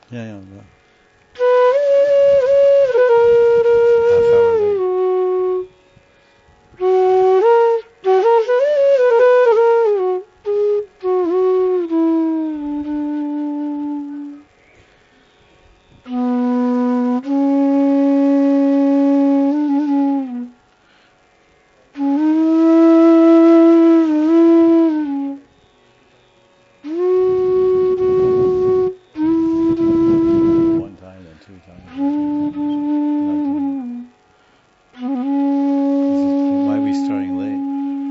Yeah. Half hour late. One time, then two times, then three times. Why are we starting late?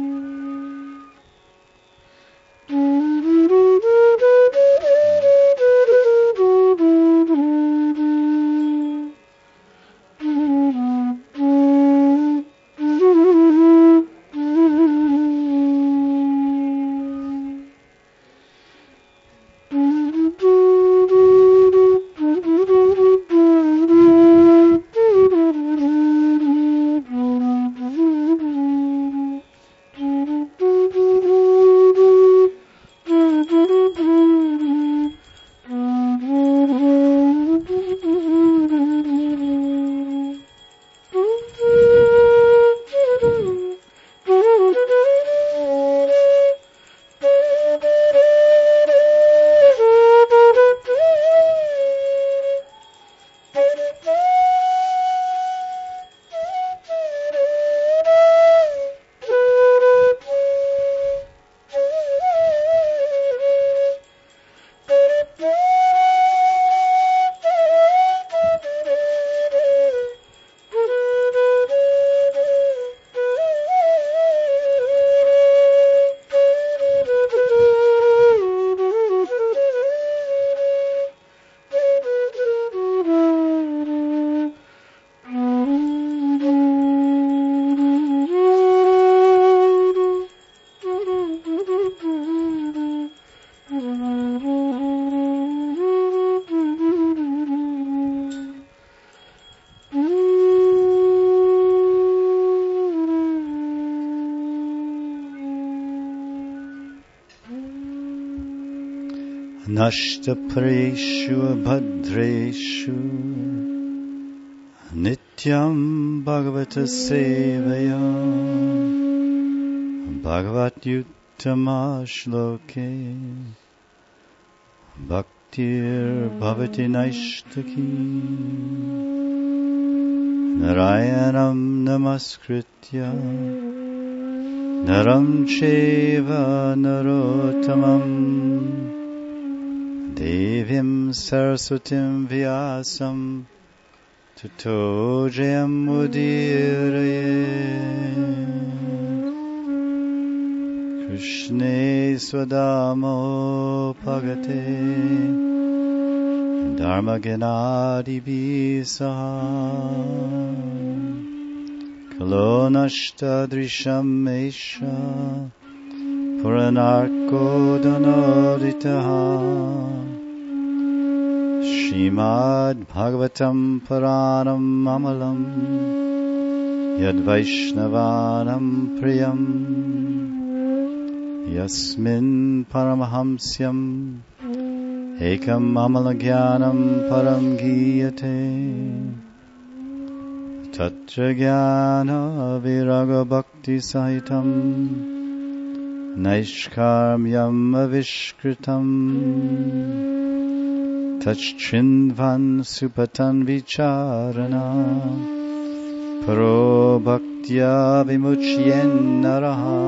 Nashtapareshu bhadreshu nityam bhagavata sevaya bhagavat yuttama shloke bhaktir bhavati naishtaki narayanam namaskritya naram cheva narottamam Devim Saraswatim Vyasam Tato Jayam Udiraye Krishne Swadamo Pagate Dharma Ganadi Bisaha Kalonashta Drisham Mesha Puranarko Danoditaha Srimad Bhagavatam Puranam Amalam Yad Vaishnavanam Priyam Yasmin Paramahamsyam Ekam Amalagyanam Param Giyate Tatra Jnana Viraga Bhakti Sahitam Naishkarmyam Avishkritam Tachchinvan Supatan Vicharana Paro Bhaktya Vimuchyen Naraha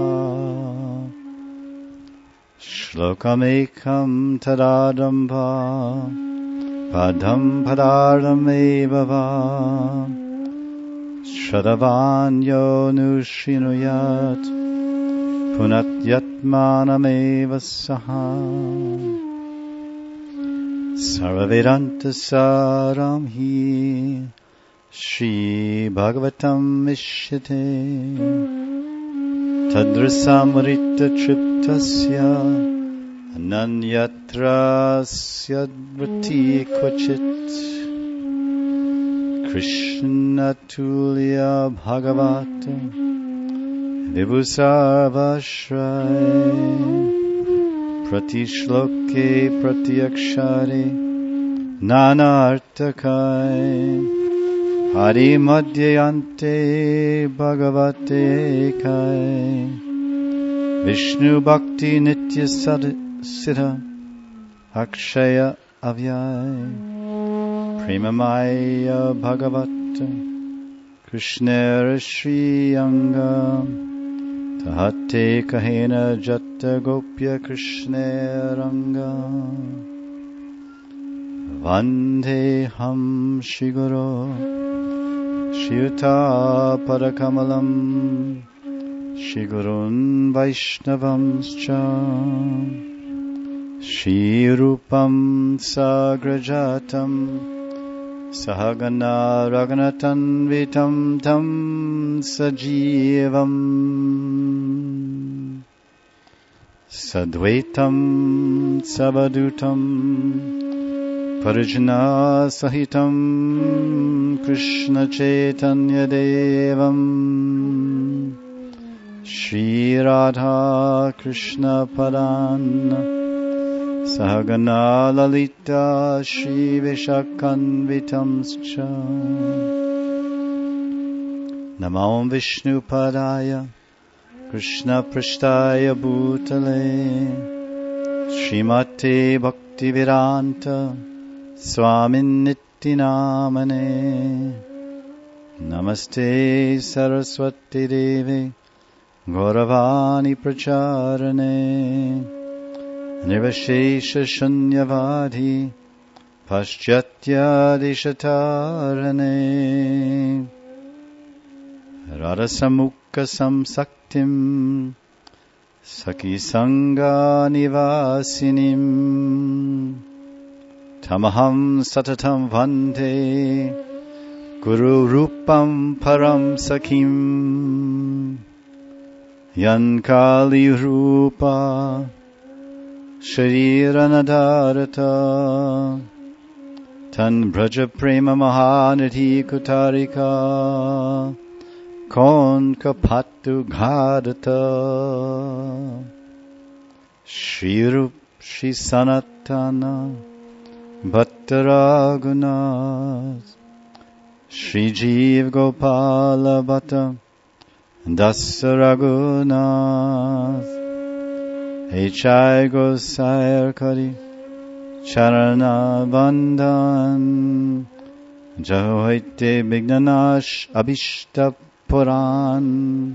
Shlokam Ekam Tadadamba Padam Padardam Evava Shadavanyo Nushinuyat Punat Yatmanameva Saha Sarvavedanta Saram Hi Shri Bhagavatam Mishyate Tadrasamrita Triptasya Ananyatra Syadvrati Kvachit Krishna Tulya Bhagavata Vibhusarvashray Pratishloke Pratyakshare Nanartakai Hari Madhyayante Bhagavate Kai Vishnu Bhakti Nitya Siddha Akshaya Avyay Premamaya Bhagavata Krishna Shri Anga Tahate Kahena Jatta Gopya Krishna Ranga Vandeham Shri Guru Shri-Yuta Padakamalam Shri Gurun Vaishnavamscha Shri Rupam Sagrajatam Sahagana Raghunathanvitam Tam Sajivam Sadvaitam Savadutam Parijana Sahitam Krishna Chaitanya Devam Shri Radha Krishna Padan Sahagana Lalita Shri Vishakhanvitamscha Namo Vishnu Padaya Krishna Prishtaya Bhutale Srimate Bhaktivedanta Swamin Nitti Namane Namaste Saraswati Devi Gauravani Pracharane Nirvashesha Shunyavadhi Paschatya Deshatarane Radasamukha Samsaktim Saki Sangha Nivasinim Tamaham Satatam Vande Guru Rupam Param Sakim Yankali Rupa Shariranadharata Tan Braja Prema Mahanidhi Kutarika Kon Kapatu Ghadata Shri Rup Shri Sanatana Bhattaragunas Shri Jeev Gopala Bhatta Dasaragunas H.I. Gosair Kari Charana Bandhan Jahoite Bignanash Abhishta Puran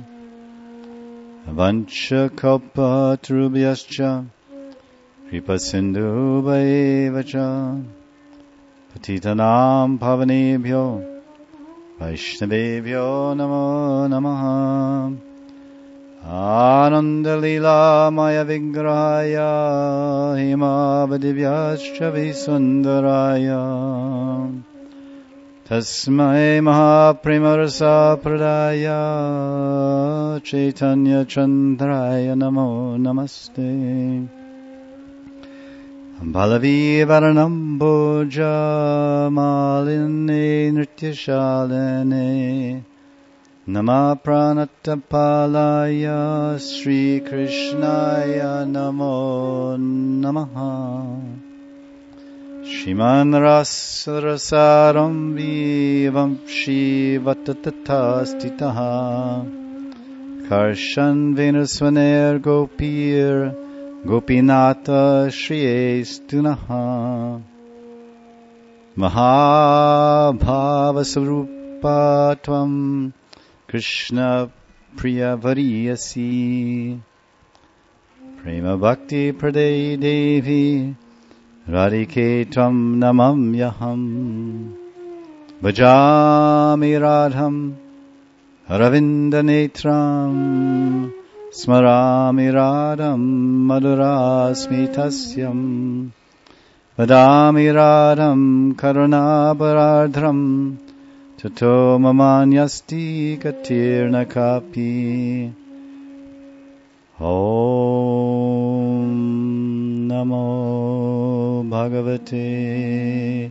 Vancha Kalpa Trubhyascha Kripa Sindhu Vacha Patitanam Pavanebhyo Vaishnavebhyo Namo Namaha Ananda Lila Maya Vigrahaya Himavadivyascha Visundaraya Tasmai Mahapremarasa Pradaya Chaitanya Chandraya Namo Namaste Balavi Varanam Bhoja Maline Nrityashalane Nama Pranatapalaya Sri Krishnaya Namo Namaha Shriman Rasaram Vivamshi Vatatatastitaha Karshan Venusvaner Gopir Gopinata Shriyestunaha Mahabhava Tvam Krishna Priya Variyasi Prema Bhakti Praday Devi Radhike Tvam Namamyaham Bhajami Radham Aravinda Netram Smarami Radham Madhurasmitasyam Vadami Radham Karunabharadram Tato Mamanyasti Katirna Kapi Om Namo Bhagavate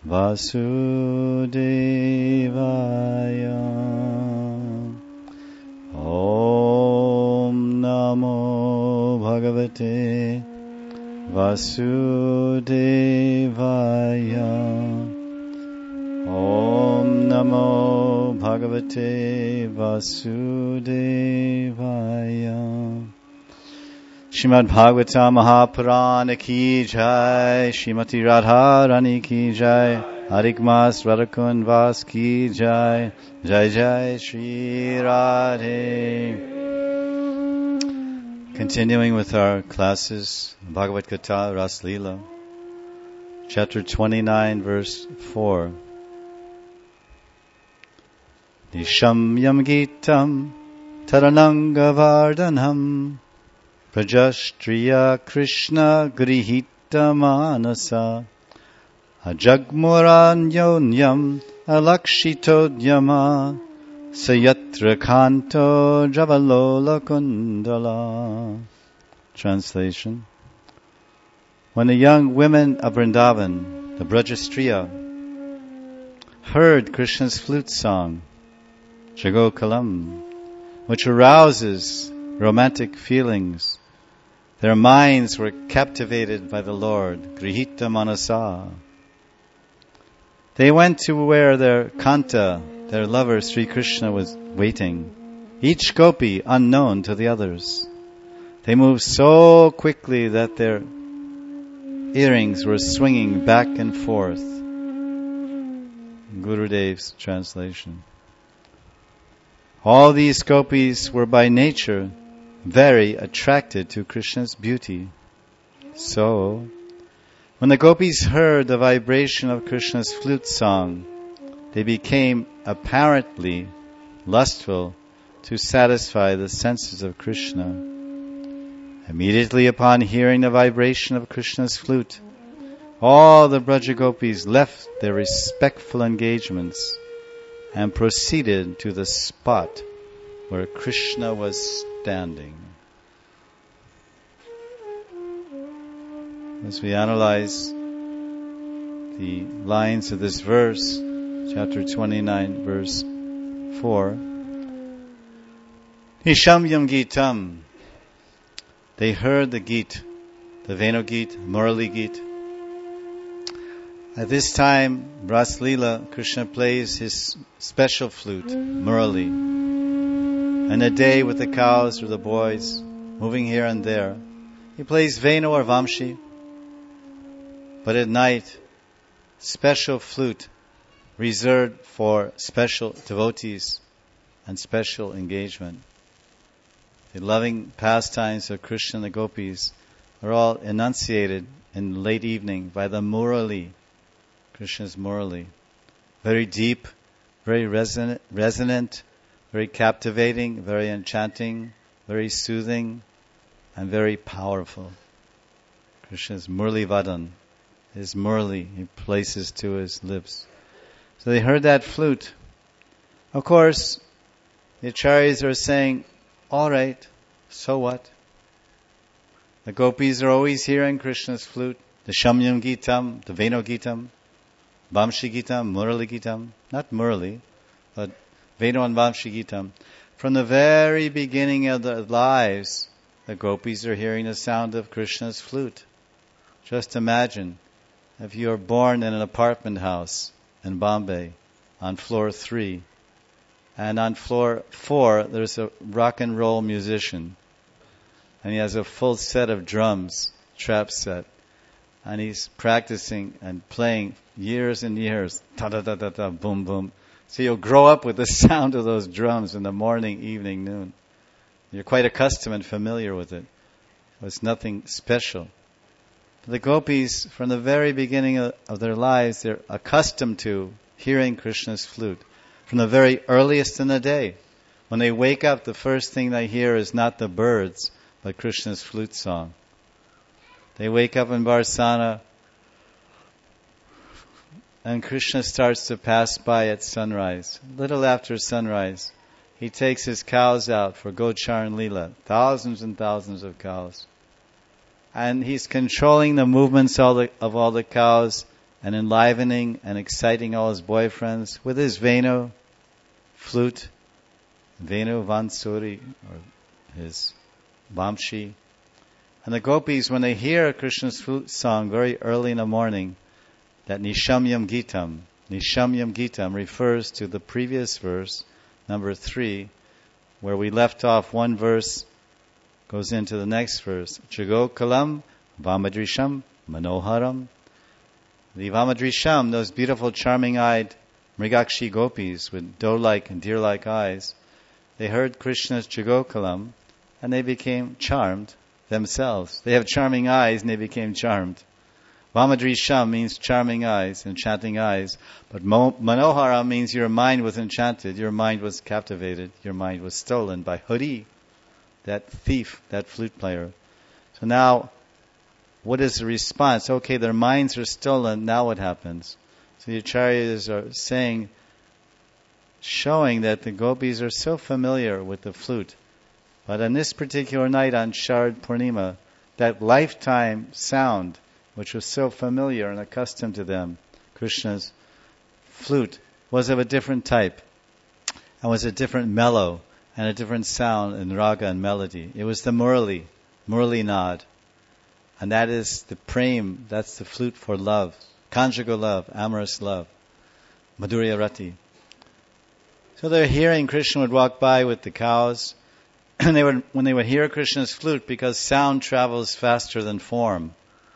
Vasudevaya Om Namo Bhagavate Vasudevaya Vasudevaya. Srimad Bhagavatam Mahapurana ki jai, Srimati Radharani ki jai, Harikmas Radhakund Vas ki jai, Jai Jai Shri Radhe. Continuing with our classes, Bhagavad Gita Ras Leela, chapter 29, verse 4. Nishamyam Gitam Tarananga Vardhanam Prajastriya Krishna Grihita Manasa Ajagmuranyonyam Alakshitodhyama Sayatra Kanto Javalola Kundala. Translation. When the young women of Vrindavan, the Brajastriya, heard Krishna's flute song, Jagokalam, which arouses romantic feelings, their minds were captivated by the Lord, Grihita Manasa. They went to where their Kanta, their lover Sri Krishna, was waiting, each gopi unknown to the others. They moved so quickly that their earrings were swinging back and forth. Gurudev's translation. All these gopis were by nature very attracted to Krishna's beauty. So, when the gopis heard the vibration of Krishna's flute song, they became apparently lustful to satisfy the senses of Krishna. Immediately upon hearing the vibration of Krishna's flute, all the Braja gopis left their respectful engagements and proceeded to the spot where Krishna was standing. As we analyze the lines of this verse, chapter 29, verse 4, Nishamyam Gitam, they heard the Git, the Venu Git, Murali Git. At this time, Ras Leela, Krishna plays his special flute, Murali. And a day with the cows or the boys, moving here and there, he plays Venu or Vamshi. But at night, special flute reserved for special devotees and special engagement. The loving pastimes of Krishna and the gopis are all enunciated in late evening by the Murali, Krishna's Murali. Very deep, very resonant, very captivating, very enchanting, very soothing, and very powerful. Krishna's Murli Vadan, his Murli, he places to his lips. So they heard that flute. Of course, the acharyas are saying, all right, so what? The gopis are always hearing Krishna's flute, the Shamyam Gitam, the Venu Gitam, Vamshi Gitam, Murali Gitam, not Murali, but Venu and Vamshi Gitam. From the very beginning of their lives, the gopis are hearing the sound of Krishna's flute. Just imagine if you are born in an apartment house in Bombay on floor 3, and on floor 4 there's a rock and roll musician, and he has a full set of drums, trap set, and he's practicing and playing years and years, ta-da-da-da-da, boom, boom. So you'll grow up with the sound of those drums in the morning, evening, noon. You're quite accustomed and familiar with it. It's nothing special. The gopis, from the very beginning of their lives, they're accustomed to hearing Krishna's flute. From the very earliest in the day. When they wake up, the first thing they hear is not the birds, but Krishna's flute song. They wake up in Barsana, and Krishna starts to pass by at sunrise. A little after sunrise, he takes his cows out for Gocharan Leela, thousands and thousands of cows. And he's controlling the movements of all the cows and enlivening and exciting all his boyfriends with his Venu, flute, Venu Vansuri, or his Vamshi. And the gopis, when they hear Krishna's flute song very early in the morning, that Nishamyam Gitam refers to the previous verse, number 3, where we left off, one verse goes into the next verse. Jagokalam Vamadrisham Manoharam. The Vamadrisham, those beautiful, charming-eyed Mrigakshi gopis with doe-like and deer-like eyes, they heard Krishna's Jagokalam and they became charmed themselves. They have charming eyes and they became charmed. Vamadrisham means charming eyes, enchanting eyes. But Manohara means your mind was enchanted, your mind was captivated, your mind was stolen by Hari, that thief, that flute player. So now, what is the response? Okay, their minds are stolen, now what happens? So the acharyas are saying, showing that the gopis are so familiar with the flute. But on this particular night on Sharad Purnima, that lifetime sound, which was so familiar and accustomed to them, Krishna's flute, was of a different type, and was a different mellow, and a different sound in raga and melody. It was the Murali Nad. And that is the prem, that's the flute for love, conjugal love, amorous love, Madhurya Rati. So they're hearing Krishna would walk by with the cows, and when they would hear Krishna's flute, because sound travels faster than form,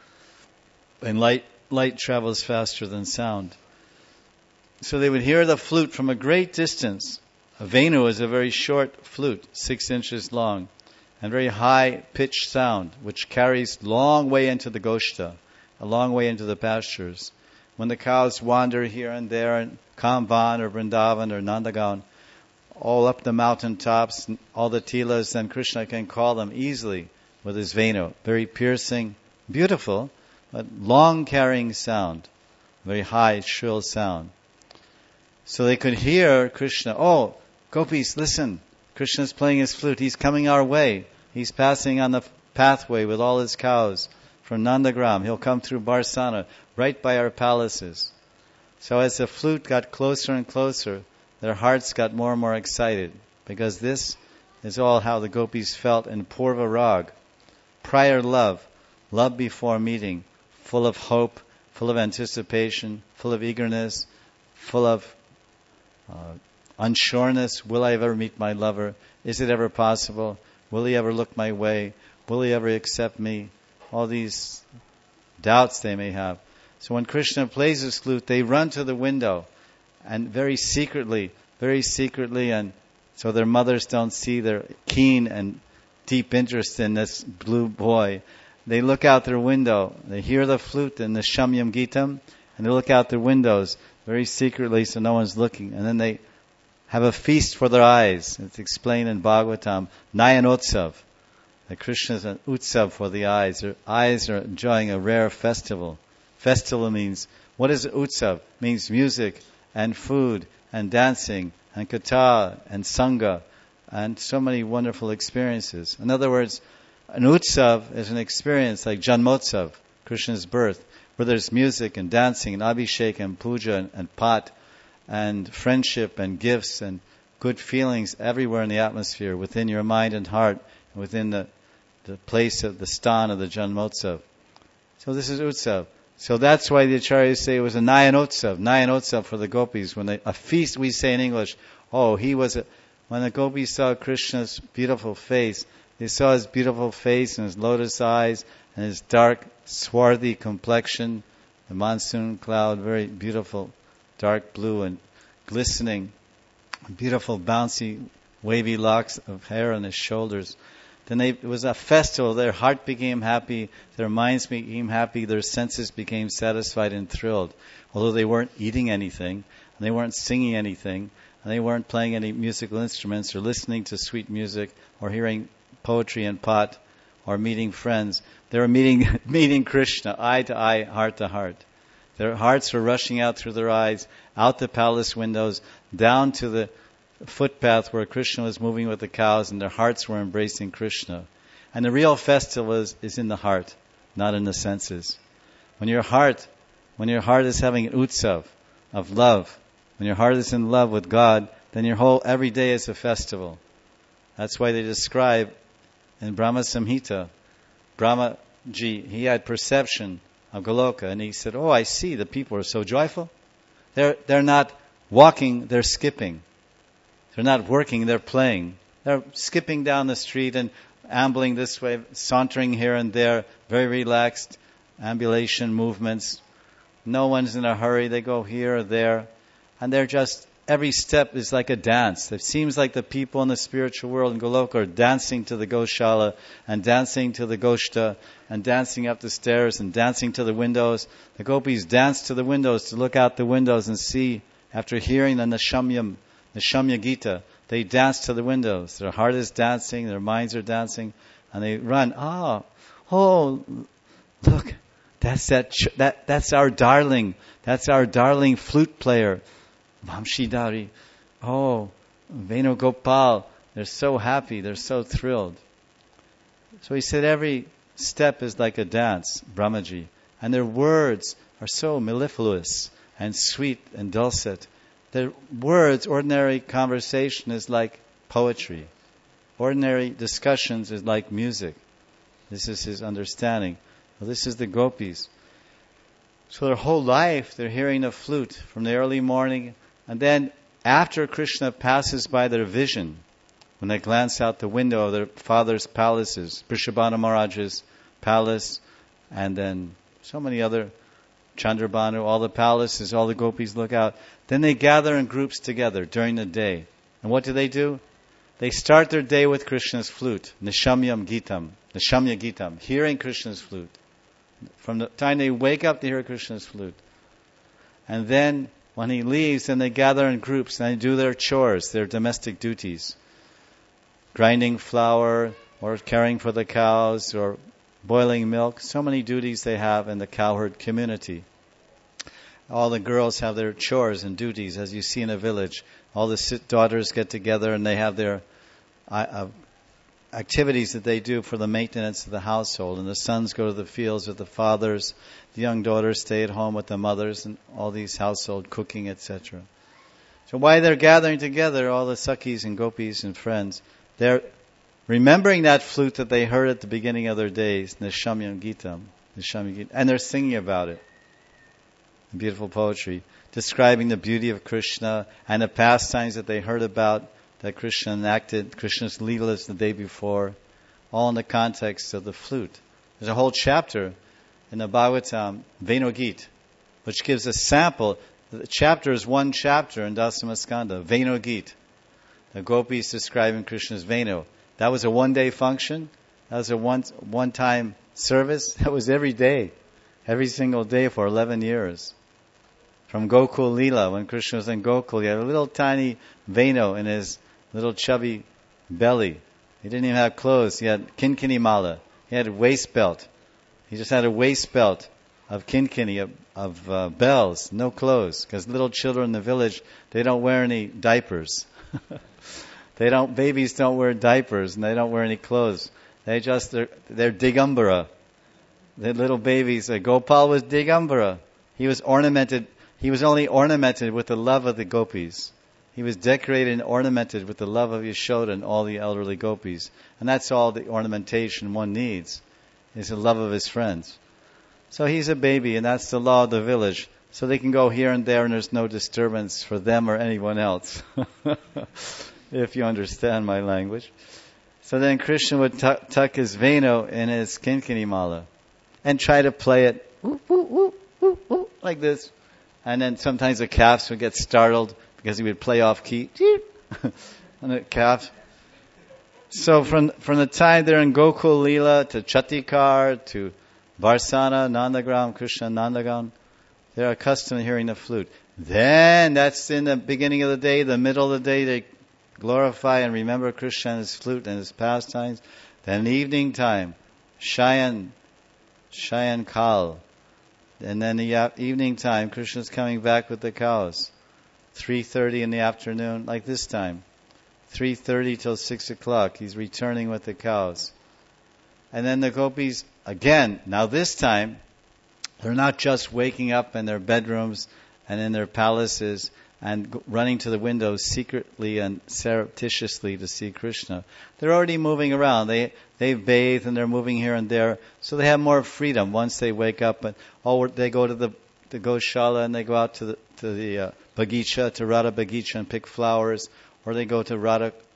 and light travels faster than sound. So they would hear the flute from a great distance. A venu is a very short flute, 6 inches long, and very high-pitched sound, which carries long way into the goshta, a long way into the pastures. When the cows wander here and there in Kamvan or Vrindavan or Nandagaon, all up the mountain tops, all the tilas, then Krishna can call them easily with his venu. Very piercing, beautiful, but long-carrying sound, very high, shrill sound. So they could hear Krishna. Oh, gopis, listen. Krishna's playing his flute. He's coming our way. He's passing on the pathway with all his cows from Nandagram. He'll come through Barsana, right by our palaces. So as the flute got closer and closer, their hearts got more and more excited, because this is all how the gopis felt in Purva Rag. Prior love, love before meeting, full of hope, full of anticipation, full of eagerness, full of unsureness. Will I ever meet my lover? Is it ever possible? Will he ever look my way? Will he ever accept me? All these doubts they may have. So when Krishna plays his flute, they run to the window, and very secretly, and so their mothers don't see their keen and deep interest in this blue boy. They look out their window, they hear the flute and the Shamyam Gitam, and they look out their windows very secretly so no one's looking. And then they have a feast for their eyes. It's explained in Bhagavatam, Nayanotsav, that Krishna is an utsav for the eyes. Their eyes are enjoying a rare festival. Festival means, what is utsav? It means music and food and dancing and katha and sangha and so many wonderful experiences. In other words, an utsav is an experience like Janmotsav, Krishna's birth, where there's music and dancing and abhishek and puja and pat and friendship and gifts and good feelings everywhere in the atmosphere, within your mind and heart, and within the place of the stan of the Janmotsav. So this is utsav. So that's why the acharyas say it was a Nayanotsav for the gopis. When a feast, we say in English, when the gopis saw Krishna's beautiful face, they saw his beautiful face and his lotus eyes and his dark, swarthy complexion, the monsoon cloud, very beautiful, dark blue and glistening, beautiful, bouncy, wavy locks of hair on his shoulders. Then it was a festival. Their heart became happy, their minds became happy, their senses became satisfied and thrilled. Although they weren't eating anything, and they weren't singing anything, and they weren't playing any musical instruments or listening to sweet music or hearing poetry and pat or meeting friends. They were meeting Krishna, eye to eye, heart to heart. Their hearts were rushing out through their eyes, out the palace windows, down to the footpath where Krishna was moving with the cows, and their hearts were embracing Krishna. And the real festival is in the heart, not in the senses. When your heart is having an utsav of love, when your heart is in love with God, then your whole every day is a festival. That's why they describe in Brahma Samhita, Brahmaji, he had perception of Goloka, and he said, I see the people are so joyful. They're not walking, they're skipping. They're not working, they're playing. They're skipping down the street and ambling this way, sauntering here and there, very relaxed ambulation movements. No one's in a hurry. They go here or there. And they're just, every step is like a dance. It seems like the people in the spiritual world in Goloka are dancing to the Goshala and dancing to the Goshta and dancing up the stairs and dancing to the windows. The gopis dance to the windows to look out the windows and see, after hearing the Nishamya Gita, they dance to the windows. Their heart is dancing, their minds are dancing, and they run. Oh, look, that's our darling. That's our darling flute player, Vamshidari. Oh, Venugopal. They're so happy. They're so thrilled. So he said every step is like a dance, Brahmaji. And their words are so mellifluous and sweet and dulcet. Their words, ordinary conversation is like poetry. Ordinary discussions is like music. This is his understanding. Well, this is the gopis. So their whole life they're hearing a flute from the early morning, and then after Krishna passes by their vision, when they glance out the window of their father's palaces, Vrishabhanu Maharaj's palace, and then so many other, Chandrabhanu, all the palaces, all the gopis look out. Then they gather in groups together during the day. And what do? They start their day with Krishna's flute, Nishamya Gitam, hearing Krishna's flute. From the time they wake up, they hear Krishna's flute. And then, when he leaves, then they gather in groups and they do their chores, their domestic duties. Grinding flour, or caring for the cows, or boiling milk. So many duties they have in the cowherd community. All the girls have their chores and duties, as you see in a village. All the daughters get together and they have their activities that they do for the maintenance of the household. And the sons go to the fields with the fathers. The young daughters stay at home with the mothers, and all these household cooking, etc. So while they're gathering together, all the Sakhis and Gopis and friends, they're remembering that flute that they heard at the beginning of their days, Nishamya Gitam, and they're singing about it. Beautiful poetry, describing the beauty of Krishna and the pastimes that they heard about, that Krishna enacted, Krishna's Leelas the day before, all in the context of the flute. There's a whole chapter in the Bhagavatam, Venugit, which gives a sample. The chapter is one chapter in Dasamaskanda, Venugit. The gopis describing Krishna's Venu. That was a one-day function. That was a one-time service. That was every day, every single day for 11 years. From Gokul Leela, when Krishna was in Gokul, he had a little tiny Venu in his little chubby belly. He didn't even have clothes. He had kinkini mala. He had a waist belt. He just had a waist belt of kinkini, of bells, no clothes. Because little children in the village, they don't wear any diapers. Babies don't wear diapers and they don't wear any clothes. They're Digambara. The little babies, Gopal was Digambara. He was only ornamented with the love of the gopis. He was decorated and ornamented with the love of Yashoda and all the elderly gopis. And that's all the ornamentation one needs, is the love of his friends. So he's a baby, and that's the law of the village. So they can go here and there and there's no disturbance for them or anyone else. If you understand my language. So then Krishna would tuck his Venu in his kinkini mala and try to play it like this. And then sometimes the calves would get startled because he would play off key. And the calf. So from the time they're in Gokul Leela to Chatikar to Varsana, Nandagram, Krishna Nandagram, they're accustomed to hearing the flute. Then that's in the beginning of the day, the middle of the day, they glorify and remember Krishna and his flute and his pastimes. Then in the evening time, Shayan Kal. And then the evening time, Krishna's coming back with the cows. 3:30 in the afternoon, like this time. 3:30 till 6 o'clock, he's returning with the cows. And then the gopis, again, now this time, they're not just waking up in their bedrooms and in their palaces and running to the windows secretly and surreptitiously to see Krishna. They're already moving around. They've bathed and they're moving here and there, so they have more freedom once they wake up. And they go to the Goshala and they go out to the Bagicha, to Radha Bagicha and pick flowers, or they go to Radha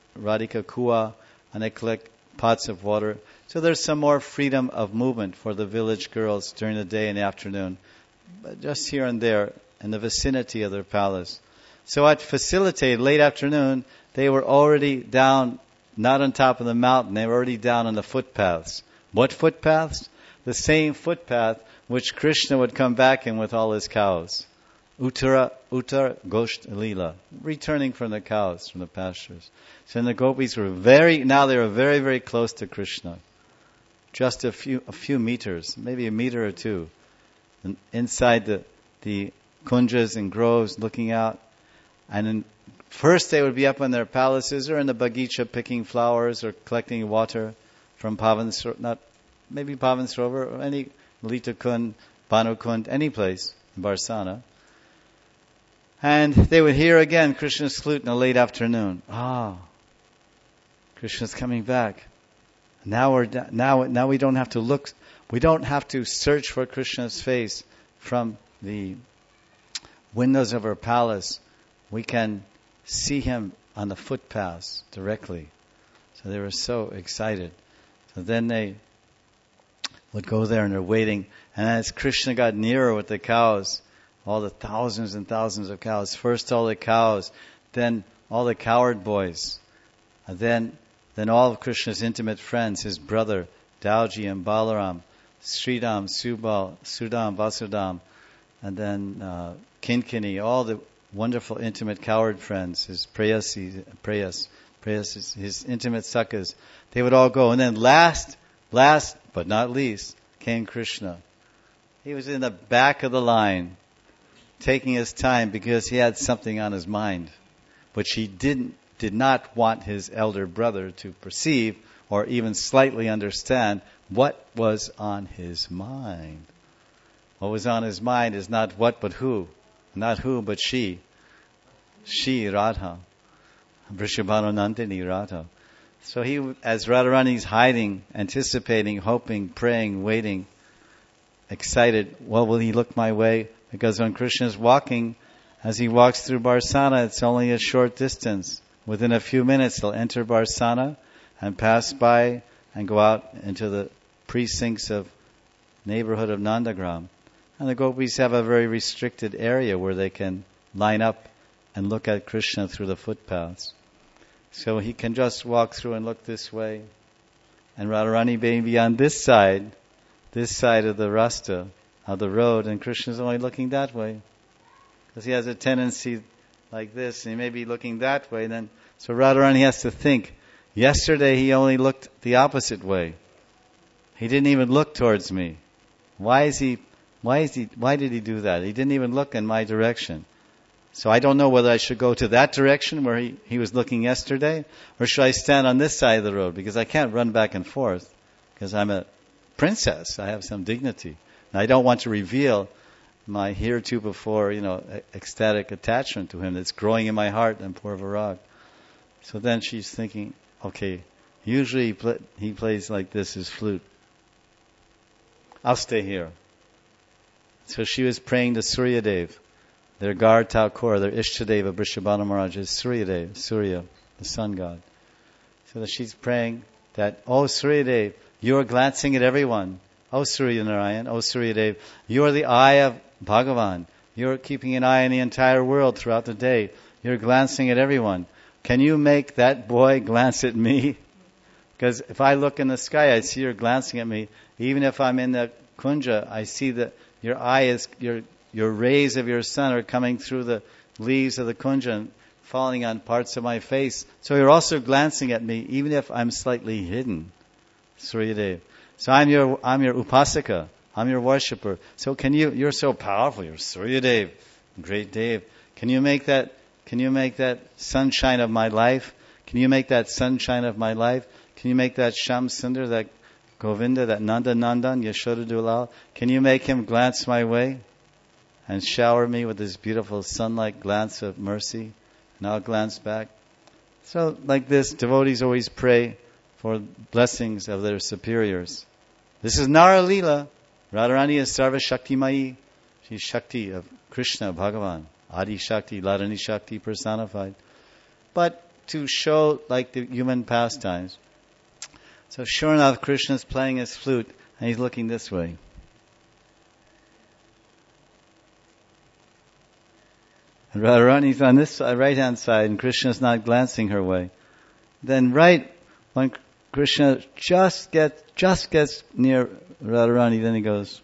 Radhika Kua, and they collect pots of water. So there's some more freedom of movement for the village girls during the day and afternoon, but just here and there in the vicinity of their palace. So at facilitated late afternoon, they were already down, not on top of the mountain, they were already down on the footpaths. What footpaths? The same footpath which Krishna would come back in with all his cows. Uttar Gosht Lila, returning from the cows, from the pastures. So the gopis were very, very close to Krishna. Just a few meters, maybe a meter or two. And inside the kunjas and groves looking out. And first they would be up in their palaces or in the bagicha picking flowers or collecting water from Pavan Sarovar or any Lita Kund, Banu Kund, any place in Barsana. And they would hear again Krishna's flute in the late afternoon. Krishna's coming back. Now we don't have to look. We don't have to search for Krishna's face from the windows of our palace. We can see him on the footpaths directly. So they were so excited. So then they would go there and they're waiting. And as Krishna got nearer with the cows, all the thousands and thousands of cows, first all the cows, then all the cowherd boys, and then all of Krishna's intimate friends, his brother, Dauji and Balaram, Sridham, Subal, Sudam, Vasudam, and then Kinkini, all the wonderful intimate cowherd friends, his Prayas, his intimate sakhas, they would all go. And then last but not least, came Krishna. He was in the back of the line, taking his time because he had something on his mind, which he did not want his elder brother to perceive or even slightly understand what was on his mind. What was on his mind is not what but who. Not who but she. She, Radha. Vrishabhanu Nandini, Radha. So he, as Radharani's hiding, anticipating, hoping, praying, waiting, excited, well, will he look my way? Because when Krishna is walking, as he walks through Barsana, it's only a short distance. Within a few minutes, he'll enter Barsana and pass by and go out into the precincts of neighborhood of Nandagram. And the gopis have a very restricted area where they can line up and look at Krishna through the footpaths. So he can just walk through and look this way. And Radharani may be on this side of the rasta, of the road, and Krishna's only looking that way. Because he has a tendency like this, and he may be looking that way. So Radharani has to think, yesterday he only looked the opposite way. He didn't even look towards me. Why did he do that? He didn't even look in my direction. So I don't know whether I should go to that direction where he was looking yesterday, or should I stand on this side of the road? Because I can't run back and forth, because I'm a princess. I have some dignity. And I don't want to reveal my heretofore, ecstatic attachment to him that's growing in my heart and poor Virag. So then she's thinking, okay, usually he plays like this, his flute. I'll stay here. So she was praying to Suryadev, their Gar Thakur, their Ishtadeva, Vrishabhanu Maharaj is Suryadev, Surya, the sun god. So that she's praying that, oh Suryadev, you're glancing at everyone. Oh Surya Narayan, oh Suryadev, you're the eye of Bhagavan. You're keeping an eye on the entire world throughout the day. You're glancing at everyone. Can you make that boy glance at me? Because if I look in the sky, I see you're glancing at me. Even if I'm in the kunja, I see that your eye is, your rays of your sun are coming through the leaves of the kunja and falling on parts of my face. So you're also glancing at me, even if I'm slightly hidden. Suryadev. So I'm your upasaka. I'm your worshipper. So you're so powerful. You're Suryadev, great Dev. Can you make that sunshine of my life? Can you make that sunshine of my life? Can you make that Sham Sundar, that Govinda, that Nanda Nandan, Yashoda Dulal? Can you make him glance my way and shower me with this beautiful sun-like glance of mercy? And I'll glance back. So like this, devotees always pray for blessings of their superiors. This is Nara Leela. Radharani is Sarva Shakti Mai. She's Shakti of Krishna, Bhagavan. Adi Shakti, Ladani Shakti personified. But to show like the human pastimes. So sure enough, Krishna's playing his flute and he's looking this way. And Radharani's on this right hand side and Krishna's not glancing her way. Then right when Krishna just gets near Radharani, then he goes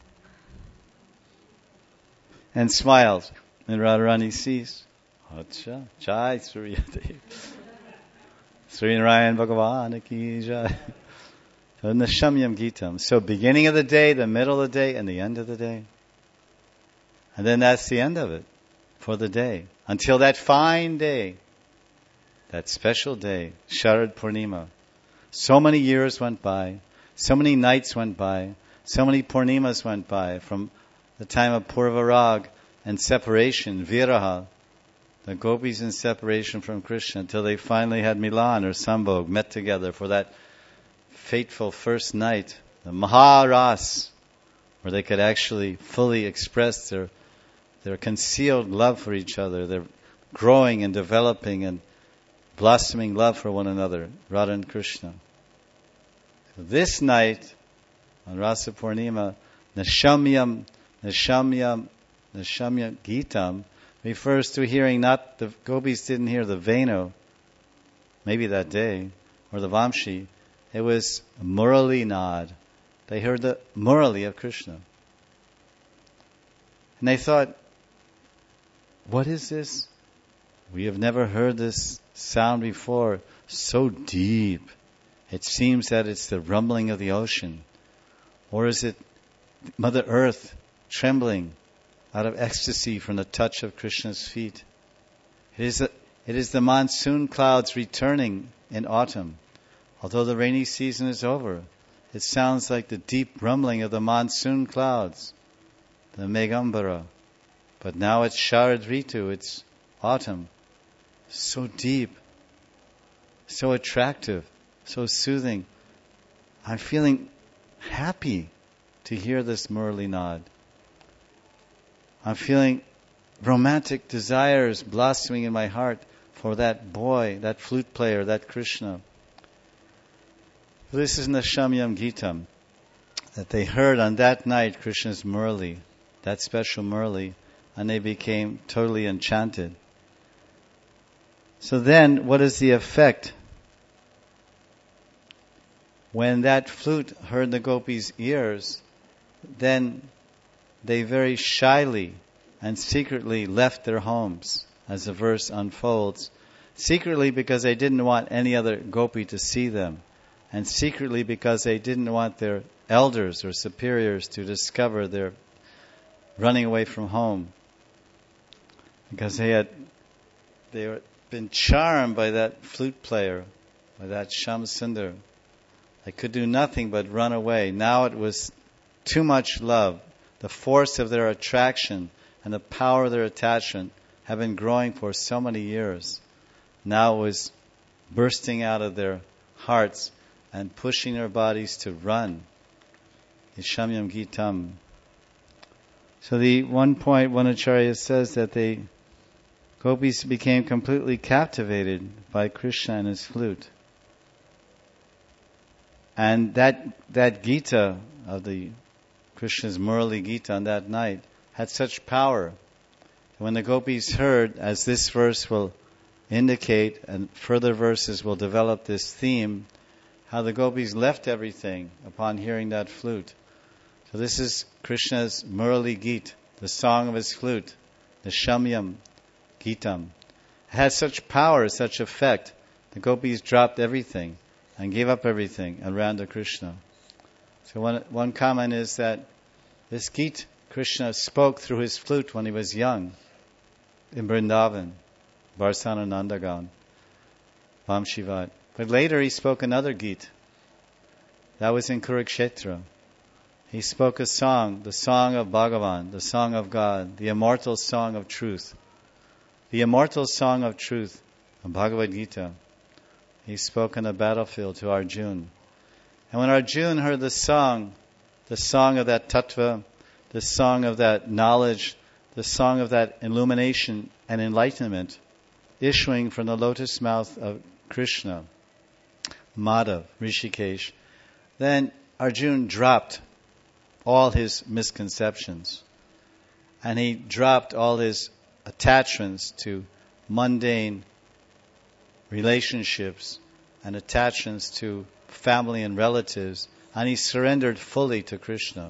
and smiles. And Radharani sees. Acha, Jai Suryadev. Sri Narayan Bhagavan ki Jai. So Nishamyam Gitam. So beginning of the day, the middle of the day, and the end of the day. And then that's the end of it for the day. Until that fine day, that special day, Sharad Purnima. So many years went by, so many nights went by, so many Purnimas went by from the time of Purvarag and separation, Viraha, the gopis in separation from Krishna, until they finally had Milan or Sambhog, met together for that fateful first night, the Maharas, where they could actually fully express their concealed love for each other, their growing and developing and blossoming love for one another, Radha and Krishna. So this night, on Rasa Purnima, Nishamyam Gitam refers to hearing not the gopis didn't hear the Venu, maybe that day, or the Vamshi. It was Murali Nad. They heard the Murali of Krishna. And they thought, what is this? We have never heard this sound before. So deep. It seems that it's the rumbling of the ocean. Or is it Mother Earth trembling out of ecstasy from the touch of Krishna's feet? It is the monsoon clouds returning in autumn. Although the rainy season is over, it sounds like the deep rumbling of the monsoon clouds, the Megambara. But now it's Sharad Ritu, it's autumn. So deep, so attractive, so soothing. I'm feeling happy to hear this Murali Nad. I'm feeling romantic desires blossoming in my heart for that boy, that flute player, that Krishna. This is Nishamyam Gitam, that they heard on that night Krishna's Murali, that special Murali, and they became totally enchanted. So then, what is the effect? When that flute heard the gopis' ears, then they very shyly and secretly left their homes, as the verse unfolds. Secretly because they didn't want any other gopi to see them, and secretly because they didn't want their elders or superiors to discover their running away from home. Because they had been charmed by that flute player, by that Shyam Sundar. They could do nothing but run away. Now it was too much love. The force of their attraction and the power of their attachment have been growing for so many years. Now it was bursting out of their hearts and pushing their bodies to run. Nishamyam Gitam. So the one point, one Acharya says that the gopis became completely captivated by Krishna and his flute. And that Gita of the Krishna's Murali Gita on that night had such power. When the gopis heard, as this verse will indicate, and further verses will develop this theme, how the gopis left everything upon hearing that flute. So this is Krishna's Murali Gita, the song of his flute, the Nishamyam Gitam. It had such power, such effect. The gopis dropped everything and gave up everything and ran to Krishna. So one comment is that this Gita Krishna spoke through his flute when he was young in Vrindavan, Barsana Nandagan, Vamshivat. But later he spoke another Gita. That was in Kurukshetra. He spoke a song, the song of Bhagavan, the song of God, the immortal song of truth. The immortal song of truth of Bhagavad Gita. He spoke on the battlefield to Arjuna. And when Arjuna heard the song of that tattva, the song of that knowledge, the song of that illumination and enlightenment, issuing from the lotus mouth of Krishna, Madhav, Rishikesh, then Arjuna dropped all his misconceptions. And he dropped all his attachments to mundane relationships and attachments to family and relatives, and he surrendered fully to Krishna.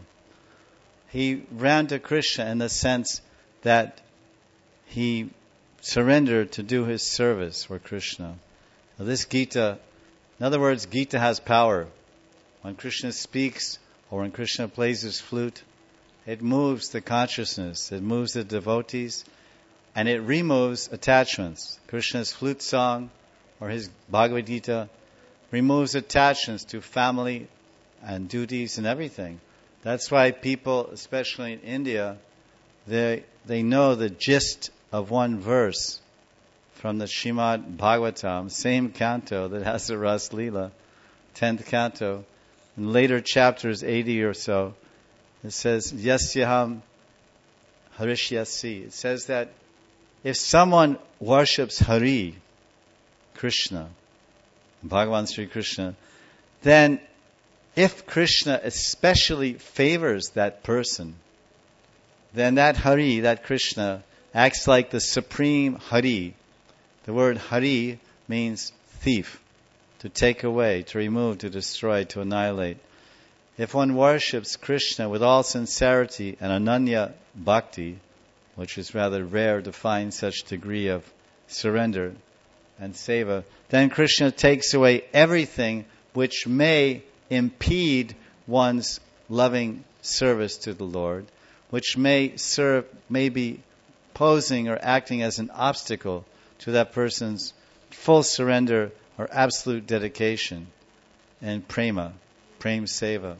He ran to Krishna in the sense that he surrendered to do his service for Krishna. Now this Gita, in other words, Gita has power. When Krishna speaks or when Krishna plays his flute, it moves the consciousness, it moves the devotees, and it removes attachments. Krishna's flute song or his Bhagavad Gita removes attachments to family and duties and everything. That's why people, especially in India, they know the gist of one verse from the Srimad Bhagavatam, same canto that has the Ras Leela, 10th canto. In later chapters, 80 or so, it says, Yasyaham Harishyasi. It says that if someone worships Hari, Krishna, Bhagavan Sri Krishna, then if Krishna especially favors that person, then that Hari, that Krishna, acts like the supreme Hari. The word Hari means thief, to take away, to remove, to destroy, to annihilate. If one worships Krishna with all sincerity and ananya bhakti, which is rather rare to find such degree of surrender and seva, then Krishna takes away everything which may impede one's loving service to the Lord, which may be posing or acting as an obstacle to that person's full surrender or absolute dedication and prema seva.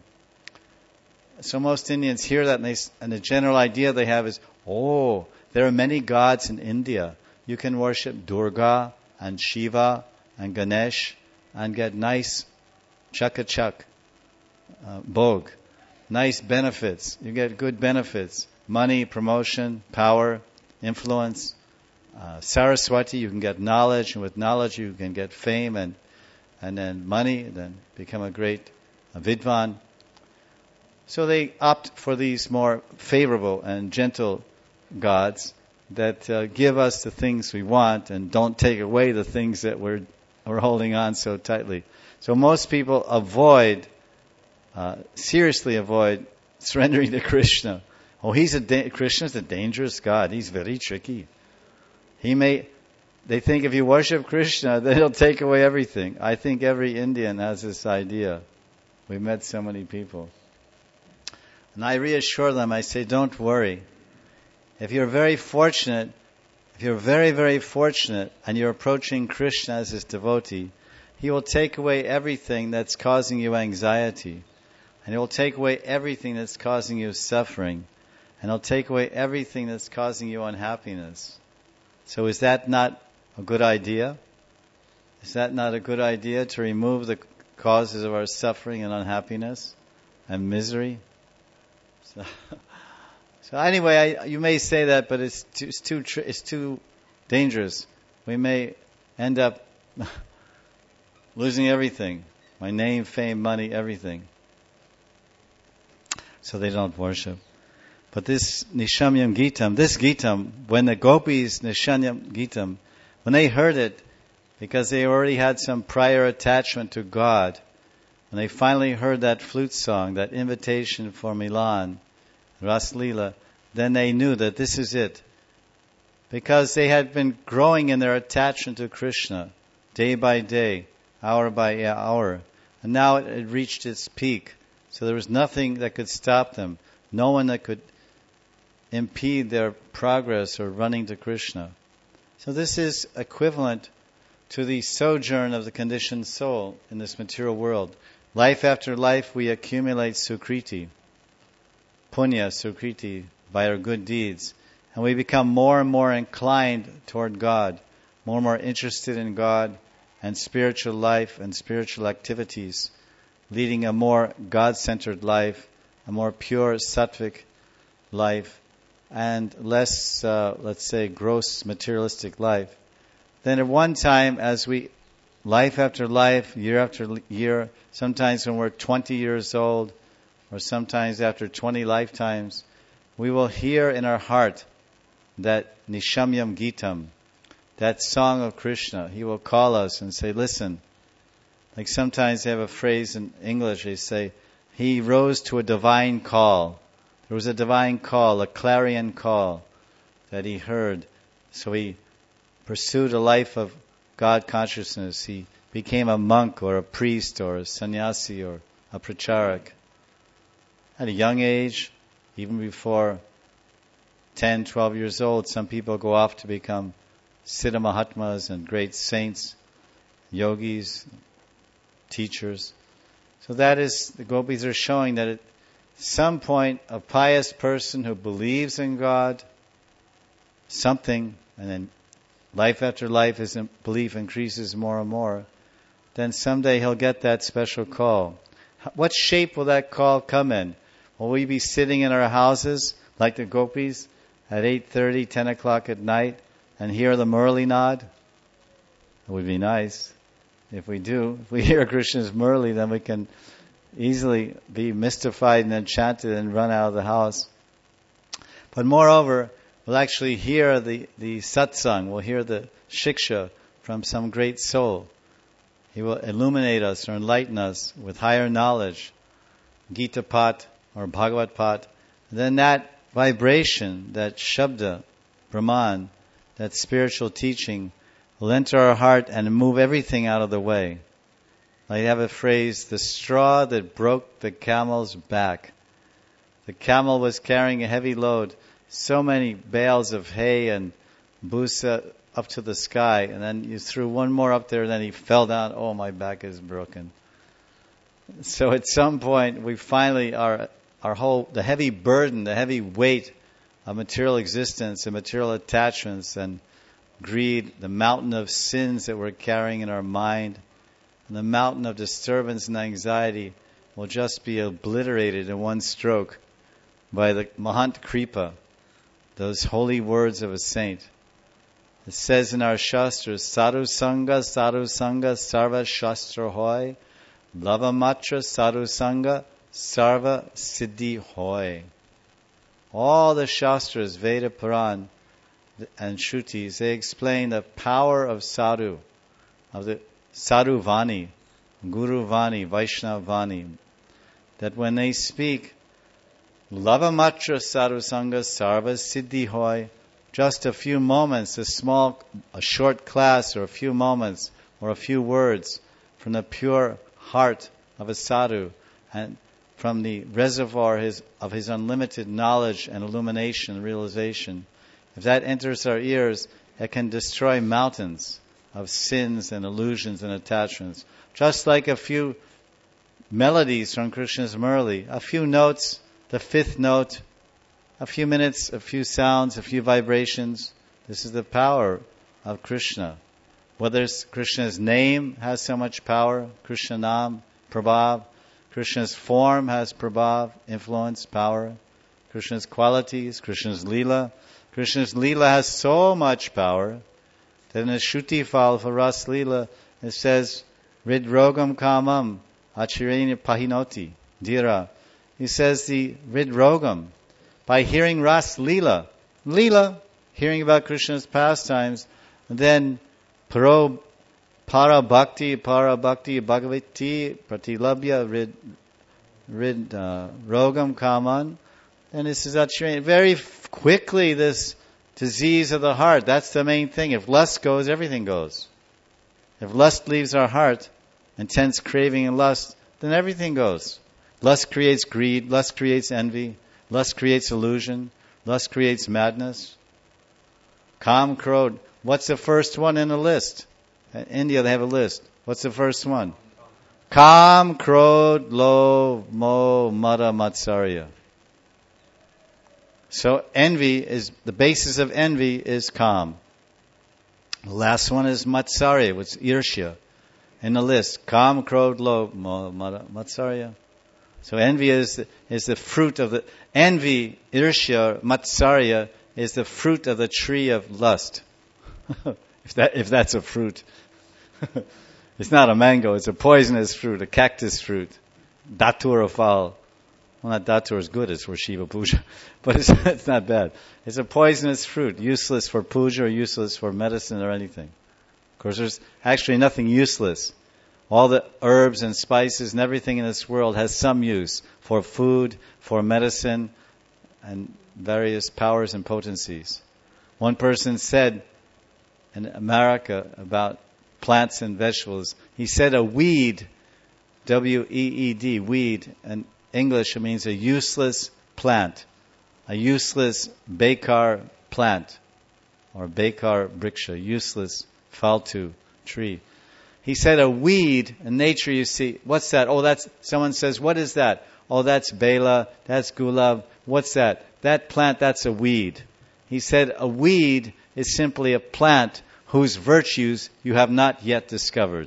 So most Indians hear that and the general idea they have is, oh, there are many gods in India. You can worship Durga and Shiva and Ganesh and get nice chakachak, bhog, nice benefits. You get good benefits, money, promotion, power, influence. Saraswati, you can get knowledge, and with knowledge you can get fame and then money, and then become a great vidvan. So they opt for these more favorable and gentle gods that give us the things we want and don't take away the things that we're holding on so tightly. So most people seriously avoid surrendering to Krishna. Oh, Krishna's a dangerous god. He's very tricky. They think if you worship Krishna, then he'll take away everything. I think every Indian has this idea. We met so many people. And I reassure them, I say, don't worry. If you're very, very fortunate, and you're approaching Krishna as his devotee, he will take away everything that's causing you anxiety. And he will take away everything that's causing you suffering. And he'll take away everything that's causing you unhappiness. So is that not a good idea? Is that not a good idea to remove the causes of our suffering and unhappiness and misery? So anyway, you may say that, but it's too dangerous. We may end up losing everything. My name, fame, money, everything. So they don't worship. But this Nishamyam Gitam, when the gopis, Nishamyam Gitam, when they heard it, because they already had some prior attachment to God, when they finally heard that flute song, that invitation for Milan, Ras Leela, then they knew that this is it. Because they had been growing in their attachment to Krishna, day by day, hour by hour. And now it had reached its peak. So there was nothing that could stop them. No one that could impede their progress or running to Krishna. So this is equivalent to the sojourn of the conditioned soul in this material world. Life after life we accumulate sukriti, punya, sukriti, by our good deeds. And we become more and more inclined toward God, more and more interested in God and spiritual life and spiritual activities, leading a more God-centered life, a more pure sattvic life, and less, let's say, gross materialistic life. then at one time, life after life, year after year, sometimes when we're 20 years old, or sometimes after 20 lifetimes, we will hear in our heart that Nishamyam Gitam, that song of Krishna. He will call us and say, listen. Like sometimes they have a phrase in English, they say, he rose to a divine call. There was a divine call, a clarion call that he heard. So he pursued a life of God consciousness. He became a monk or a priest or a sannyasi or a pracharak. At a young age, even before 10, 12 years old, some people go off to become Siddha Mahatmas and great saints, yogis, teachers. So that is, the gopis are showing that at some point, a pious person who believes in God, something, and then life after life his belief increases more and more, then someday he'll get that special call. What shape will that call come in? Will we be sitting in our houses like the gopis at 8:30, 10 o'clock at night and hear the Murli Nod? It would be nice. If we do, if we hear Krishna's Murli, then we can easily be mystified and enchanted and run out of the house. But moreover, we'll actually hear the satsang, we'll hear the shiksha from some great soul. He will illuminate us or enlighten us with higher knowledge, Gita Pat or Bhagavad Pat. Then that vibration, that Shabda, Brahman, that spiritual teaching will enter our heart and move everything out of the way. I have a phrase, the straw that broke the camel's back. The camel was carrying a heavy load, so many bales of hay and busa up to the sky, and then you threw one more up there, and then he fell down. Oh, my back is broken. So at some point, we finally the heavy burden, the heavy weight of material existence and material attachments and greed, the mountain of sins that we're carrying in our mind, and the mountain of disturbance and anxiety will just be obliterated in one stroke by the Mahant Kripa, those holy words of a saint. It says in our Shastras, Sadhu Sangha, Sarva Shastra Hoy, Lava Matra Sadhu Sangha, Sarva Siddhi Hoy. All the Shastras, Veda, Puran, and Shrutis, they explain the power of sadhu, of the sadhu vani, guru vani, Vaishnava vani, that when they speak, Lava Matra Sadhu Sangha, Sarva Siddhi Hoy, just a few moments, a short class or a few moments or a few words from the pure heart of a sadhu and from the reservoir of his unlimited knowledge and illumination and realization. If that enters our ears, it can destroy mountains of sins and illusions and attachments. Just like a few melodies from Krishna's Murli, a few notes, the fifth note, a few minutes, a few sounds, a few vibrations. This is the power of Krishna. Whether Krishna's name has so much power, Krishna Nam, Prabhav, Krishna's form has Prabhav, influence, power, Krishna's qualities, Krishna's Leela. Krishna's Leela has so much power that in the Shruti file for Ras Leela, it says, Rid Rogam Kamam, Achireni Pahinoti, Dira. He says the Rid Rogam, by hearing Ras Leela, hearing about Krishna's pastimes, and then Para Bhakti, Bhagavati, Pratilabhya, Rid Rogam Kaman, and this is Achireni. Very quickly, this disease of the heart, that's the main thing. If lust goes, everything goes. If lust leaves our heart, intense craving and lust, then everything goes. Lust creates greed, lust creates envy, lust creates illusion, lust creates madness. Kam, Krodh, what's the first one in the list? In India they have a list. What's the first one? Kam, Krodh, Lobh, Moh, Mada, Matsarya. So the basis of envy is Kam. The last one is Matsarya, which is Irshya. In the list, Kam, Krodh, Lobh, Moh, Mada, Matsarya. So envy is the fruit of the... Envy, Irshya, Matsarya, is the fruit of the tree of lust. if that's a fruit. It's not a mango, it's a poisonous fruit, a cactus fruit. Datura fal. Well, not datura is good, it's for Shiva puja. But it's not bad. It's a poisonous fruit, useless for puja or useless for medicine or anything. Of course, there's actually nothing useless. All the herbs and spices and everything in this world has some use for food, for medicine, and various powers and potencies. One person said in America about plants and vegetables, he said a weed, W-E-E-D, weed, in English it means a useless plant, a useless bekar plant, or bekar briksha, useless faltu tree. He said a weed, in nature you see, what's that? Oh, that's, someone says, what is that? Oh, that's bela, that's gulab. What's that? That plant, that's a weed. He said a weed is simply a plant whose virtues you have not yet discovered.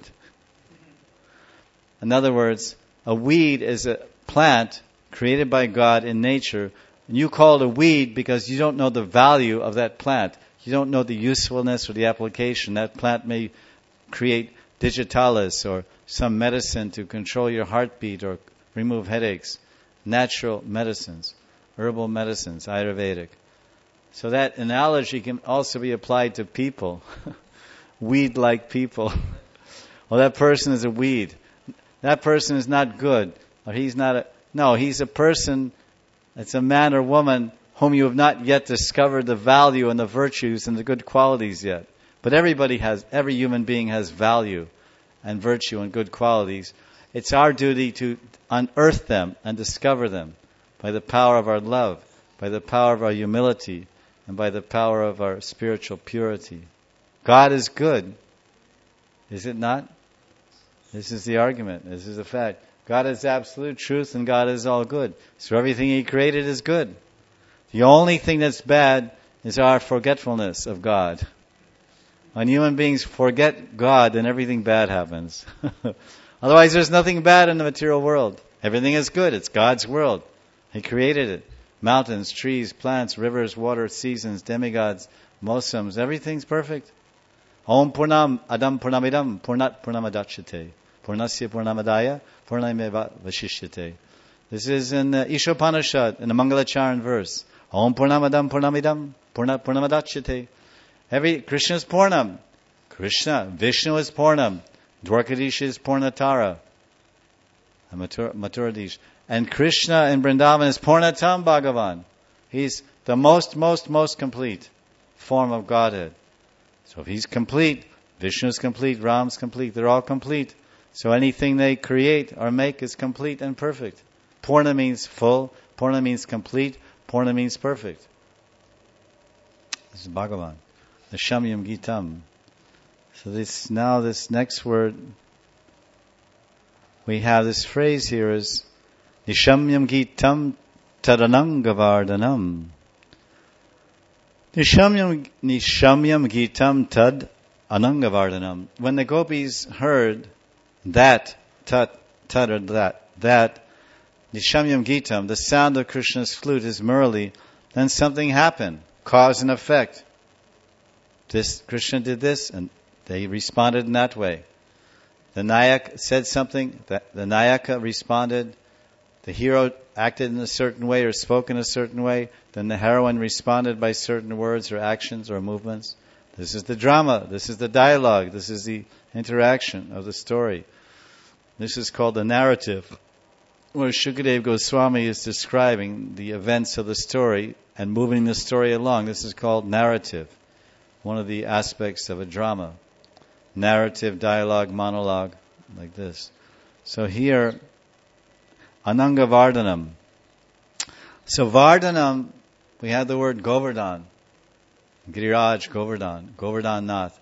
In other words, a weed is a plant created by God in nature, and you call it a weed because you don't know the value of that plant. You don't know the usefulness or the application. That plant may create digitalis or some medicine to control your heartbeat or remove headaches. Natural medicines, herbal medicines, Ayurvedic. So that analogy can also be applied to people. Weed-like people. Well, that person is a weed. That person is not good. Or he's not a... No, he's a person, it's a man or woman whom you have not yet discovered the value and the virtues and the good qualities yet. But every human being has value and virtue and good qualities. It's our duty to unearth them and discover them by the power of our love, by the power of our humility, and by the power of our spiritual purity. God is good. Is it not? This is the argument. This is the fact. God is absolute truth and God is all good. So everything He created is good. The only thing that's bad is our forgetfulness of God. When human beings forget God, then everything bad happens. Otherwise, there's nothing bad in the material world. Everything is good. It's God's world. He created it. Mountains, trees, plants, rivers, water, seasons, demigods, mosams. Everything's perfect. Om Purnam Adam Purnamidam Purnat Purnamadachyate Purnasya Purnamadaya Purnameva Vashishyate. This is in the Ishopanishad, in the Mangalacharan verse. Om Purnamadam Purnamidam Purnat Purnamadachyate. Krishna is Purnam. Krishna, Vishnu is Purnam. Dwarkadish is Purnatara. Mathuradish. And Krishna in Vrindavan is Purnatam Bhagavan. He's the most complete form of Godhead. So if He's complete, Vishnu is complete, Ram's complete, they're all complete. So anything they create or make is complete and perfect. Purna means full, Purna means complete, Purna means perfect. This is Bhagavan. The Shamyam Gitam. So this next word, we have this phrase here is Nishamyam Gitam Tadanangavardhanam. Nishamyam Gitam Tad Anangavardhanam. When the gopis heard that Nishamyam Gitam, the sound of Krishna's flute is Murali, then something happened, cause and effect. Krishna did this, and they responded in that way. The Nayak said something, the Nayaka responded, the hero acted in a certain way or spoke in a certain way, then the heroine responded by certain words or actions or movements. This is the drama, this is the dialogue, this is the interaction of the story. This is called the narrative, where Shukadev Goswami is describing the events of the story and moving the story along. This is called narrative, one of the aspects of a drama. Narrative, dialogue, monologue, like this. So here, Ananga Vardhanam. So Vardhanam, we had the word Govardhan. Giriraj Govardhan, Govardhan Nath.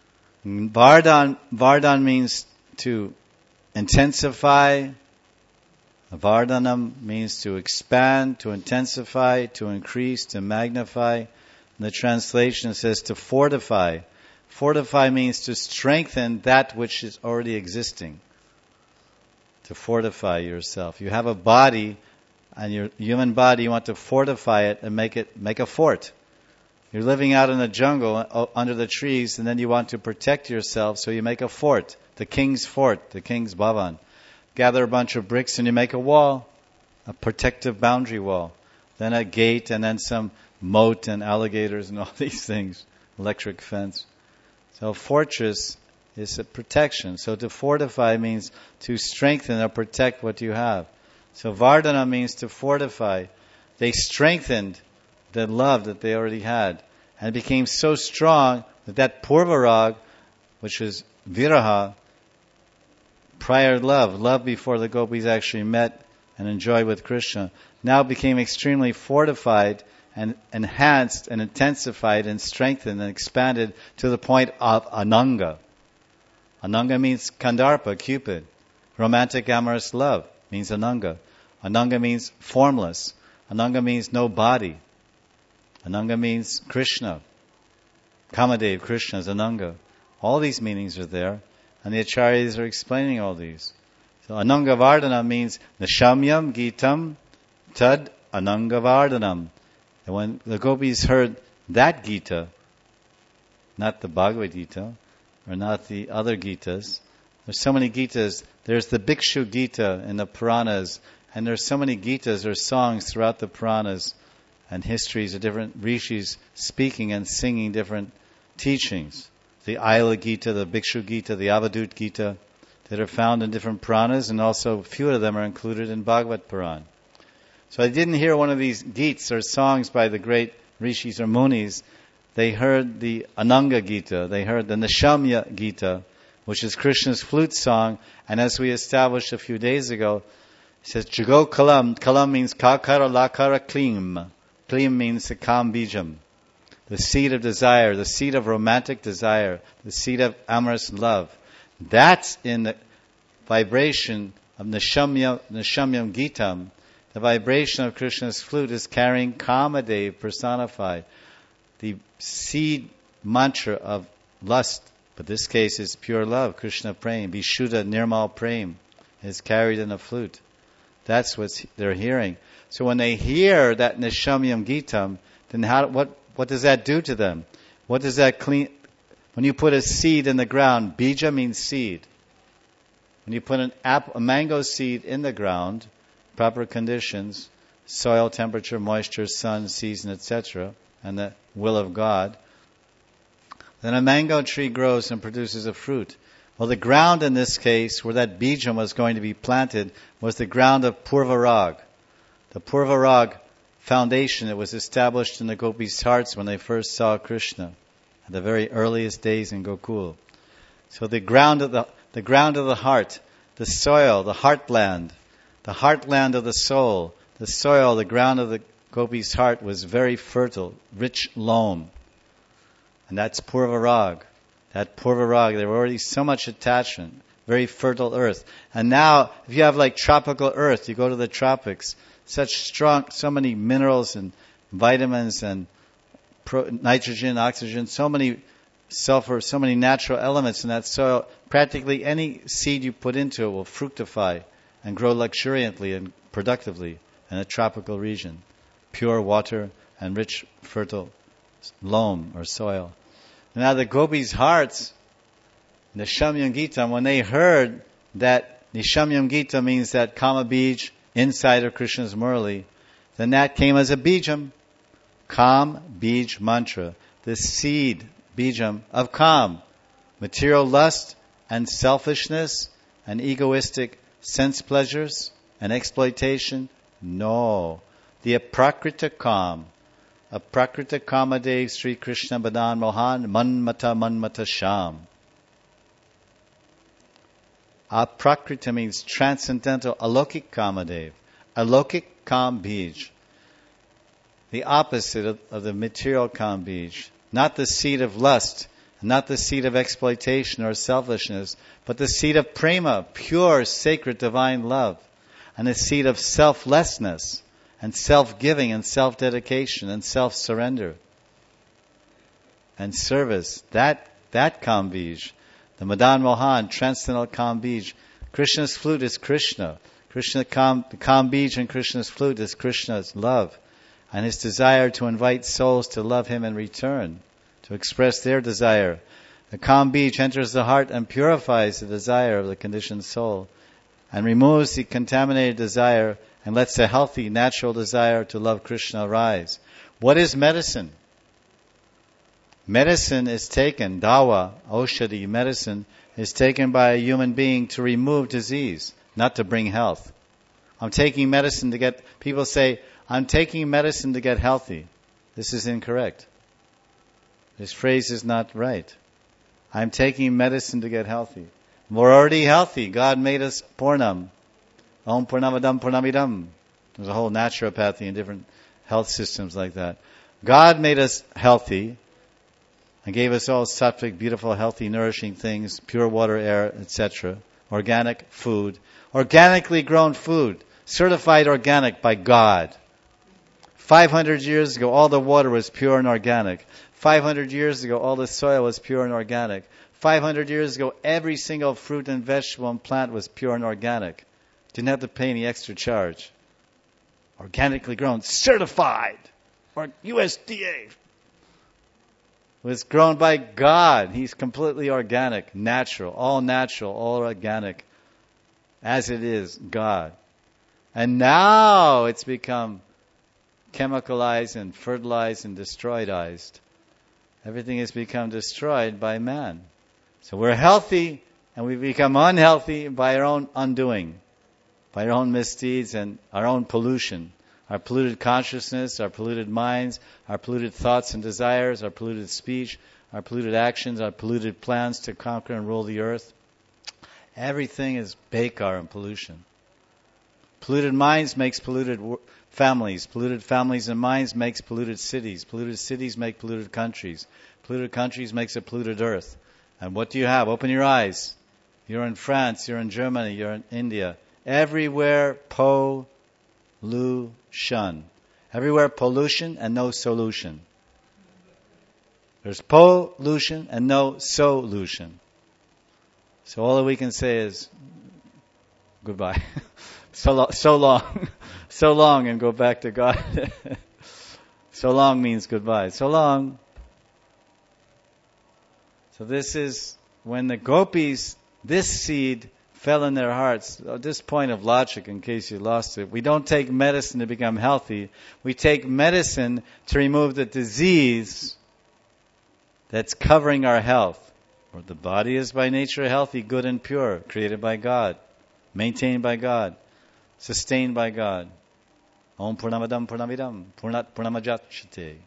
Vardhan means to intensify. Vardhanam means to expand, to intensify, to increase, to magnify. In the translation it says to fortify. Fortify means to strengthen that which is already existing. To fortify yourself. You have a body, and your human body, you want to fortify it and make a fort. You're living out in the jungle under the trees, and then you want to protect yourself, so you make a fort, the king's bhavan. Gather a bunch of bricks and you make a wall, a protective boundary wall. Then a gate, and then some moat and alligators and all these things, electric fence. So a fortress is a protection. So to fortify means to strengthen or protect what you have. So Vardhana means to fortify. They strengthened the love that they already had. And it became so strong that Purvarag, which is Viraha, prior love before the gopis actually met and enjoyed with Krishna, now became extremely fortified and enhanced and intensified and strengthened and expanded to the point of Ananga. Ananga means Kandarpa, Cupid. Romantic amorous love means Ananga. Ananga means formless. Ananga means no body. Ananga means Krishna. Kamadev, Krishna is Ananga. All these meanings are there, and the acharyas are explaining all these. So Ananga Vardhana means Nishamyam Gitam Tad Ananga Vardhanam. And when the gopis heard that Gita, not the Bhagavad Gita, or not the other Gitas, there's so many Gitas. There's the Bhikshu Gita in the Puranas, and there's so many Gitas or songs throughout the Puranas and histories of different rishis speaking and singing different teachings. The Aila Gita, the Bhikshu Gita, the Avadut Gita, that are found in different Puranas, and also a few of them are included in Bhagavad Puran. So I didn't hear one of these Gits or songs by the great rishis or munis. They heard the Ananga Gita, they heard the Nishamya Gita, which is Krishna's flute song, and as we established a few days ago, it says, Jago Kalam. Kalam means Kakara Lakara Klim. Klim means the Kam Bijam, the seed of desire, the seed of romantic desire, the seed of amorous love. That's in the vibration of Nishamyam Gitam. The vibration of Krishna's flute is carrying Kamadev personified, the seed mantra of lust, but this case is pure love, Krishna Prem, Vishuddha Nirmal Prem, is carried in a flute. That's what they're hearing. So when they hear that Nishamyam Gitam, then what does that do to them? What does that clean? When you put a seed in the ground, bija means seed. When you put a mango seed in the ground, proper conditions, soil, temperature, moisture, sun, season, etc., and the will of God, then a mango tree grows and produces a fruit. Well, the ground in this case, where that bijam was going to be planted, was the ground of Purvarag. The Purvarag foundation that was established in the gopis' hearts when they first saw Krishna, at the very earliest days in Gokul. So the ground of the heart, the soil, the heartland of the soul, the soil, the ground of the gopis' heart was very fertile, rich loam. And that's Purvarag. That Purvarag, there was already so much attachment, very fertile earth. And now, if you have like tropical earth, you go to the tropics, so many minerals and vitamins and nitrogen, oxygen, so many sulfur, so many natural elements in that soil. Practically any seed you put into it will fructify and grow luxuriantly and productively in a tropical region. Pure water and rich, fertile loam or soil. Now the gopis' hearts, Nishamyam Gita, when they heard that Nishamyam Gita means that Kama Bij inside of Krishna's Murali, then that came as a bijam, Kam Bij mantra, the seed, bijam, of Kam, material lust and selfishness and egoistic sense pleasures and exploitation. No. The aprakrita Kam, Aprakrita Kamadev Sri Krishna Badan Mohan Manmata Sham. Aprakrita means transcendental, alokik Kamadev, alokik Kam Bij. The opposite of the material Kam Bij. Not the seed of lust, not the seed of exploitation or selfishness, but the seed of prema, pure, sacred, divine love, and the seed of selflessness, and self-giving, and self-dedication, and self-surrender, and service. That Kam Bij, the Madan Mohan, transcendental Kam Bij. Krishna's flute is Krishna. The Kam Bij in Krishna's flute is Krishna's love. and his desire to invite souls to love him in return, to express their desire. The calm beach enters the heart and purifies the desire of the conditioned soul, and removes the contaminated desire and lets the healthy, natural desire to love Krishna arise. What is medicine? Medicine is taken, dawa, oshadi, medicine, is taken by a human being to remove disease, not to bring health. I'm taking medicine to get, people say, I'm taking medicine to get healthy. This is incorrect. This phrase is not right. I'm taking medicine to get healthy. We're already healthy. God made us Purnam. Om Purnamadam Purnamidam. There's a whole naturopathy and different health systems like that. God made us healthy and gave us all sattvic, beautiful, healthy, nourishing things, pure water, air, etc. Organic food. Organically grown food. Certified organic by God. 500 years ago, all the water was pure and organic. 500 years ago, all the soil was pure and organic. 500 years ago, every single fruit and vegetable and plant was pure and organic. Didn't have to pay any extra charge. Organically grown, certified, or USDA. Was grown by God. He's completely organic, natural, all organic, as it is, God. And now it's become chemicalized and fertilized and destroyedized. Everything has become destroyed by man. So we're healthy and we become unhealthy by our own undoing, by our own misdeeds and our own pollution. Our polluted consciousness, our polluted minds, our polluted thoughts and desires, our polluted speech, our polluted actions, our polluted plans to conquer and rule the earth. Everything is bekar and pollution. Polluted minds makes polluted families. Polluted families and minds makes polluted cities. Polluted cities make polluted countries. Polluted countries makes a polluted earth. And what do you have? Open your eyes. You're in France, you're in Germany, you're in India. Everywhere pollution. Everywhere pollution and no solution. There's pollution and no solution. So all that we can say is goodbye. So long and go back to God. So long means goodbye. So long. So this is when the gopis, this seed fell in their hearts. At this point of logic, in case you lost it, we don't take medicine to become healthy. We take medicine to remove the disease that's covering our health. For the body is by nature healthy, good and pure, created by God, maintained by God, sustained by God. Om Purnamadam Purnamidam Purnat Purnamajachite.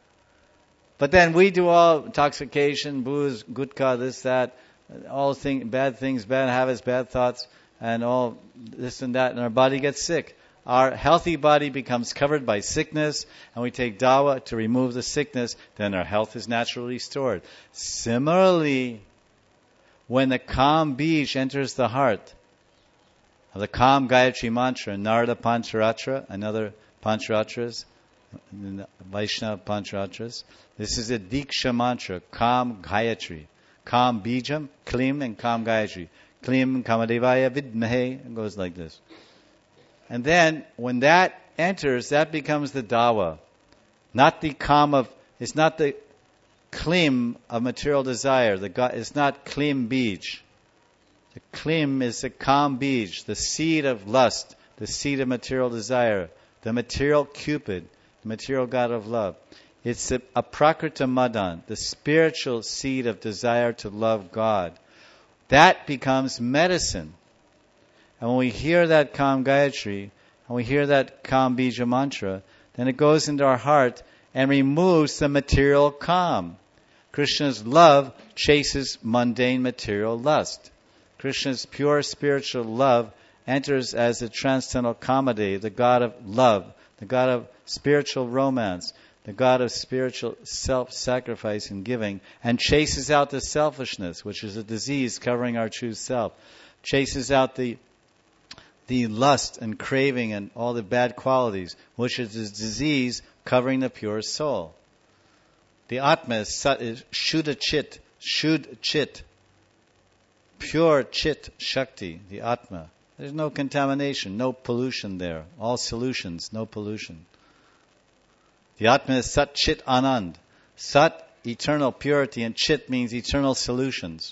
But then we do all intoxication, booze, gutka, this, that, all bad things, bad habits, bad thoughts, and all this and that, and our body gets sick. Our healthy body becomes covered by sickness, and we take dawa to remove the sickness, then our health is naturally restored. Similarly, when the calm bij enters the heart, the calm Gayatri mantra, Narada Pancharatra, another Pancharatras, Vaishnava Pancharatras. This is a Diksha mantra, calm Gayatri. Calm Bijam, Klim, and calm Gayatri. Klim Kamadevaya Vidmahe, it goes like this. And then, when that enters, that becomes the dawa. Not the calm of, it's not the klim of material desire. It's not klim bij. The klim is the calm bij, the seed of lust, the seed of material desire, the material Cupid, the material god of love. It's a prakrita madan, the spiritual seed of desire to love God. That becomes medicine. And when we hear that calm Gayatri, and we hear that calm bija mantra, then it goes into our heart and removes the material calm. Krishna's love chases mundane material lust. Krishna's pure spiritual love enters as the transcendental Kamadev, the God of love, the God of spiritual romance, the God of spiritual self-sacrifice and giving, and chases out the selfishness, which is a disease covering our true self. Chases out the lust and craving and all the bad qualities, which is a disease covering the pure soul. The Atma is Shuddha Chit, pure Chit Shakti, the Atma. There's no contamination, no pollution there. All solutions, no pollution. The Atma is Sat Chit Anand. Sat, eternal purity, and Chit means eternal solutions.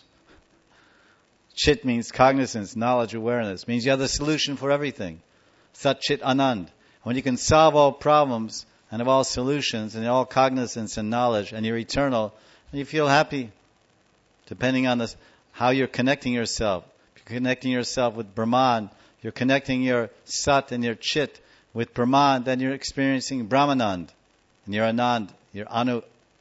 Chit means cognizance, knowledge, awareness. Means you have the solution for everything. Sat Chit Anand. When you can solve all problems and have all solutions and all cognizance and knowledge and you're eternal, and you feel happy. Depending on how you're connecting yourself. If you're connecting yourself with Brahman, you're connecting your Sat and your Chit with Brahman, then you're experiencing Brahmanand. And you're Anand, you're Anu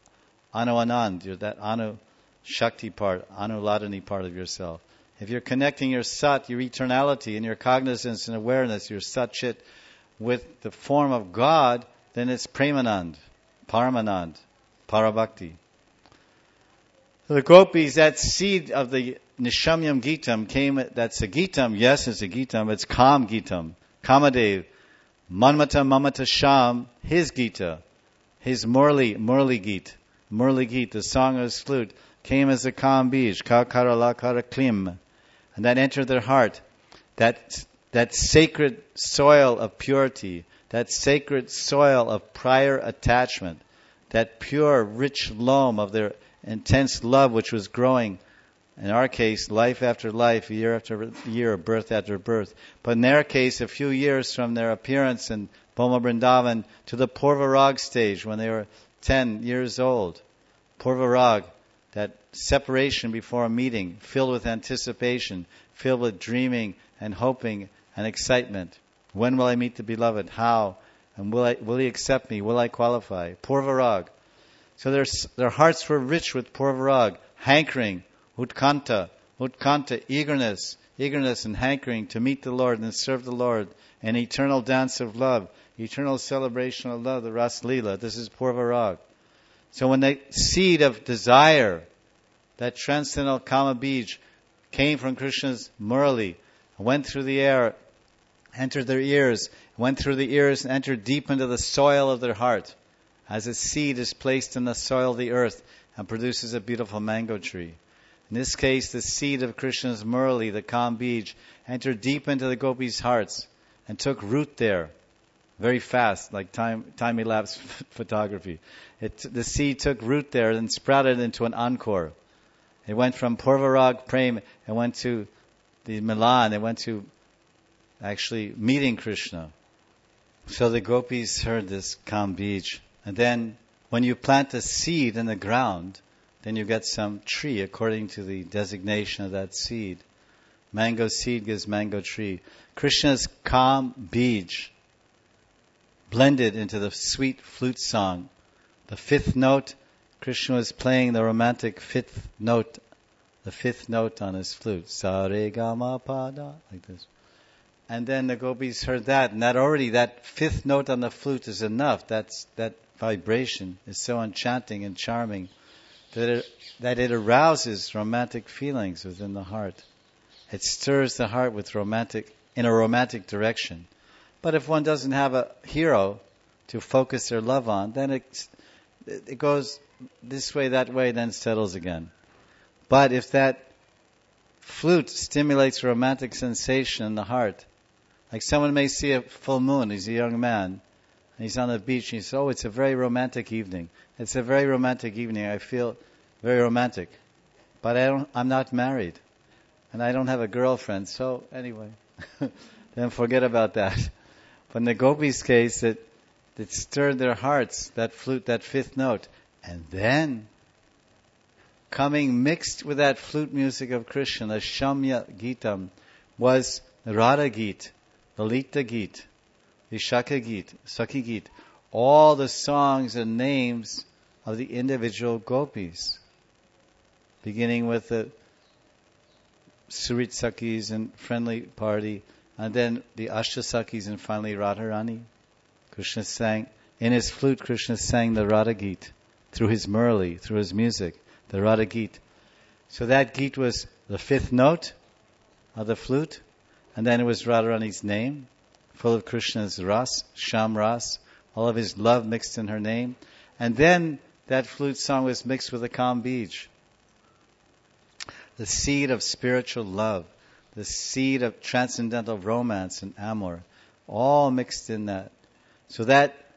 Anand, you're that Anu Shakti part, Anu Ladani part of yourself. If you're connecting your Sat, your eternality, and your cognizance and awareness, your Sat Chit, with the form of God, then it's Premanand, Paramanand, Parabhakti. So the gopis, that seed of the Nishamyam Gitam came, that's a Gitam, yes it's a Gitam, it's Kam Gitam, Kamadev, Manmata Mamata Sham, his Gita, his Murli Git, the song of his flute, came as a Kam Bij, Kakara Lakara Klim, and that entered their heart, that sacred soil of purity, that sacred soil of prior attachment, that pure, rich loam of their intense love which was growing, in our case, life after life, year after year, birth after birth. But in their case, a few years from their appearance in Bhoma Vrindavan to the Purvarag stage when they were 10 years old. Purvarag, that separation before a meeting, filled with anticipation, filled with dreaming and hoping and excitement. When will I meet the beloved? How? And will he accept me? Will I qualify? Purvarag. So their hearts were rich with Purvarag, hankering, utkanta, eagerness and hankering to meet the Lord and serve the Lord, an eternal dance of love, eternal celebration of love, the Ras Leela. This is Purvarag. So when the seed of desire, that transcendental Kama Bij, came from Krishna's Murali, went through the air, entered their ears, went through the ears and entered deep into the soil of their heart, as a seed is placed in the soil of the earth and produces a beautiful mango tree. In this case, the seed of Krishna's Murali, the Kam Bij, entered deep into the gopis' hearts and took root there very fast, like time-elapsed photography. The seed took root there and sprouted into an encore. It went from Purvarag Prem, it went to the Milan, it went to actually meeting Krishna. So the gopis heard this Kam Bij. And then when you plant a seed in the ground, then you get some tree according to the designation of that seed. Mango seed gives mango tree. Krishna's Kam Bij blended into the sweet flute song. The fifth note, Krishna was playing the romantic fifth note on his flute. Sa re ga ma pa da, like this. And then the gopis heard that, and that fifth note on the flute is enough. That vibration is so enchanting and charming that it arouses romantic feelings within the heart. It stirs the heart in a romantic direction. But if one doesn't have a hero to focus their love on, then it goes this way, that way, then settles again. But if that flute stimulates a romantic sensation in the heart, like someone may see a full moon, he's a young man, and he's on the beach, and he says, oh, it's a very romantic evening. It's a very romantic evening. I feel very romantic. But I'm not married. And I don't have a girlfriend. So anyway, then forget about that. But in the gopis' case, it stirred their hearts, that flute, that fifth note. And then, coming mixed with that flute music of Krishna, the Shamya Gitam, was the Radha Git, the Lita Git, the Shaka Git, Sakhi Git, all the songs and names of the individual gopis, beginning with the Surit Sakhis and Friendly Party, and then the Ashta Sakhis, and finally Radharani. Krishna sang, in his flute, Krishna sang the Radha Git, through his Murli, through his music, the Radha Git. So that Git was the fifth note of the flute, and then it was Radharani's name, full of Krishna's ras, Sham ras, all of his love mixed in her name. And then that flute song was mixed with the Kam Bij, the seed of spiritual love, the seed of transcendental romance and amor, all mixed in that. So that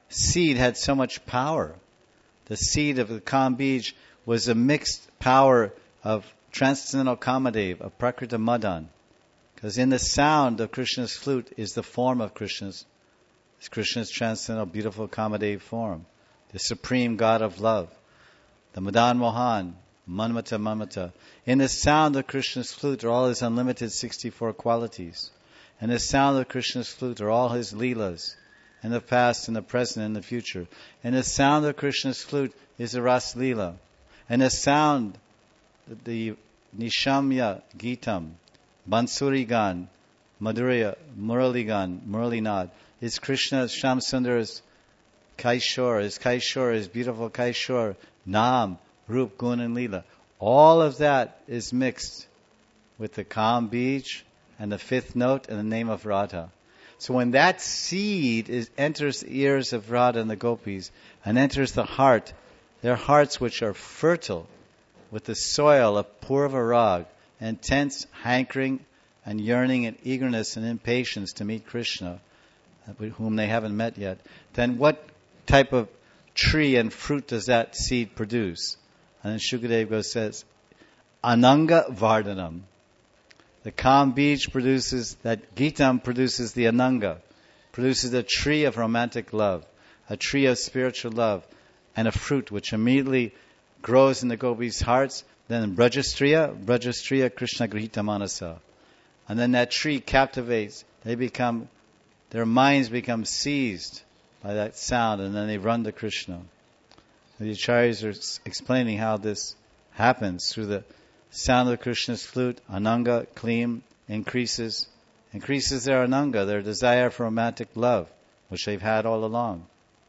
seed had so much power. The seed of the Kambij was a mixed power of transcendental Kamadev, of Prakriti Madan. Because in the sound of Krishna's flute is the form of Krishna's transcendental, beautiful Kamadev form, the supreme God of love, the Madan Mohan, Manmata Mamata. In the sound of Krishna's flute are all his unlimited 64 qualities. In the sound of Krishna's flute are all his leelas, in the past, in the present, and the future. In the sound of Krishna's flute is the Ras Leela. And the sound, the Nishamya Gitam, Bansurigan, Madhurya, Muraligan, Muralinad, is Krishna Shamsundar's Kaishor, his beautiful Kaishor, Nam, Rup, Gun, and Leela. All of that is mixed with the Kam Bij and the fifth note and the name of Radha. So when that seed enters the ears of Radha and the gopis and enters the heart, their hearts which are fertile with the soil of Purva Rag, intense hankering and yearning and eagerness and impatience to meet Krishna, whom they haven't met yet, then what type of tree and fruit does that seed produce? And then Shukadeva says, Ananga Vardhanam. The Kam Bij produces, that Gitam produces the Ananga, produces a tree of romantic love, a tree of spiritual love, and a fruit which immediately grows in the gopis' hearts. Then Brajastriya Krishna Grihita Manasa. And then that tree captivates. Their minds become seized by that sound, and then they run to Krishna. The Acharyas are explaining how this happens through the sound of Krishna's flute. Ananga, Kleem, increases their Ananga, their desire for romantic love, which they've had all along.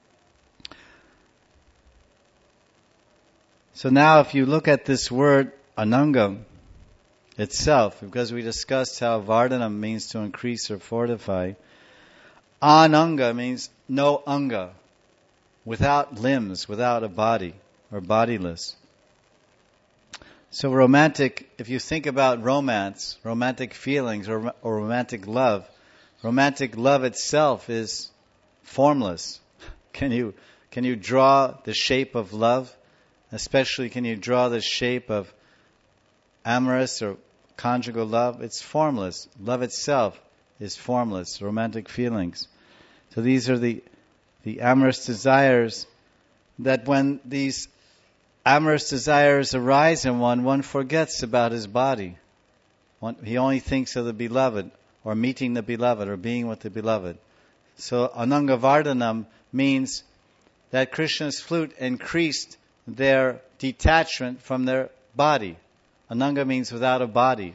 So now if you look at this word Ananga itself, because we discussed how Vardhanam means to increase or fortify, Ananga means no anga, without limbs, without a body, or bodiless. So romantic, if you think about romance, romantic feelings, or romantic love itself is formless. Can you draw the shape of love? Especially, can you draw the shape of amorous or conjugal love? It's formless. Love itself is formless, romantic feelings. So these are the amorous desires, that when these amorous desires arise in one forgets about his body. He only thinks of the beloved, or meeting the beloved, or being with the beloved. So Ananga Vardhanam means that Krishna's flute increased their detachment from their body. Ananga means without a body.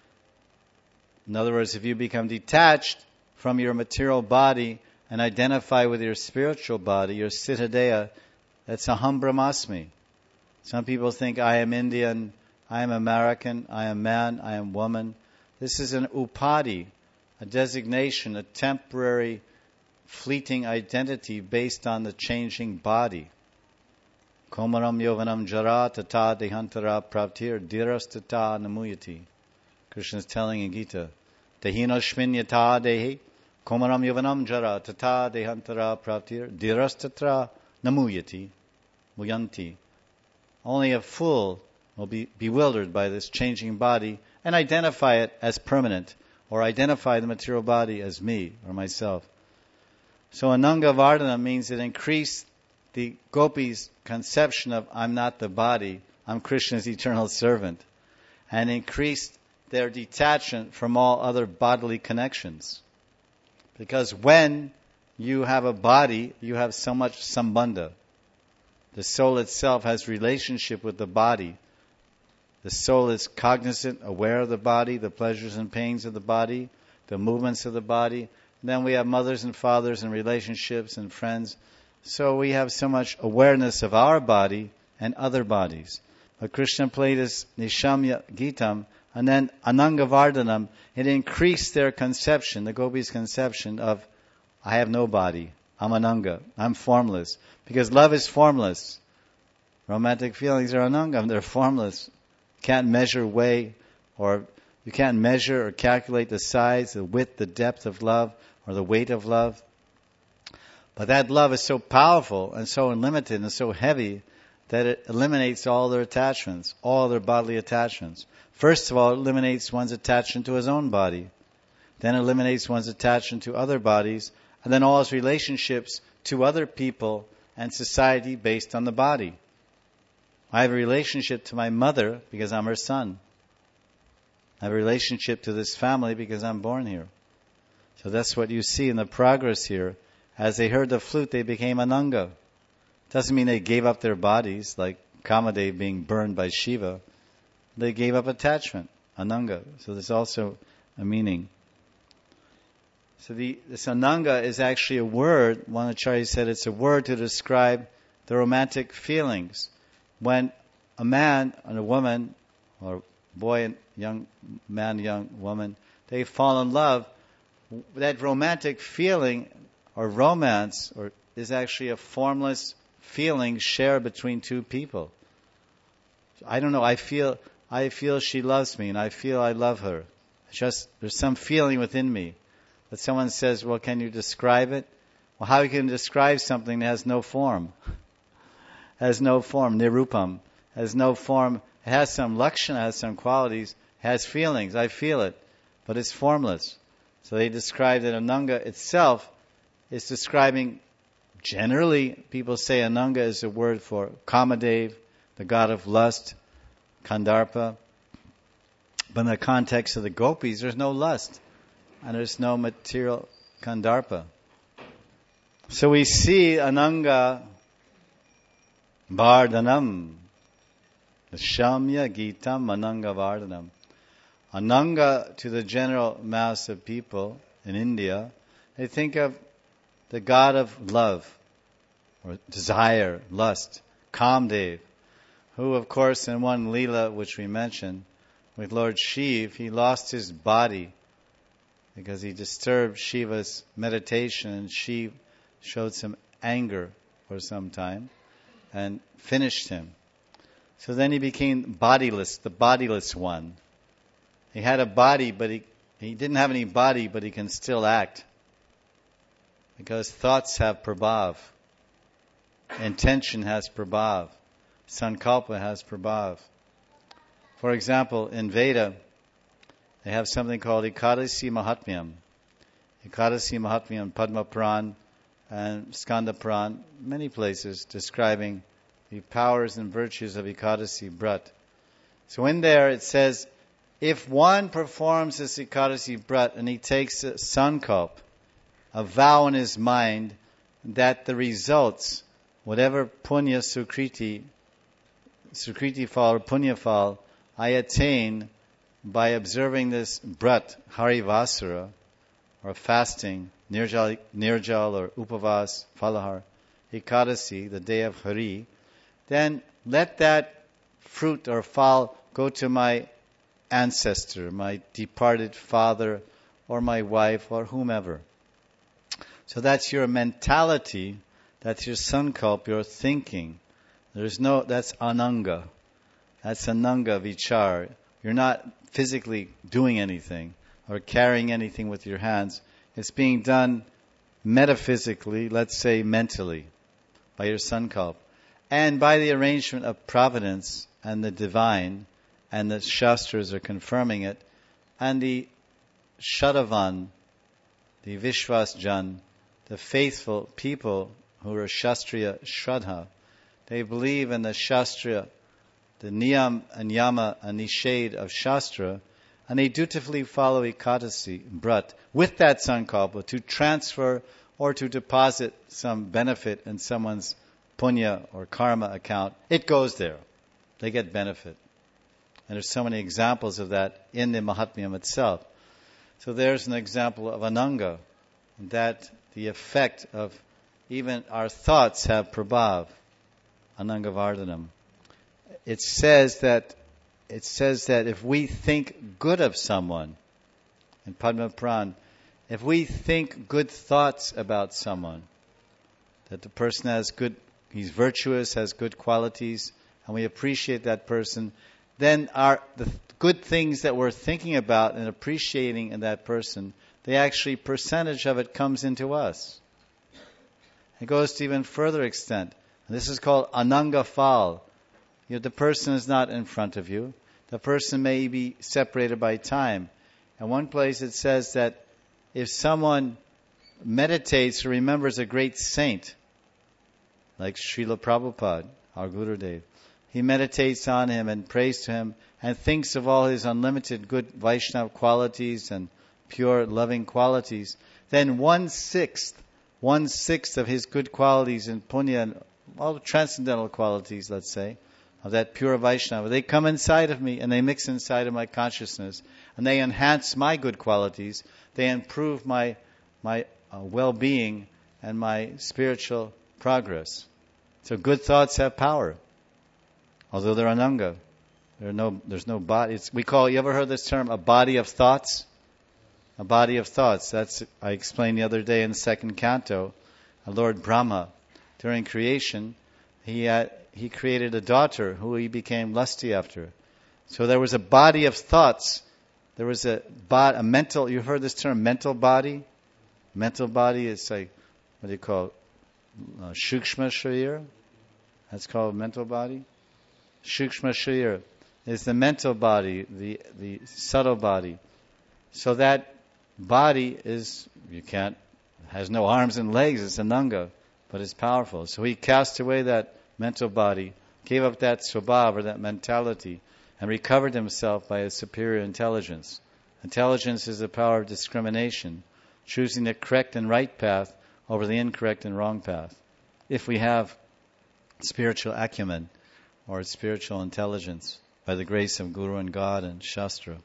In other words, if you become detached from your material body and identify with your spiritual body, your Siddhadeha, that's Aham Brahmasmi. Some people think, I am Indian, I am American, I am man, I am woman. This is an upadi, a designation, a temporary, fleeting identity based on the changing body. Komaram yovanam jara tata dehantara pravtir diras tata namuyati. Krishna is telling in Gita, Dehinoshmin yata dehi, komaram yovanam jara tata dehantara pravtir diras tatra namuyati, muyanti. Only a fool will be bewildered by this changing body and identify it as permanent, or identify the material body as me or myself. So Ananga Vardhana means it increased the gopis' conception of I'm not the body, I'm Krishna's eternal servant, and increased their detachment from all other bodily connections. Because when you have a body, you have so much sambandha. The soul itself has relationship with the body. The soul is cognizant, aware of the body, the pleasures and pains of the body, the movements of the body. And then we have mothers and fathers and relationships and friends. So we have so much awareness of our body and other bodies. But Krishna played his Nishamya Gitam, and then Ananga Vardhanam, it increased their conception, the gopis' conception of, I have no body, I'm Ananga, I'm formless. Because love is formless. Romantic feelings are Anangam, they're formless. You can't measure, weigh, or you can't measure or calculate the size, the width, the depth of love, or the weight of love. But that love is so powerful and so unlimited and so heavy that it eliminates all their attachments, all their bodily attachments. First of all, it eliminates one's attachment to his own body. Then it eliminates one's attachment to other bodies, and then all his relationships to other people and society based on the body. I have a relationship to my mother because I'm her son. I have a relationship to this family because I'm born here. So that's what you see in the progress here. As they heard the flute, they became Ananga. Doesn't mean they gave up their bodies, like Kamadev being burned by Shiva. They gave up attachment, Ananga. So there's also a meaning. So this Ananga is actually a word. One acharya said it's a word to describe the romantic feelings. When a man and a woman, or boy and young man, young woman, they fall in love, that romantic feeling or romance is actually a formless feeling shared between two people. I don't know, I feel she loves me and I feel I love her. It's just, there's some feeling within me. But someone says, well, can you describe it? Well, how can you describe something that has no form? Has no form, nirupam. Has no form. It has some lakshana, has some qualities, has feelings. I feel it. But it's formless. So they describe that Ananga itself is describing, generally, people say Ananga is a word for Kamadev, the god of lust, Kandarpa. But in the context of the gopis, there's no lust. And there's no material Kandarpa. So we see Ananga Vardhanam. The Shamya Gitam Ananga Vardhanam. Ananga, to the general mass of people in India, they think of the god of love, or desire, lust, Kamdev, who of course in one Leela which we mentioned, with Lord Shiva, he lost his body because he disturbed Shiva's meditation, and Shiva showed some anger for some time and finished him. So then he became bodiless, the bodiless one. He had a body, but he didn't have any body, but he can still act. Because thoughts have prabhav. Intention has prabhav. Sankalpa has prabhav. For example, in Veda, they have something called Ekadasi Mahatmyam. Ekadasi Mahatmyam, Padma Puran and Skanda Puran, many places describing the powers and virtues of Ekadasi Brat. So in there it says, if one performs this Ekadasi Brat and he takes a sankalp, a vow in his mind, that the results, whatever punya sukriti fall or punya fall, I attain by observing this brat, harivasara, or fasting, nirjal or upavas, falahar, ekadasi, the day of Hari, then let that fruit or fall go to my ancestor, my departed father, or my wife, or whomever. So that's your mentality, that's your sankalp, your thinking. That's ananga. That's ananga vichar. You're not physically doing anything or carrying anything with your hands. It's being done metaphysically, let's say mentally, by your sankalp. And by the arrangement of providence and the divine, and the Shastras are confirming it, and the Shadavan, the Vishwasjan, the faithful people who are Shastriya Shraddha, they believe in the Shastriya, the Niyam and Yama and Nishad of Shastra, and they dutifully follow Ekadasi, Brat, with that sankalpa to transfer or to deposit some benefit in someone's punya or karma account. It goes there. They get benefit. And there's so many examples of that in the Mahatmyam itself. So there's an example of Ananga, that the effect of even our thoughts have prabhav, Ananga Vardhanam. It says that if we think good of someone, in Padma Puran, if we think good thoughts about someone, that the person he's virtuous, has good qualities, and we appreciate that person, then the good things that we're thinking about and appreciating in that person, percentage of it comes into us. It goes to even further extent. And this is called Ananga Phal. The person is not in front of you. The person may be separated by time. In one place it says that if someone meditates or remembers a great saint, like Srila Prabhupada, our Gurudev, he meditates on him and prays to him and thinks of all his unlimited good Vaishnava qualities and pure loving qualities, then 1/6 of his good qualities and punya and all the transcendental qualities, let's say, of that pure Vaishnava, they come inside of me and they mix inside of my consciousness and they enhance my good qualities. They improve my well-being and my spiritual progress. So good thoughts have power, although they're ananga. There's no body. You ever heard this term, a body of thoughts? A body of thoughts. I explained the other day in the second canto, Lord Brahma, during creation, he created a daughter who he became lusty after. So there was a body of thoughts. There was a mental, you heard this term, mental body? Mental body is like, what do you call it? Shukshma Sharir. That's called mental body. Shukshma Sharir is the mental body, the subtle body. So that body has no arms and legs, it's ananga, but it's powerful. So he cast away that mental body, gave up that swabhava, or that mentality, and recovered himself by a superior intelligence. Intelligence is the power of discrimination, choosing the correct and right path over the incorrect and wrong path. If we have spiritual acumen or spiritual intelligence by the grace of Guru and God and Shastra.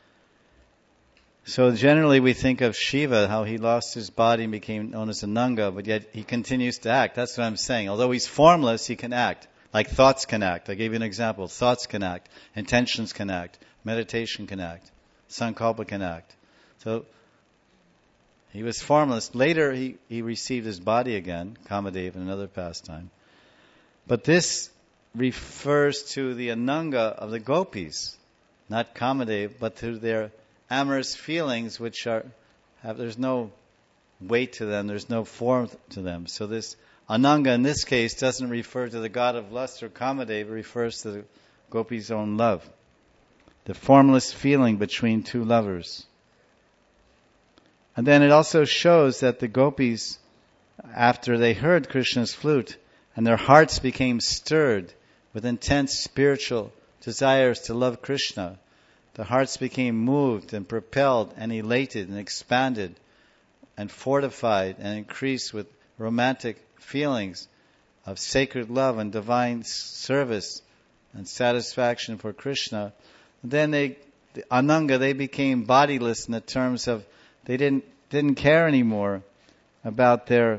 So generally we think of Shiva, how he lost his body and became known as Ananga, but yet he continues to act. That's what I'm saying. Although he's formless, he can act. Like thoughts can act. I gave you an example. Thoughts can act. Intentions can act. Meditation can act. Sankalpa can act. So he was formless. Later he received his body again, Kamadeva, in another pastime. But this refers to the Ananga of the gopis, not Kamadeva, but to their amorous feelings, which there's no weight to them, there's no form to them. So this Ananga in this case doesn't refer to the god of lust or Kamadeva, it refers to the gopis' own love. The formless feeling between two lovers. And then it also shows that the gopis, after they heard Krishna's flute, and their hearts became stirred with intense spiritual desires to love Krishna, the hearts became moved and propelled and elated and expanded and fortified and increased with romantic feelings of sacred love and divine service and satisfaction for Krishna. Then the Ananga, they became bodiless in the terms of they didn't care anymore about their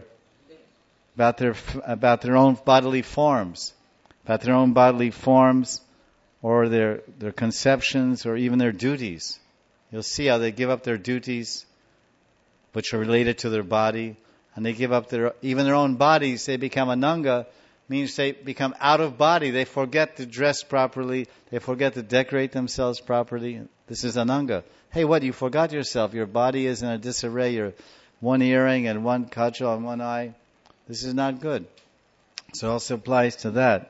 own bodily forms, or their conceptions, or even their duties. You'll see how they give up their duties, which are related to their body, and they give up even their own bodies. They become Ananga, means they become out of body. They forget to dress properly. They forget to decorate themselves properly. This is Ananga. Hey, what? You forgot yourself. Your body is in a disarray. You're one earring and one kajal and one eye. This is not good. So it also applies to that.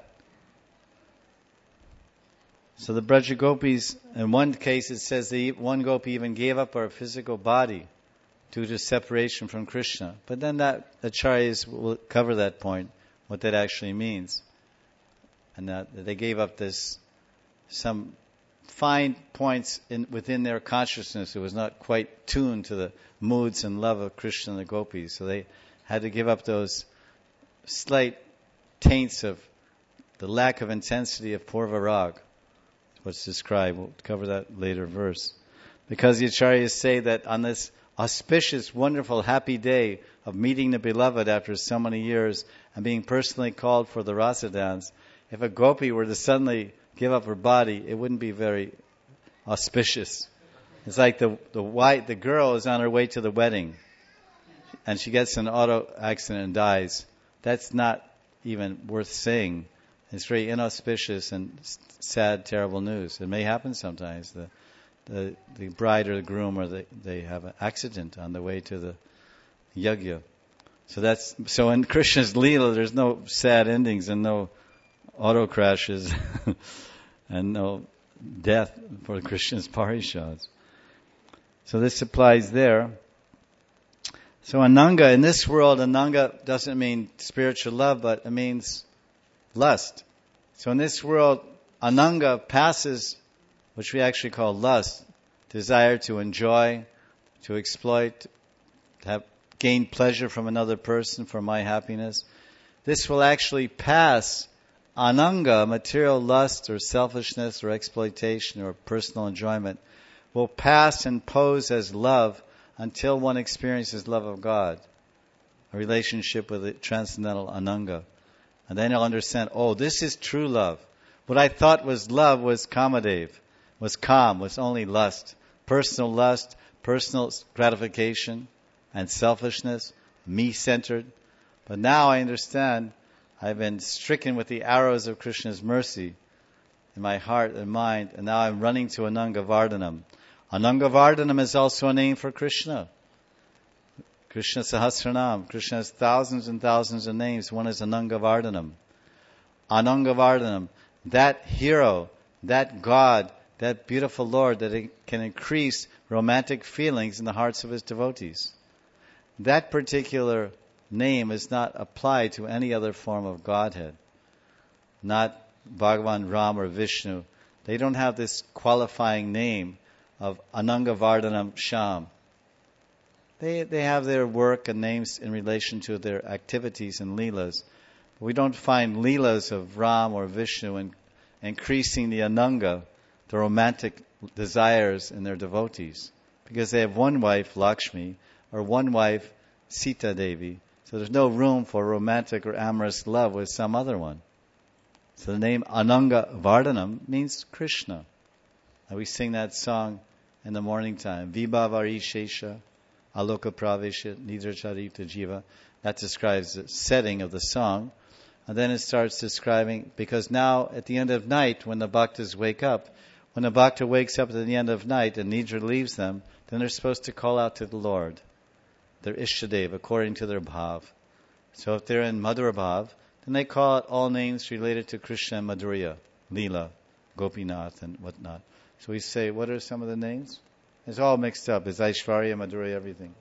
So the Braja Gopis, in one case it says one gopi even gave up her physical body due to separation from Krishna. But then that acharyas will cover that point, what that actually means. And that they gave up some fine points within their consciousness. It was not quite tuned to the moods and love of Krishna and the gopis. So they had to give up those slight taints of the lack of intensity of Purvarag. What's described. We'll cover that later verse. Because the acharyas say that on this auspicious, wonderful, happy day of meeting the beloved after so many years and being personally called for the rasa dance, if a gopi were to suddenly give up her body, it wouldn't be very auspicious. It's like the girl is on her way to the wedding and she gets in an auto accident and dies. That's not even worth saying. It's very inauspicious and sad, terrible news. It may happen sometimes. The bride or the groom, or they have an accident on the way to the yajna. So in Krishna's Leela, there's no sad endings and no auto crashes and no death for Krishna's parishads. So this applies there. So Ananga, in this world, Ananga doesn't mean spiritual love, but it means lust. So in this world, Ananga passes, which we actually call lust, desire to enjoy, to exploit, to gain pleasure from another person for my happiness. This will actually pass Ananga, material lust or selfishness or exploitation or personal enjoyment, will pass and pose as love until one experiences love of God, a relationship with the transcendental Ananga. And then you'll understand, oh, this is true love. What I thought was love was Kamadev, was Kam, was only lust. Personal lust, personal gratification, and selfishness, me-centered. But now I understand I've been stricken with the arrows of Krishna's mercy in my heart and mind, and now I'm running to Ananga Vardhanam. Ananga Vardhanam is also a name for Krishna. Krishna Sahasranam. Krishna has thousands and thousands of names. One is Ananga Vardhanam. Ananga Vardhanam. That hero, that God, that beautiful Lord that can increase romantic feelings in the hearts of his devotees. That particular name is not applied to any other form of Godhead. Not Bhagavan Ram or Vishnu. They don't have this qualifying name of Ananga Vardhanam Sham. They have their work and names in relation to their activities and leelas. We don't find leelas of Ram or Vishnu in increasing the Ananga, the romantic desires in their devotees. Because they have one wife, Lakshmi, or one wife, Sita Devi. So there's no room for romantic or amorous love with some other one. So the name Ananga Vardhanam means Krishna. And we sing that song in the morning time. Vibhavari Shesha, Aloka Pravesha, Nidra Charita Jiva. That describes the setting of the song. And then it starts describing, because now at the end of night, when the bhaktas wake up, when a bhakta wakes up at the end of night and Nidra leaves them, then they're supposed to call out to the Lord, their Ishtadev, according to their bhav. So if they're in Madhura bhav, then they call out all names related to Krishna and Madhurya, Leela, Gopinath and whatnot. So we say, what are some of the names? It's all mixed up. It's Aishwarya, Madhurya, everything.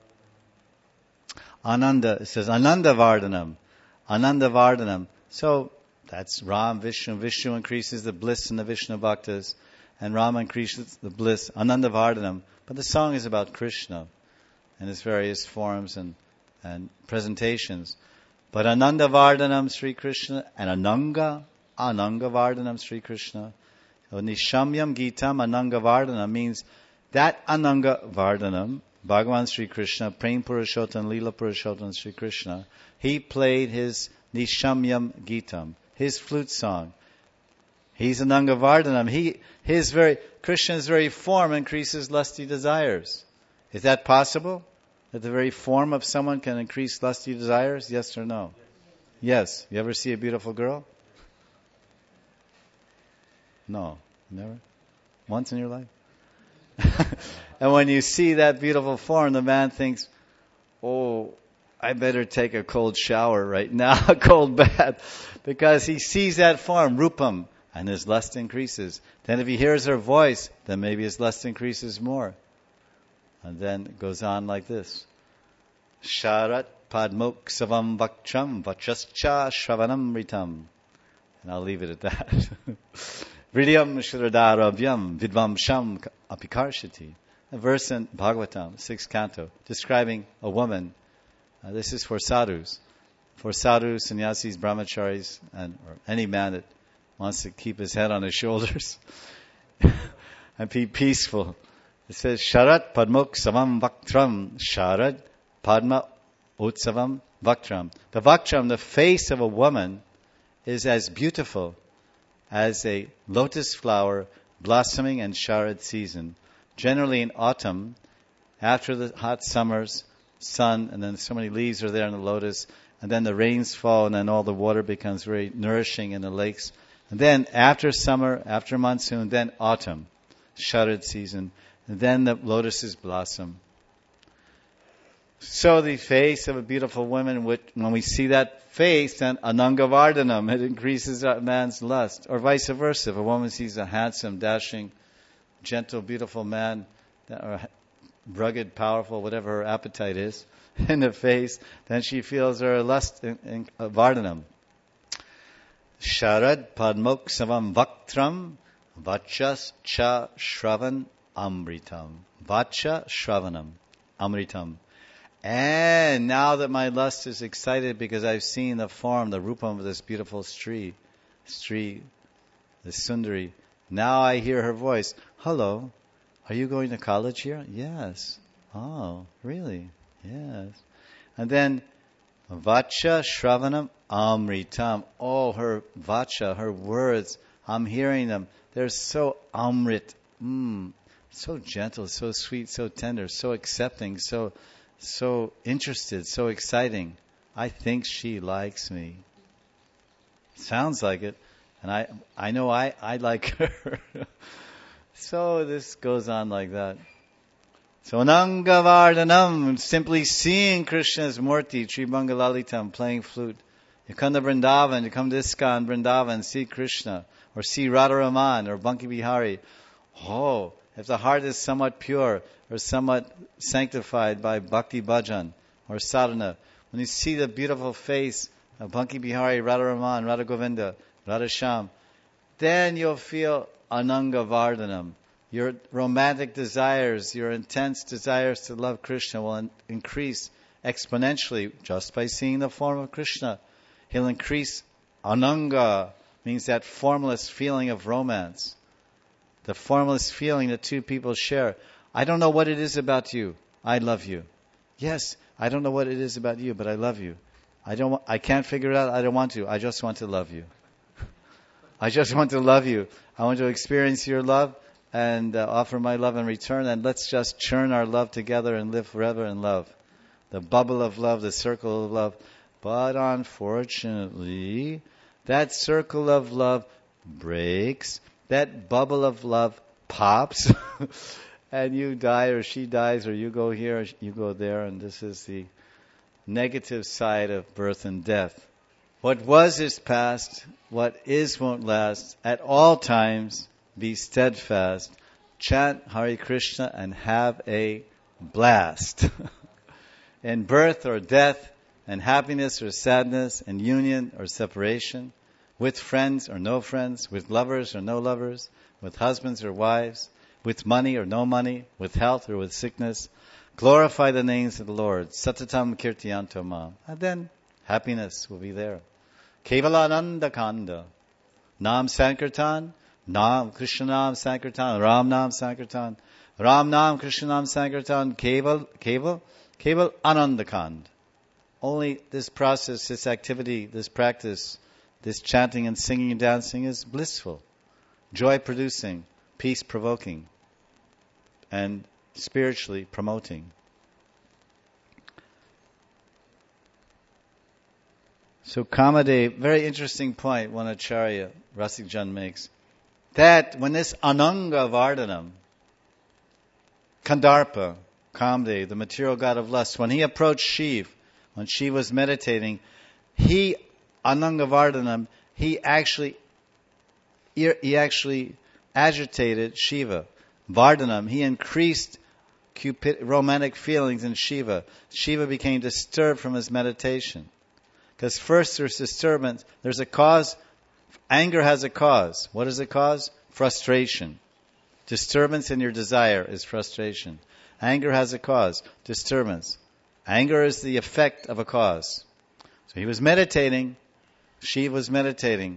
Ananda, it says Ananda Vardhanam. Ananda Vardhanam. So that's Ram, Vishnu. Vishnu increases the bliss in the Vishnu Bhaktas, and Ram increases the bliss, Ananda Vardhanam. But the song is about Krishna in its various forms and presentations. But Ananda Vardhanam Sri Krishna and Ananga Vardhanam Sri Krishna. So Nishamyam Gitam Ananga Vardhanam means that Ananga Vardhanam, Bhagavan Sri Krishna, Prem Purushottam, Leela Purushottam Sri Krishna, he played his Nishamyam Gitam, his flute song. He's Ananga Vardhanam. Krishna's very form increases lusty desires. Is that possible? That the very form of someone can increase lusty desires? Yes or no? Yes. You ever see a beautiful girl? No. Never? Once in your life? And when you see that beautiful form, the man thinks, oh, I better take a cold shower right now, a cold bath, because he sees that form, rupam, and his lust increases. Then if he hears her voice, then maybe his lust increases more. And then it goes on like this. Sharat padmoksavam vakcham vachascha shravanam ritam. And I'll leave it at that. Vridyam shradaravyam vidvamsham apikarshati. A verse in Bhagavatam, 6th canto, describing a woman. This is for sadhus. For sadhus, sannyasis, brahmacharis, or any man that wants to keep his head on his shoulders and be peaceful. It says, Sharat Padmoksavam Vaktram. Sharat Padma Utsavam Vaktram. The Vaktram, the face of a woman, is as beautiful as a lotus flower blossoming in Sharad season. Generally in autumn, after the hot summer's sun, and then so many leaves are there in the lotus, and then the rains fall, and then all the water becomes very nourishing in the lakes. And then after summer, after monsoon, then autumn, Sharad season, and then the lotuses blossom. So the face of a beautiful woman, when we see that face, then anangavardhanam, it increases that man's lust. Or vice versa, if a woman sees a handsome, dashing, gentle, beautiful man, or rugged, powerful, whatever her appetite is, in the face, then she feels her lust in vardhanam. Sharad padmoksavam vaktram vachas cha shravan amritam. Vacha shravanam amritam. And now that my lust is excited because I've seen the form, the rupam of this beautiful Sri, the Sundari, now I hear her voice. Hello, are you going to college here? Yes. Oh, really? Yes. And then, vacha shravanam amritam. Oh, her vacha, her words, I'm hearing them. They're so amrit. So gentle, so sweet, so tender, so accepting, so interested, so exciting. I think she likes me. Sounds like it. And I know I like her. So this goes on like that. So Anangavardhanam, simply seeing Krishna's Murti, Tribangalalitam, playing flute. You come to Vrindavan, you come to ISKCON Vrindavan, see Krishna, or see Radharaman, or Banki Bihari. Oh, if the heart is somewhat pure, or somewhat sanctified by Bhakti Bhajan, or sadhana, when you see the beautiful face of Banki Bihari, Radharaman, Radha Govinda, Radha Shyam, then you'll feel Anangavardhanam. Your romantic desires, your intense desires to love Krishna will increase exponentially just by seeing the form of Krishna. He'll increase ananga, means that formless feeling of romance. The formless feeling that two people share. I don't know what it is about you. I love you. Yes, I don't know what it is about you, but I love you. I can't figure it out. I don't want to. I just want to love you. I just want to love you. I want to experience your love and offer my love in return, and let's just churn our love together and live forever in love. The bubble of love, the circle of love. But unfortunately, that circle of love breaks, that bubble of love pops, and you die or she dies, or you go here or you go there, and this is the negative side of birth and death. What was is past, what is won't last. At all times, be steadfast, chant Hare Krishna, and have a blast. In birth or death, and happiness or sadness, and union or separation, with friends or no friends, with lovers or no lovers, with husbands or wives, with money or no money, with health or with sickness, glorify the names of the Lord. Satatam kirtiyanto mam. And then happiness will be there. Kevalananda kanda. Nam Sankirtan. Nam Krishna Nam Sankirtan, Ram Nam Sankirtan, Ram Nam Krishna Nam Sankirtan, Keval Anandakand. Only this process, this activity, this practice, this chanting and singing and dancing is blissful, joy-producing, peace-provoking, and spiritually promoting. So Kamadev, very interesting point one Acharya, Rasik Jan makes. That when this Ananga Vardhanam, Kandarpa, Kamdev, the material god of lust, when he approached Shiv, when Shiv was meditating, Ananga Vardhanam, he actually agitated Shiva. Vardhanam, he increased romantic feelings in Shiva. Shiva became disturbed from his meditation. Because first there's disturbance, there's a cause. Anger has a cause. What is the cause? Frustration. Disturbance in your desire is frustration. Anger has a cause. Disturbance. Anger is the effect of a cause. So he was meditating. Shiva was meditating.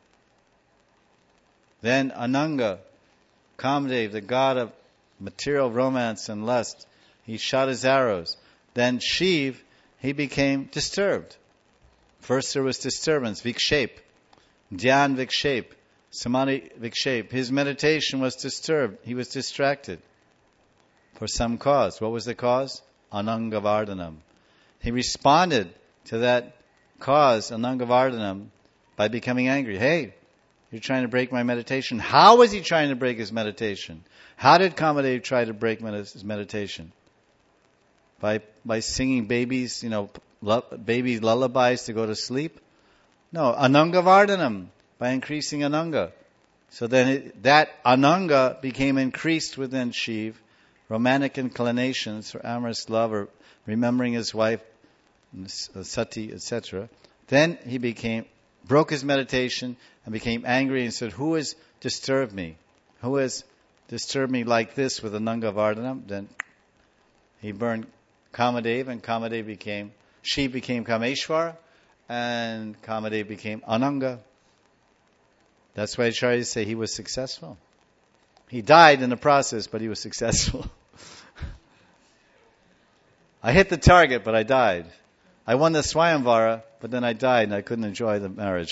Then Ananga, Kamdev, the god of material romance and lust, he shot his arrows. Then Shiv, he became disturbed. First there was disturbance, vikshep. Dhyan vikshep, samadhi vikshep. His meditation was disturbed. He was distracted for some cause. What was the cause? Anangavardhanam. He responded to that cause, Anangavardhanam, by becoming angry. Hey, you're trying to break my meditation. How was he trying to break his meditation? How did Kamadev try to break his meditation? By singing babies, baby lullabies to go to sleep? No, Ananga Vardhanam, by increasing Ananga. So then that Ananga became increased within Shiva, romantic inclinations for amorous love or remembering his wife, Sati, etc. Then he broke his meditation and became angry and said, who has disturbed me? Who has disturbed me like this with Ananga Vardhanam? Then he burned Kamadev, and Shiva became Kameshwara, and Kamadev became Ananga. That's why Acharyas say he was successful. He died in the process, but he was successful. I hit the target, but I died. I won the Swayamvara, but then I died and I couldn't enjoy the marriage.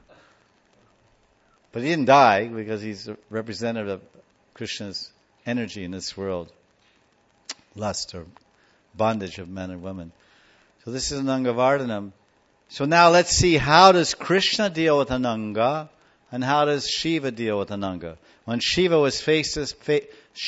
But he didn't die because he's a representative of Krishna's energy in this world. Lust or bondage of men and women. So this is Ananga Vardhanam. So now let's see, how does Krishna deal with Ananga and how does Shiva deal with Ananga? When Shiva was face to face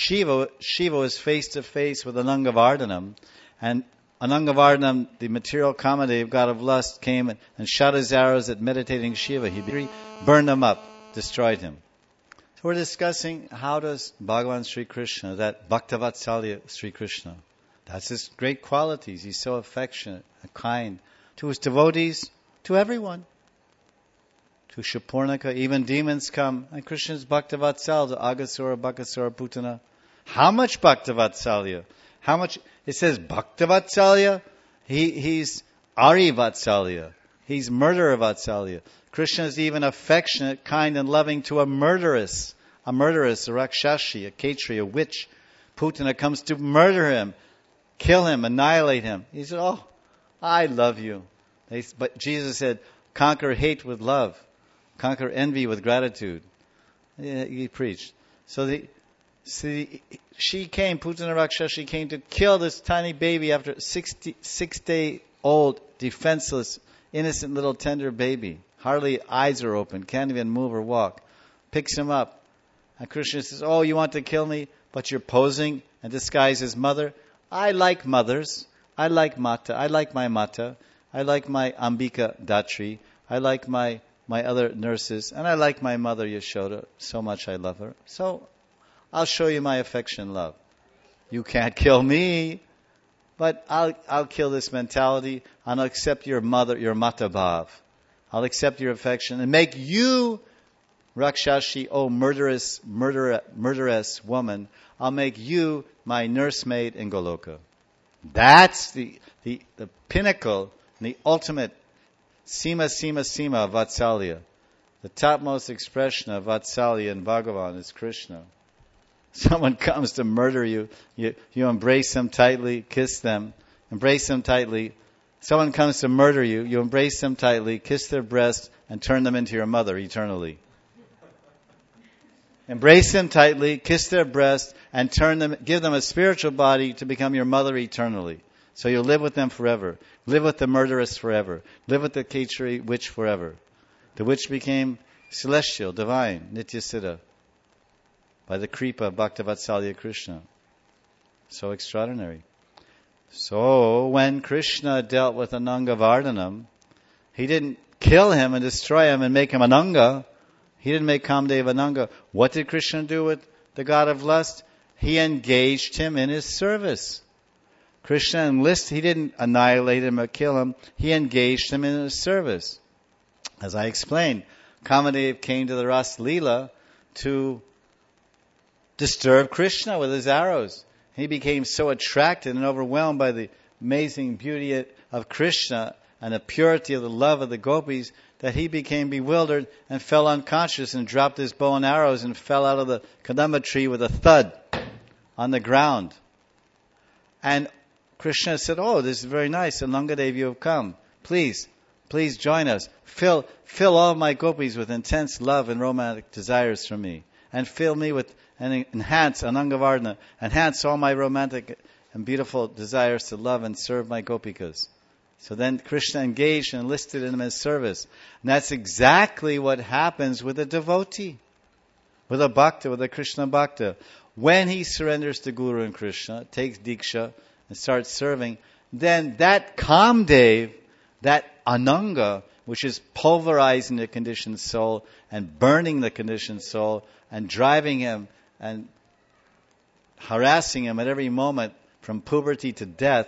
with Ananga Vardhanam, and Ananga Vardhanam, the material Kamadev, god of lust, came and shot his arrows at meditating Shiva. He burned them up, destroyed him. So we're discussing how does Bhagavan Sri Krishna, that Bhaktavatsalya Sri Krishna, that's his great qualities. He's so affectionate and kind to his devotees, to everyone. To Shapurnaka, even demons come, and Krishna's Bhaktavatsalya, to Agasura, Bakasura, Putana. How much Bhaktavatsalya? How much? It says Bhaktavatsalya. He's Ari Vatsalya. He's murderer Vatsalya. Krishna is even affectionate, kind, and loving to a murderess, a Rakshashi, a Khetri, a witch. Putana comes to murder him, kill him, annihilate him. He said, oh, I love you. But Jesus said, conquer hate with love. Conquer envy with gratitude. He preached. She came, Putana Rakshashi came to kill this tiny baby after 6-day-old, defenseless, innocent little tender baby. Hardly eyes are open, can't even move or walk. Picks him up. And Krishna says, oh, you want to kill me, but you're posing and disguise as mother? I like mothers. I like Mata. I like my Mata. I like my Ambika Datri. I like my other nurses. And I like my mother Yashoda. So much I love her. So I'll show you my affection, love. You can't kill me, but I'll kill this mentality, and I'll accept your mother, your Mata Bhav. I'll accept your affection and make you Rakshashi, oh murderous woman. I'll make you my nursemaid in Goloka. That's the pinnacle, the ultimate Sima of Vatsalya. The topmost expression of Vatsalya in Bhagavan is Krishna. Someone comes to murder you, you embrace them tightly, kiss them, embrace them tightly. Someone comes to murder you, you embrace them tightly, kiss their breast, and turn them into your mother eternally. Embrace them tightly, kiss their breast, and give them a spiritual body to become your mother eternally. So you'll live with them forever. Live with the murderess forever. Live with the Khetri witch forever. The witch became celestial, divine, Nitya Siddha, by the Kripa of Bhaktavatsalya Krishna. So extraordinary. So when Krishna dealt with Ananga Vardhanam, he didn't kill him and destroy him and make him Ananga. He didn't make Kamadev Ananga. What did Krishna do with the god of lust? He engaged him in his service. Krishna enlisted, he didn't annihilate him or kill him. He engaged him in his service. As I explained, Kamadev came to the Ras Leela to disturb Krishna with his arrows. He became so attracted and overwhelmed by the amazing beauty of Krishna and the purity of the love of the gopis that he became bewildered and fell unconscious and dropped his bow and arrows and fell out of the kadamba tree with a thud on the ground. And Krishna said, oh, this is very nice. Anangadev, you have come. Please join us. Fill all my gopis with intense love and romantic desires for me. And fill me with, and enhance Anangavardhana, enhance all my romantic and beautiful desires to love and serve my gopikas. So then Krishna engaged and enlisted in his service. And that's exactly what happens with a devotee, with a bhakta, with a Krishna bhakta. When he surrenders to Guru and Krishna, takes Diksha, and starts serving, then that Kamdev, that Ananga, which is pulverizing the conditioned soul and burning the conditioned soul and driving him and harassing him at every moment from puberty to death,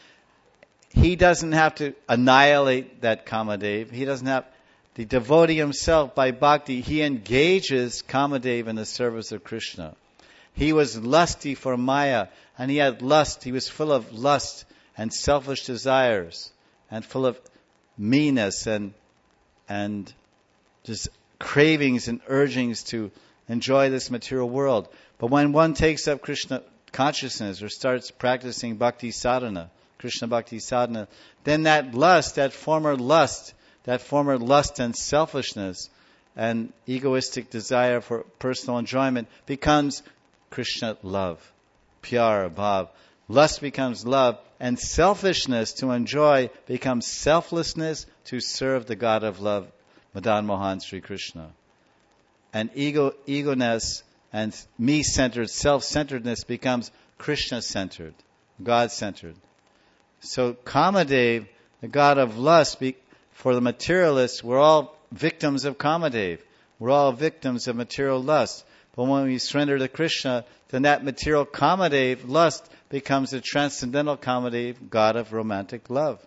he doesn't have to annihilate that Kamadev. He doesn't have... The devotee himself, by bhakti, he engages Kamadev in the service of Krishna. He was lusty for Maya, and he had lust. He was full of lust and selfish desires, and full of meanness and just cravings and urgings to enjoy this material world. But when one takes up Krishna consciousness or starts practicing bhakti sadhana, Krishna bhakti sadhana, then that lust, that former lust and selfishness and egoistic desire for personal enjoyment becomes Krishna love, pyar bhav. Lust becomes love, and selfishness to enjoy becomes selflessness to serve the God of love, Madan Mohan Sri Krishna. And egoness and me-centered, self-centeredness becomes Krishna-centered, God-centered. So Kamadev, the god of lust, for the materialists, we're all victims of Kamadev. We're all victims of material lust. But when we surrender to Krishna, then that material Kamadev, lust, becomes the transcendental Kamadev, god of romantic love.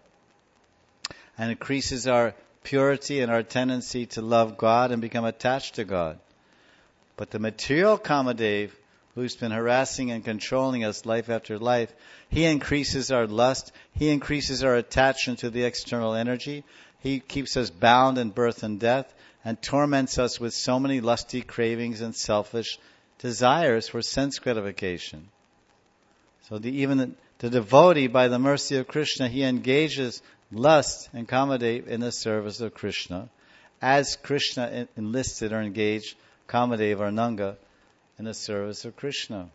And increases our purity and our tendency to love God and become attached to God. But the material Kamadev, who's been harassing and controlling us life after life, he increases our lust, he increases our attachment to the external energy, he keeps us bound in birth and death, and torments us with so many lusty cravings and selfish desires for sense gratification. So even the devotee, by the mercy of Krishna, he engages lust and Kamadev in the service of Krishna, as Krishna enlisted or engaged Kamadev or Ananga in the service of Krishna.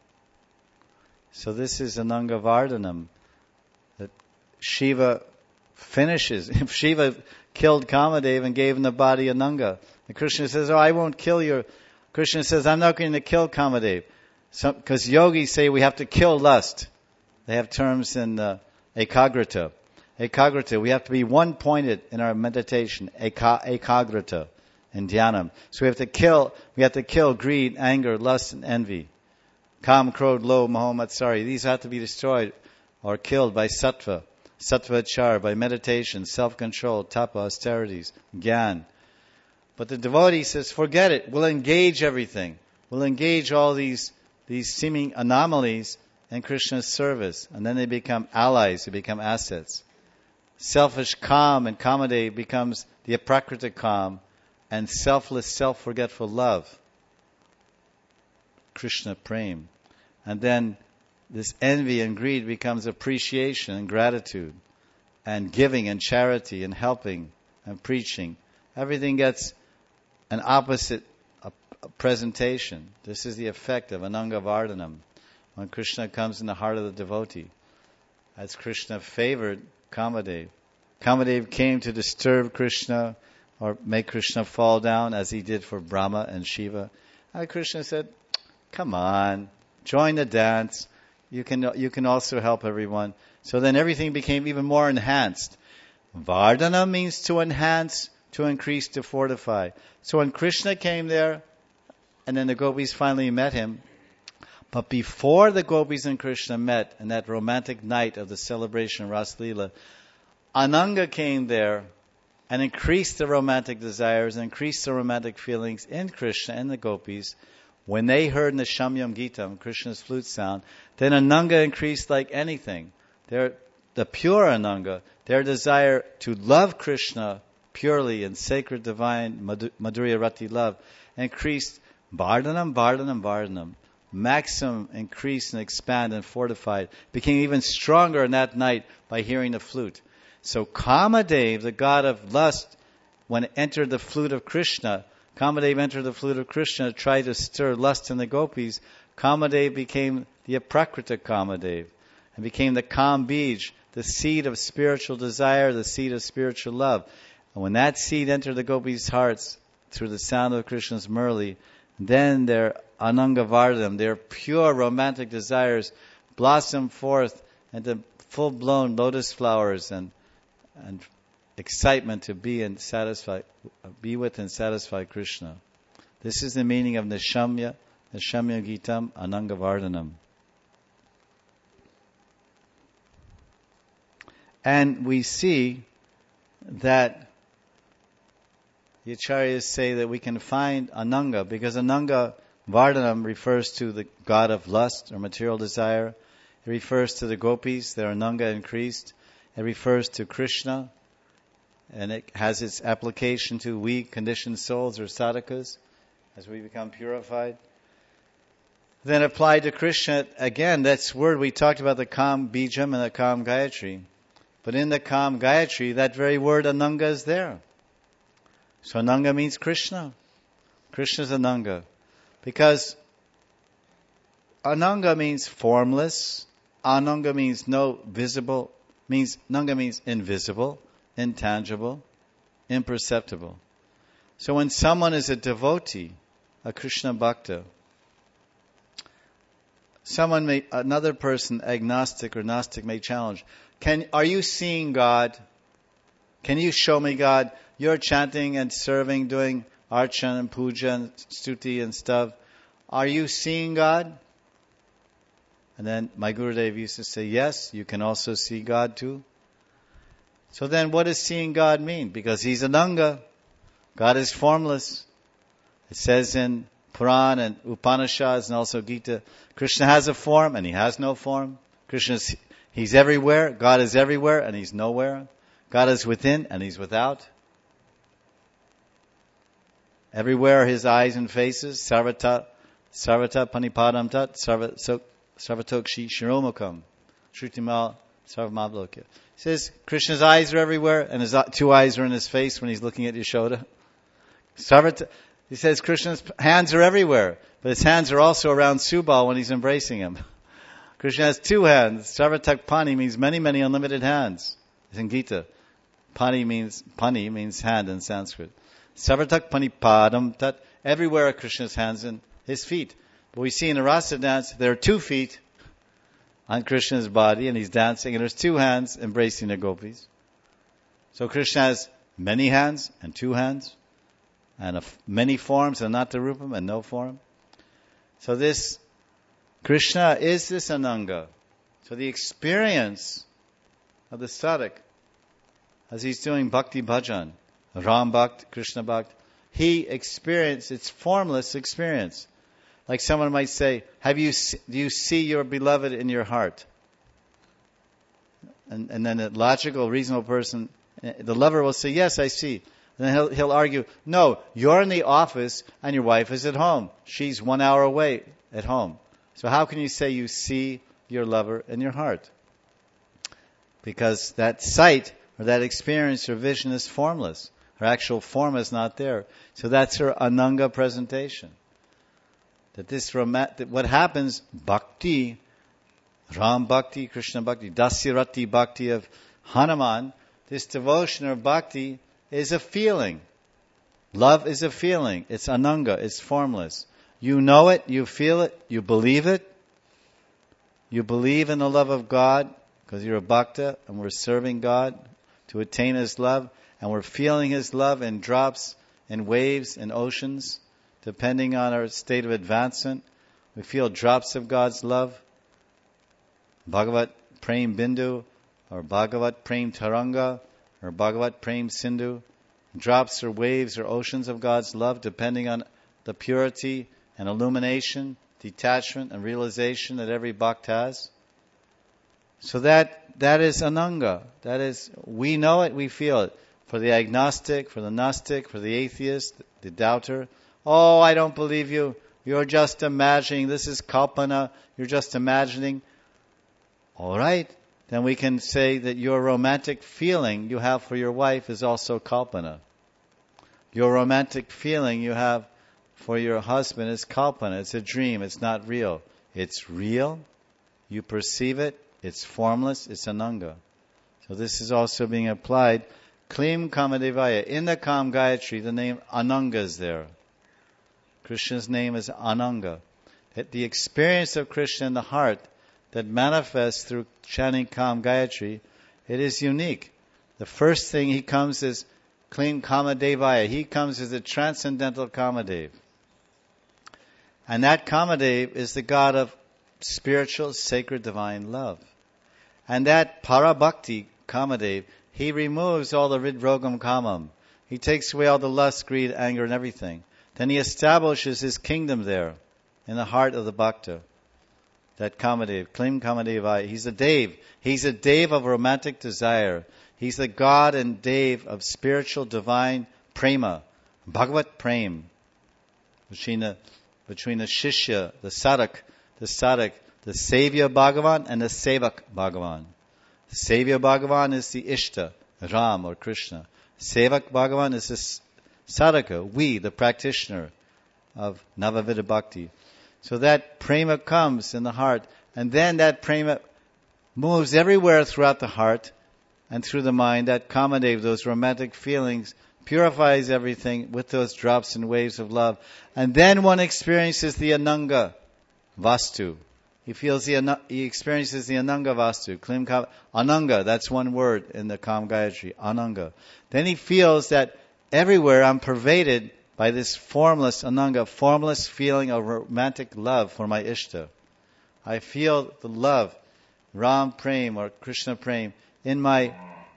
So this is Ananga Vardhanam, that Shiva finishes. If Shiva killed Kamadev and gave him the body Ananga, and Krishna says, I won't kill you. Krishna says, I'm not going to kill Kamadev. Because yogis say we have to kill lust. They have terms in ekagrata. Ekagrata, we have to be one-pointed in our meditation. Ekagrata in dhyanam. So we have to kill greed, anger, lust, and envy. Kam, Krodh, Lobh, Moh, Matsari. These have to be destroyed or killed by sattva. Sattva-char, by meditation, self-control, tapa, austerities, gyan. But the devotee says, forget it. We'll engage everything. We'll engage all these seeming anomalies in Krishna's service. And then they become allies, they become assets. Selfish Kam and Kamadev becomes the aprakrita Kam, and selfless, self-forgetful love. Krishna Prem. And then this envy and greed becomes appreciation and gratitude, and giving and charity and helping and preaching. Everything gets an opposite presentation. This is the effect of Ananga Vardhanam, when Krishna comes in the heart of the devotee. As Krishna favored Kamadev. Kamadev came to disturb Krishna or make Krishna fall down, as he did for Brahma and Shiva. And Krishna said, come on, join the dance. You can also help everyone. So then everything became even more enhanced. Vardhana means to enhance, to increase, to fortify. So when Krishna came there, and then the gopis finally met him, but before the gopis and Krishna met, in that romantic night of the celebration of Ras Leela, Ananga came there and increased the romantic desires, and increased the romantic feelings in Krishna and the gopis. When they heard Nishamyam Gitam, Krishna's flute sound, then Ananga increased like anything. The pure Ananga, their desire to love Krishna purely in sacred, divine, Madhurya Rati love, increased Vardhanam. Maximum increase and expand and fortified. Became even stronger in that night by hearing the flute. So Kamadev, the god of lust, when it entered the flute of Krishna, Kamadev entered the flute of Krishna to try to stir lust in the gopis. Kamadev became the aprakrita Kamadev, and became the Kam Bij, the seed of spiritual desire, the seed of spiritual love. And when that seed entered the gopis' hearts through the sound of Krishna's Murli, then their Ananga Vardhanam, their pure romantic desires, blossom forth into full-blown lotus flowers and excitement to be with and satisfy Krishna. This is the meaning of Nishamya Gitam Anangavardhanam. And we see that the Acharyas say that we can find Ananga, because Ananga Vardhanam refers to the god of lust or material desire. It refers to the gopis, their Ananga increased. It refers to Krishna, and it has its application to weak, conditioned souls or sadhakas as we become purified. Then applied to Krishna, again, that's word we talked about, the Kam Bijam and the Kam Gayatri. But in the Kam Gayatri, that very word Ananga is there. So Ananga means Krishna. Krishna's Ananga. Because Ananga means formless. Ananga means no visible. Nanga means invisible, intangible, imperceptible. So when someone is a devotee, a Krishna Bhakta, another person, agnostic or Gnostic, may challenge, are you seeing God? Can you show me God? You're chanting and serving, doing archan and puja and stuti and stuff. Are you seeing God? And then my Gurudev used to say, yes, you can also see God too. So then what does seeing God mean? Because He's Ananga. God is formless. It says in Puran and Upanishads and also Gita, Krishna has a form and He has no form. He's everywhere. God is everywhere and He's nowhere. God is within and He's without. Everywhere are His eyes and faces. Sarvata panipadam tat sarvatokshi shiromukam shrutimal sarvamavlokya. It says Krishna's eyes are everywhere and His two eyes are in His face when He's looking at Yashoda. He says Krishna's hands are everywhere, but His hands are also around Subal when He's embracing him. Krishna has two hands. Sarvatak pani means many, many unlimited hands. It's in Gita. Pani means hand in Sanskrit. Sarvatak pani padam tat. Everywhere are Krishna's hands and His feet. But we see in the Rasa dance, there are 2 feet on Krishna's body and He's dancing, and there's 2 hands embracing the gopis. So Krishna has many hands and 2 hands, and many forms, and not the rupam, and no form. So this Krishna is this Ananga. So the experience of the sadhak, as he's doing bhakti bhajan, Ram Bhakt, Krishna Bhakt, he experienced its formless experience. Like someone might say, do you see your beloved in your heart? And then a logical, reasonable person, the lover will say, yes, I see. And then he'll argue, no, you're in the office and your wife is at home. She's 1 hour away at home. So how can you say you see your lover in your heart? Because that sight or that experience or vision is formless. Her actual form is not there. So that's her Ananga presentation. That what happens, bhakti, Ram Bhakti, Krishna Bhakti, Dasirati Bhakti of Hanuman, this devotion or bhakti is a feeling. Love is a feeling. It's Ananga. It's formless. You know it. You feel it. You believe it. You believe in the love of God because you're a bhakta and we're serving God to attain His love, and we're feeling His love in drops and waves and oceans, depending on our state of advancement. We feel drops of God's love. Bhagavat Prem Bindu, or Bhagavat Prem Taranga, or Bhagavat Prem Sindhu. Drops or waves or oceans of God's love, depending on the purity and illumination, detachment and realization that every bhakt has. So that is Ananga. That is, we know it, we feel it. For the agnostic, for the Gnostic, for the atheist, the doubter, oh, I don't believe you. You're just imagining. This is kalpana. You're just imagining. All right. Then we can say that your romantic feeling you have for your wife is also kalpana. Your romantic feeling you have for your husband is kalpana. It's a dream. It's not real. It's real. You perceive it. It's formless. It's Ananga. So this is also being applied. Klim Kamadevaya. In the Kam Gayatri, the name Ananga is there. Krishna's name is Ananga. That the experience of Krishna in the heart, that manifests through chanting Kam Gayatri, it is unique. The first thing he comes is Klim Kamadevaya. He comes as a transcendental Kamadev. And that Kamadev is the God of spiritual, sacred, divine love. And that Parabhakti Kamadev, he removes all the Ridrogam Kamam. He takes away all the lust, greed, anger, and everything. Then he establishes his kingdom there in the heart of the Bhakta. That Kamadev, Klim Kamadevaya, he's a Dev. He's a Dev of romantic desire. He's the God and Dev of spiritual, divine prema, Bhagavat Prem. Between the Shishya, the Sadak, the Sevya Bhagavan and the Sevak Bhagavan. The Sevya Bhagavan is the Ishta, Ram or Krishna. Sevak Bhagavan is the Sadhaka, we, the practitioner of Navavida Bhakti. So that prema comes in the heart, and then that prema moves everywhere throughout the heart and through the mind. That Kamadev, those romantic feelings, purifies everything with those drops and waves of love. And then one experiences the Ananga Vastu. He experiences the Ananga Vastu. Ananga, that's one word in the Kam Gayatri, Ananga. Then he feels that everywhere I'm pervaded by this formless Ananga, formless feeling of romantic love for my Ishta. I feel the love, Ram Prem or Krishna Prem, in my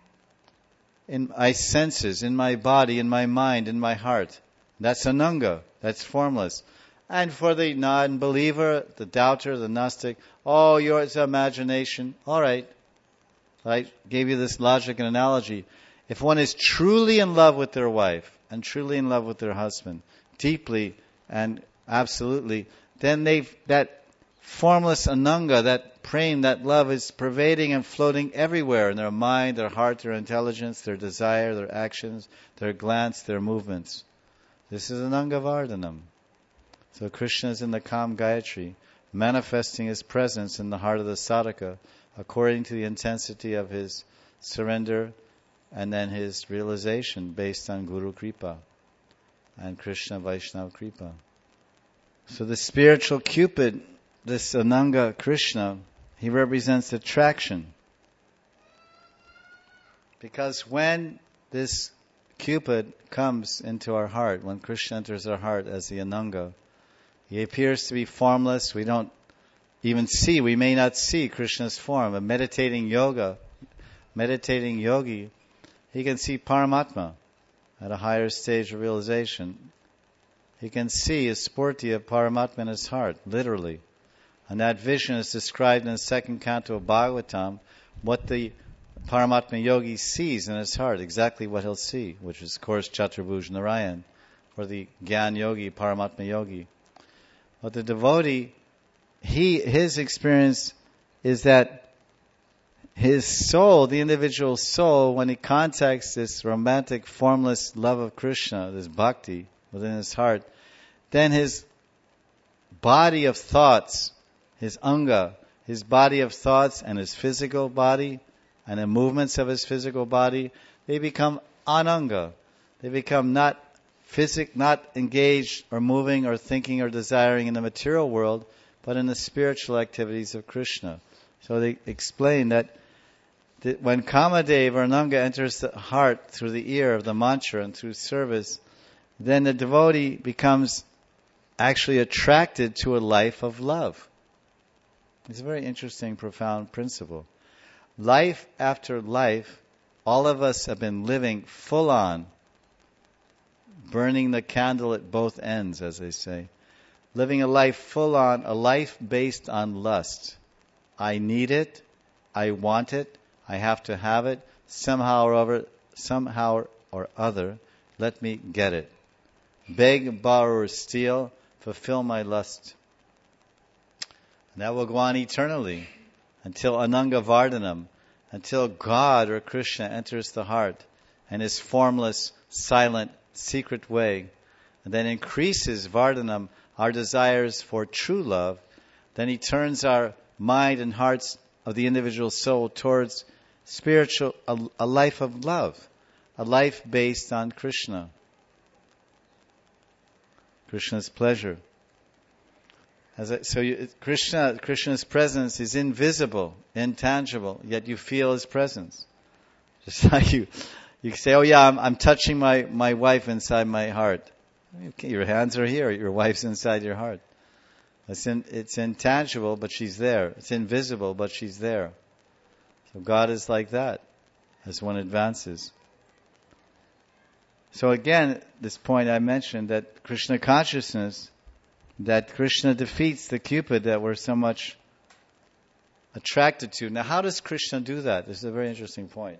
senses, in my body, in my mind, in my heart. That's Ananga, that's formless. And for the non-believer, the doubter, the Gnostic, yours imagination. All right. I gave you this logic and analogy. If one is truly in love with their wife and truly in love with their husband, deeply and absolutely, then that formless Ananga, that prem, that love is pervading and floating everywhere in their mind, their heart, their intelligence, their desire, their actions, their glance, their movements. This is Ananga Vardhanam. So Krishna is in the Kam Gayatri, manifesting his presence in the heart of the sadhaka according to the intensity of his surrender and then his realization based on Guru Kripa and Krishna Vaishnava Kripa. So the spiritual Cupid, this Ananga Krishna, he represents attraction. Because when this Cupid comes into our heart, when Krishna enters our heart as the Ananga, he appears to be formless. We don't even see, we may not see Krishna's form. A meditating yogi, he can see Paramatma at a higher stage of realization. He can see a spurti of Paramatma in his heart, literally. And that vision is described in the second canto of Bhagavatam, what the Paramatma yogi sees in his heart, exactly what he'll see, which is, of course, Chaturbhuj Narayan, or the Gyan yogi, Paramatma yogi. But the devotee, his experience is that his soul, the individual soul, when he contacts this romantic, formless love of Krishna, this bhakti within his heart, then his body of thoughts, his anga, his body of thoughts and his physical body and the movements of his physical body, they become ananga. They become not engaged or moving or thinking or desiring in the material world, but in the spiritual activities of Krishna. So they explain that when Kamadev or Ananga enters the heart through the ear of the mantra and through service, then the devotee becomes actually attracted to a life of love. It's a very interesting, profound principle. Life after life, all of us have been living full on, burning the candle at both ends, as they say. Living a life full on, a life based on lust. I need it, I want it, I have to have it, somehow or other, let me get it. Beg, borrow, or steal, fulfill my lust. And that will go on eternally, until Ananga Vardhanam, until God or Krishna enters the heart in his formless, silent, secret way, and then increases Vardhanam, our desires for true love. Then he turns our mind and hearts of the individual soul towards spiritual, a life of love, a life based on Krishna, Krishna's pleasure. Krishna's presence is invisible, intangible, yet you feel His presence. Just like you say, oh yeah, I'm touching my wife inside my heart. Okay, your hands are here, your wife's inside your heart. It's intangible, but she's there. It's invisible, but she's there. So God is like that as one advances. So again, this point I mentioned, that Krishna consciousness, that Krishna defeats the Cupid that we're so much attracted to. Now, how does Krishna do that? This is a very interesting point.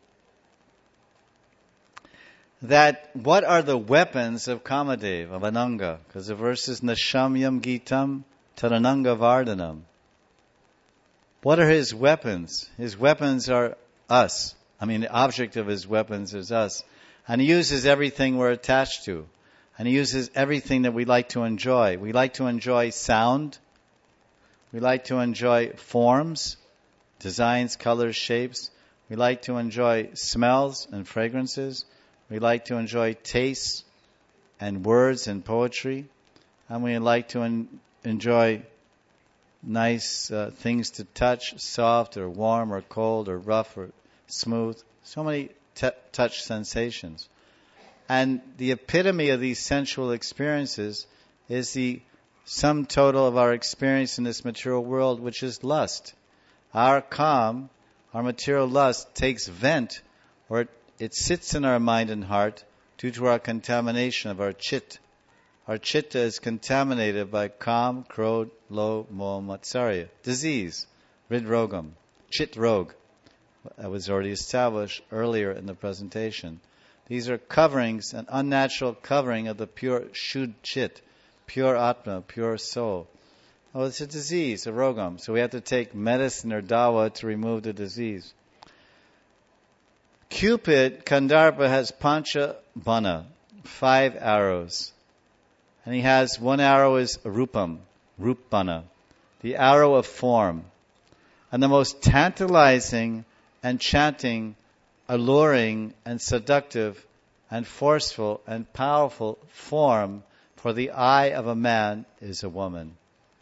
That what are the weapons of Kamadev, of Ananga? Because the verse is Nashamyam Gitam Tarananga Vardhanam. What are his weapons? His weapons are us. The object of his weapons is us. And he uses everything we're attached to. And he uses everything that we like to enjoy. We like to enjoy sound. We like to enjoy forms, designs, colors, shapes. We like to enjoy smells and fragrances. We like to enjoy tastes and words and poetry. And we like to enjoy nice things to touch, soft or warm or cold or rough or smooth. So many touch sensations. And the epitome of these sensual experiences is the sum total of our experience in this material world, which is lust. Our calm, our material lust takes vent, or it sits in our mind and heart due to our contamination of our chit. Our chitta is contaminated by kam, krodh, lo, moh, matsarya. Disease, hridrogam, chit rog. That was already established earlier in the presentation. These are coverings, an unnatural covering of the pure Shuddh Chit, pure Atma, pure soul. Oh, it's a disease, a rogam. So we have to take medicine or dawa to remove the disease. Cupid, Kandarpa, has pancha bana, 5 arrows. And he has one arrow is rupam, rupbana, the arrow of form. And the most tantalizing, enchanting, alluring and seductive and forceful and powerful form for the eye of a man is a woman.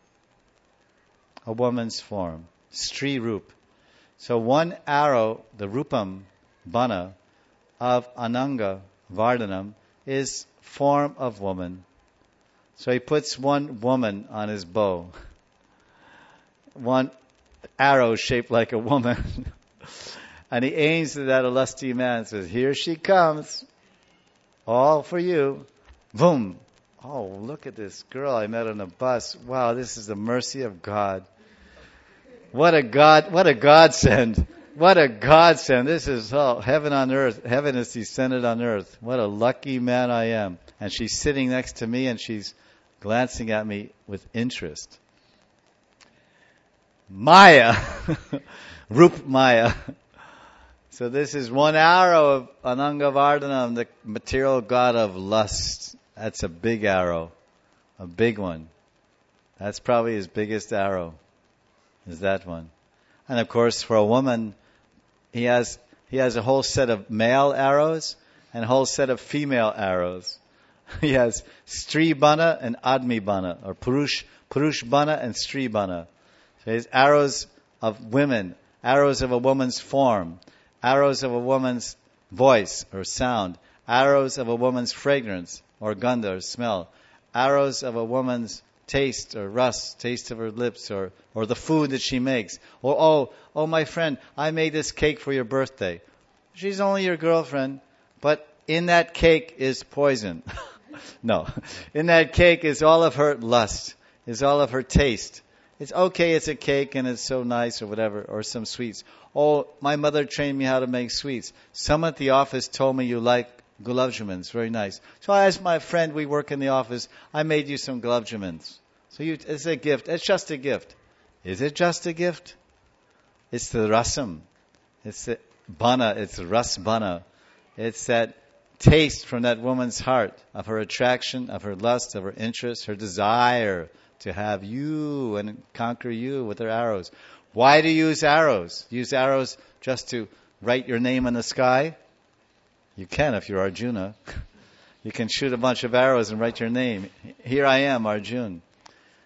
A woman's form. Stri Rup. So one arrow, the Rupam Bana of Ananga Vardhanam, is form of woman. So he puts one woman on his bow. One arrow shaped like a woman. And he aims at that lusty man and says, here she comes. All for you. Boom. Oh, look at this girl I met on a bus. Wow, this is the mercy of God. What a godsend. What a godsend. This is heaven on earth. Heaven is descended on earth. What a lucky man I am. And she's sitting next to me and she's glancing at me with interest. Maya. Rup Maya. So this is one arrow of Ananga Vardhanam, the material god of lust. That's a big arrow. A big one. That's probably his biggest arrow, is that one. And of course, for a woman, he has a whole set of male arrows and a whole set of female arrows. He has Stri Bana and Admi Bana, or Purush Bana and Stri Bana. So he has arrows of women, arrows of a woman's form, arrows of a woman's voice or sound, arrows of a woman's fragrance or gandha or smell, arrows of a woman's taste or rus, taste of her lips or the food that she makes. Or, oh, my friend, I made this cake for your birthday. She's only your girlfriend, but in that cake is poison. No, in that cake is all of her lust, is all of her taste. It's okay, it's a cake and it's so nice or whatever, or some sweets. Oh, my mother trained me how to make sweets. Someone at the office told me you like gulab jamans, very nice. So I asked my friend, we work in the office, I made you some gulab jamans. So it's a gift, it's just a gift. Is it just a gift? It's the rasam. It's the bana, it's the ras bana. It's that taste from that woman's heart, of her attraction, of her lust, of her interest, her desire to have you and conquer you with her arrows. Why do you use arrows? Use arrows just to write your name in the sky? You can if you're Arjuna. You can shoot a bunch of arrows and write your name. Here I am, Arjun.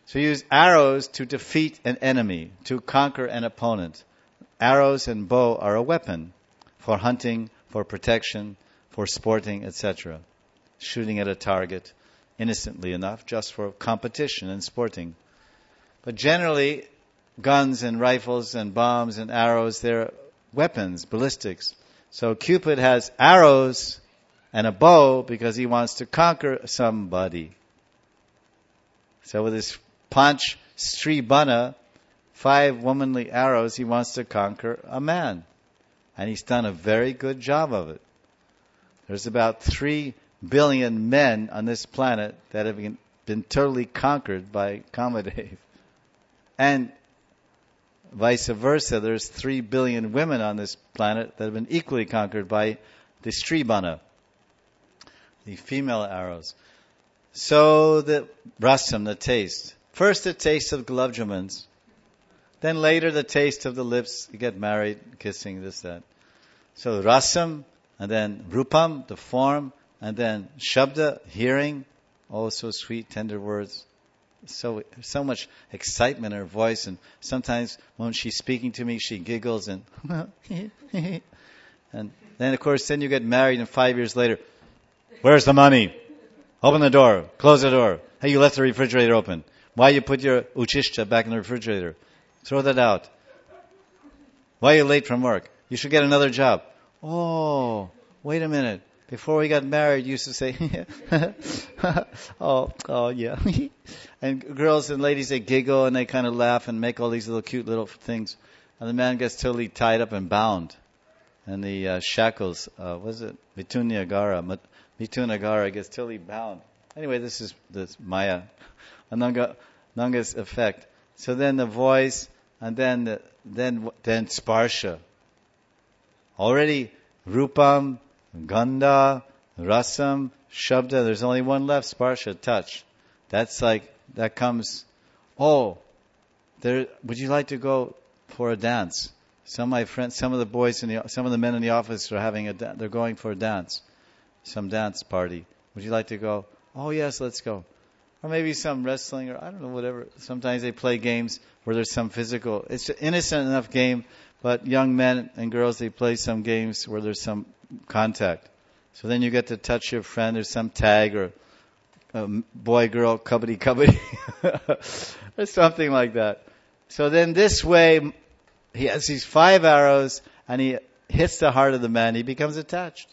So you use arrows to defeat an enemy, to conquer an opponent. Arrows and bow are a weapon for hunting, for protection, for sporting, etc. Shooting at a target, innocently enough, just for competition and sporting. But generally, guns and rifles and bombs and arrows, they're weapons, ballistics. So Cupid has arrows and a bow because he wants to conquer somebody. So with his Panch Sri Bana, 5 womanly arrows, he wants to conquer a man. And he's done a very good job of it. There's about 3 billion men on this planet that have been totally conquered by Kamadev. And vice versa, there's 3 billion women on this planet that have been equally conquered by the Stribana, the female arrows. So the rasam, the taste. First the taste of gulab jamuns. Then later the taste of the lips. You get married, kissing, this, that. So rasam, and then rupam, the form, and then shabda, hearing. Oh, so sweet, tender words. So much excitement in her voice, and sometimes when she's speaking to me, she giggles and and then of course, then you get married, and 5 years later, where's the money? Open the door, close the door. Hey, you left the refrigerator open. Why you put your uchishta back in the refrigerator? Throw that out. Why are you late from work? You should get another job. Oh, wait a minute. Before we got married, you used to say, oh, yeah. And girls and ladies, they giggle and they kind of laugh and make all these little cute little things. And the man gets totally tied up and bound. And the shackles, Mitunagara. Mitunagara gets totally bound. Anyway, this is this Maya, Ananga's effect. So then the voice, and then sparsha. Already, rupam, ganda, rasam, shabda. There's only one left, sparsha, touch. That's like, that comes, would you like to go for a dance? Some of my friends, some of the men in the office are they're going for a dance. Some dance party. Would you like to go? Oh yes, let's go. Or maybe some wrestling, or I don't know, whatever. Sometimes they play games where there's some physical. It's an innocent enough game, but young men and girls, they play some games where there's some contact. So then you get to touch your friend. There's some tag or boy, girl, kabaddi, or something like that. So then this way, he has these 5 arrows, and he hits the heart of the man. He becomes attached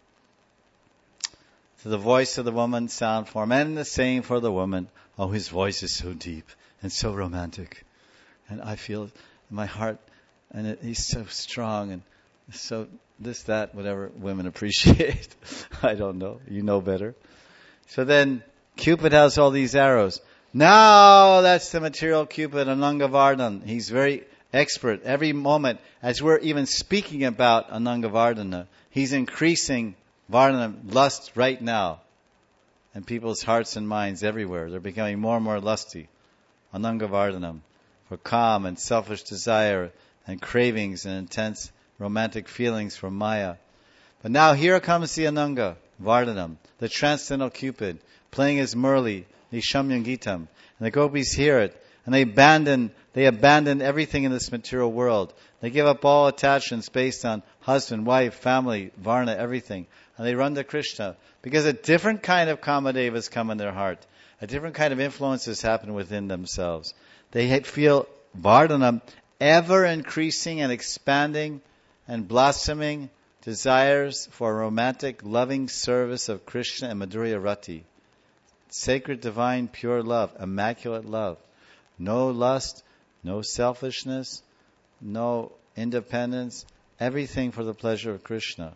to the voice of the woman, sound form, and the same for the woman. Oh, his voice is so deep and so romantic, and I feel in my heart, and he's so strong, and so this, that, whatever women appreciate. I don't know. You know better. So then Cupid has all these arrows. Now that's the material Cupid, Ananga Vardhana. He's very expert. Every moment, as we're even speaking about Ananga Vardhana, he's increasing Vardhana, lust right now. And people's hearts and minds everywhere, they're becoming more and more lusty. Ananga Vardhanam, for calm and selfish desire and cravings and intense romantic feelings for Maya. But now here comes the Ananga Vardhanam, the transcendental Cupid, playing his Murli, the Shamyangitam. And the gopis hear it, and they abandon everything in this material world. They give up all attachments based on husband, wife, family, varna, everything. And they run to Krishna. Because a different kind of Kamadeva has come in their heart. A different kind of influences happen within themselves. They feel Vardhanam ever increasing and expanding and blossoming desires for romantic, loving service of Krishna and Madhurya Rati. Sacred, divine, pure love, immaculate love. No lust, no selfishness, no independence, everything for the pleasure of Krishna.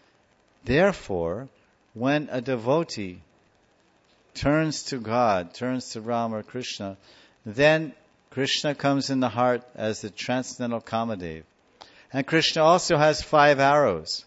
Therefore, when a devotee turns to God, turns to Rama or Krishna, then Krishna comes in the heart as the transcendental Kamadev. And Krishna also has 5 arrows.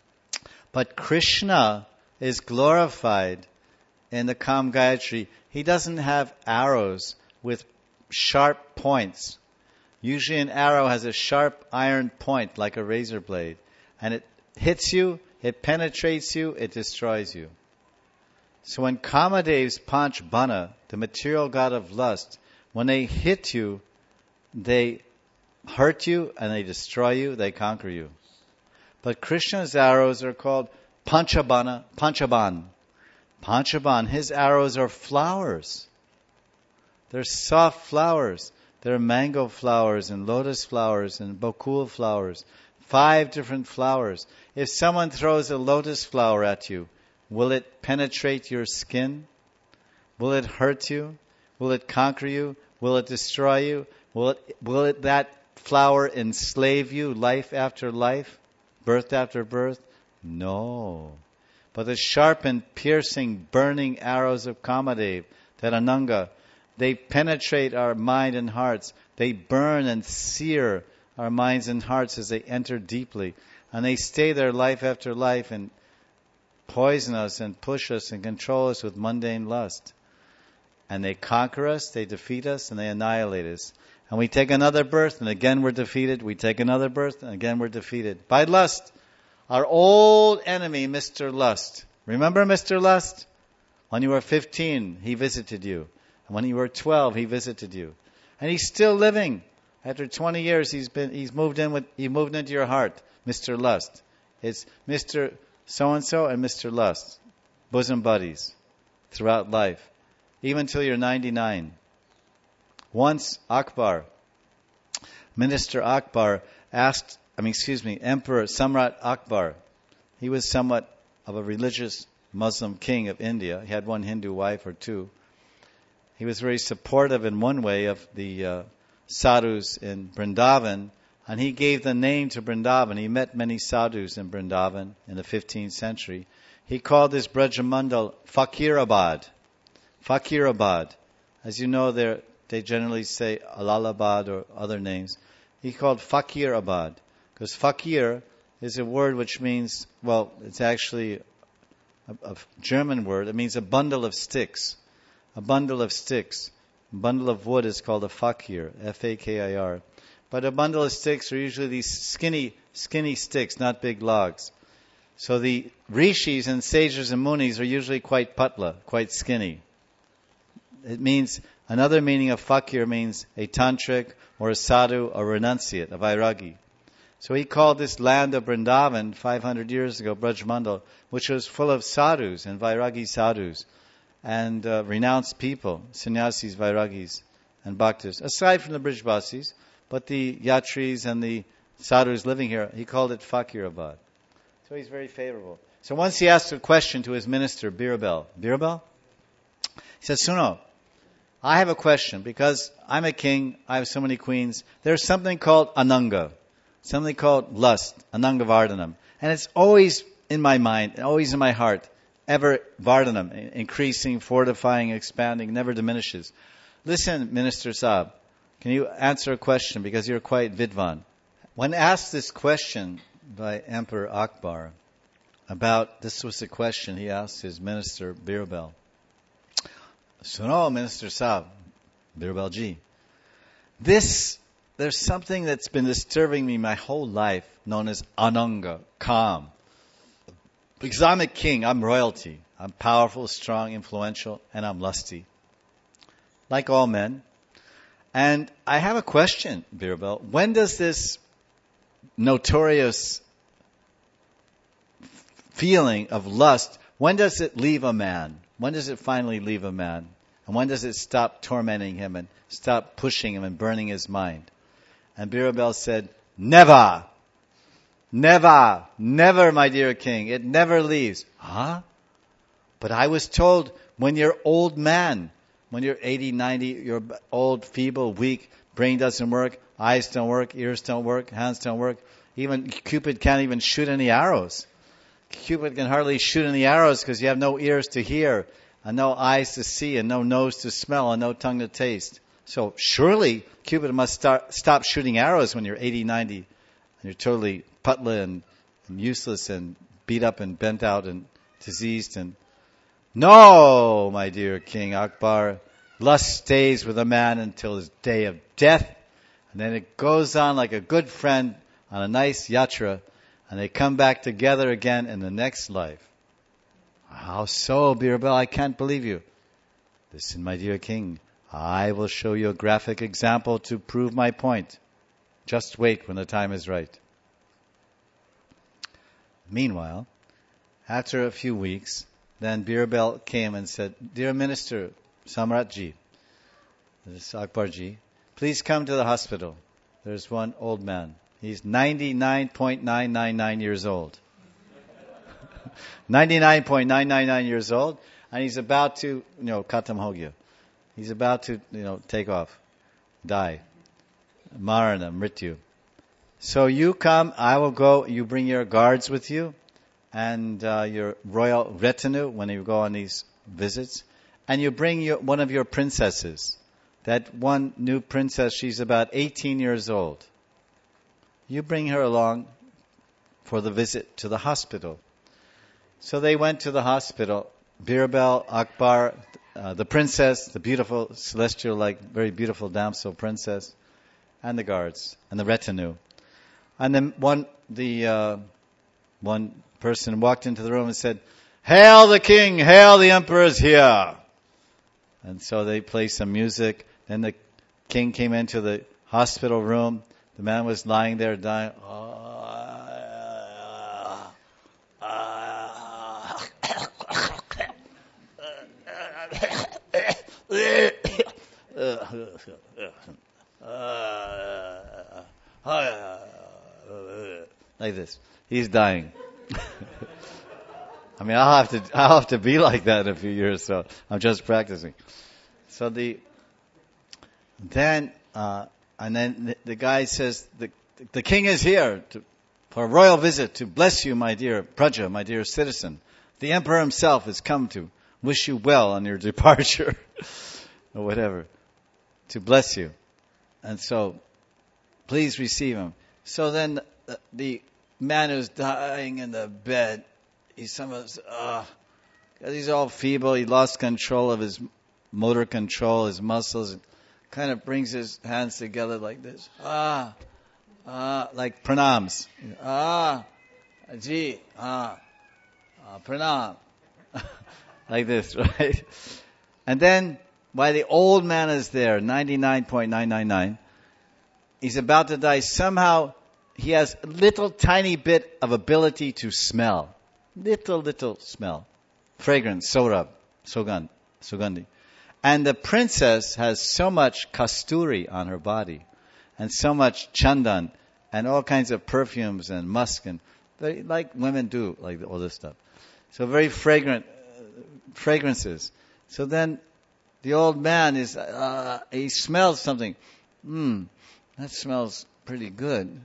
But Krishna is glorified in the Kam Gayatri. He doesn't have arrows with sharp points. Usually an arrow has a sharp iron point like a razor blade. And it hits you, it penetrates you, it destroys you. So when Kamadev's Panch Bana, the material god of lust, When they hit you, they hurt you and they destroy you, they conquer you. But Krishna's arrows are called Panchaban. Panchaban, his arrows are flowers. They're soft flowers. They're mango flowers and lotus flowers and bokul flowers. 5 different flowers. If someone throws a lotus flower at you, will it penetrate your skin? Will it hurt you? Will it conquer you? Will it destroy you? Will it that flower enslave you life after life? Birth after birth? No. But the sharp and piercing, burning arrows of Kamadev, that Ananga, they penetrate our mind and hearts. They burn and sear our minds and hearts as they enter deeply. And they stay there life after life and poison us and push us and control us with mundane lust. And they conquer us, they defeat us, and they annihilate us. And we take another birth, and again we're defeated. We take another birth, and again we're defeated. By lust. Our old enemy, Mr. Lust. Remember Mr. Lust? When you were 15, he visited you. And when you were 12, he visited you. And he's still living. After 20 years, he's moved into your heart, Mr. Lust. It's Mr. So-and-so and Mr. Lust. Bosom buddies throughout life. Even till you're 99. Once Minister Akbar Emperor Samrat Akbar, he was somewhat of a religious Muslim king of India. He had one Hindu wife or two. He was very supportive in one way of the sadhus in Vrindavan, and he gave the name to Vrindavan. He met many sadhus in Vrindavan in the 15th century. He called this Brajamandal Fakirabad. Fakirabad. As you know, they generally say Alalabad or other names. He called Fakirabad. Because fakir is a word which means, well, it's actually a German word. It means a bundle of sticks. A bundle of sticks. A bundle of wood is called a fakir, F-A-K-I-R. But a bundle of sticks are usually these skinny sticks, not big logs. So the rishis and sages and munis are usually quite patla, quite skinny. It means, another meaning of fakir means a tantric or a sadhu or renunciate, a vairagi. So he called this land of Vrindavan 500 years ago, Brajmandal, which was full of sadhus and vairagi sadhus and renounced people, sannyasis, vairagis and bhaktas. Aside from the Brijbasis, but the yatris and the sadhus living here, he called it Fakirabad. So he's very favorable. So once he asked a question to his minister, Birabel. Birabel? He said, Suno, I have a question because I'm a king, I have so many queens. There's something called Ananga, something called lust, Ananga Vardhanam. And it's always in my mind, always in my heart, ever Vardhanam, increasing, fortifying, expanding, never diminishes. Listen, Minister Saab, can you answer a question because you're quite vidvan? When asked this question by Emperor Akbar this was the question he asked his minister, Birabel. Suno, Minister Saab, Birabel ji. There's something that's been disturbing me my whole life, known as Ananga, calm. Because I'm a king, I'm royalty. I'm powerful, strong, influential, and I'm lusty. Like all men. And I have a question, Birabel. When does this notorious feeling of lust, when does it leave a man? When does it finally leave a man? And when does it stop tormenting him and stop pushing him and burning his mind? And Birabel said, never. Never. Never, my dear king. It never leaves. Huh? But I was told when you're old man, when you're 80, 90, you're old, feeble, weak, brain doesn't work, eyes don't work, ears don't work, hands don't work. Even Cupid can't even shoot any arrows. Cupid can hardly shoot any arrows because you have no ears to hear, and no eyes to see, and no nose to smell, and no tongue to taste. So surely Cupid must stop shooting arrows when you're 80, 90, and you're totally patla and useless and beat up and bent out and diseased. And no, my dear King Akbar, lust stays with a man until his day of death, and then it goes on like a good friend on a nice yatra, and they come back together again in the next life. How so, Birabel? I can't believe you. Listen, my dear king, I will show you a graphic example to prove my point. Just wait when the time is right. Meanwhile, after a few weeks, then Birbal came and said, Dear Minister Samratji, this Akbarji, please come to the hospital. There's one old man. He's 99.999 years old. 99.999 years old, and he's about to, khatam ho gaya. He's about to, take off, die. Marana, mrityu. So you come, I will go, you bring your guards with you, and your royal retinue when you go on these visits, and you bring one of your princesses. That one new princess, she's about 18 years old. You bring her along for the visit to the hospital. So they went to the hospital. Birbal, Akbar, the princess, the beautiful, celestial, very beautiful damsel princess, and the guards, and the retinue. And then one person walked into the room and said, Hail the king, hail the emperor is here. And so they played some music. Then the king came into the hospital room. The man was lying there dying. Like this. He's dying. I mean, I'll have to be like that in a few years, so I'm just practicing. So then the guy says, the king is here for a royal visit to bless you, my dear Praja, my dear citizen. The emperor himself has come to wish you well on your departure, or whatever, to bless you. And so, please receive him. So then the man who's dying in the bed, he's all feeble, he lost control of his motor control, his muscles, kind of brings his hands together like this. Like pranams. Pranam. Like this, right? And then, while the old man is there, 99.999, he's about to die, somehow he has a little tiny bit of ability to smell. Little smell. Fragrance, sorab, sugandhi. And the princess has so much kasturi on her body, and so much chandan, and all kinds of perfumes and musk, and like women do, like all this stuff. So very fragrant fragrances. So then the old man he smells something. That smells pretty good.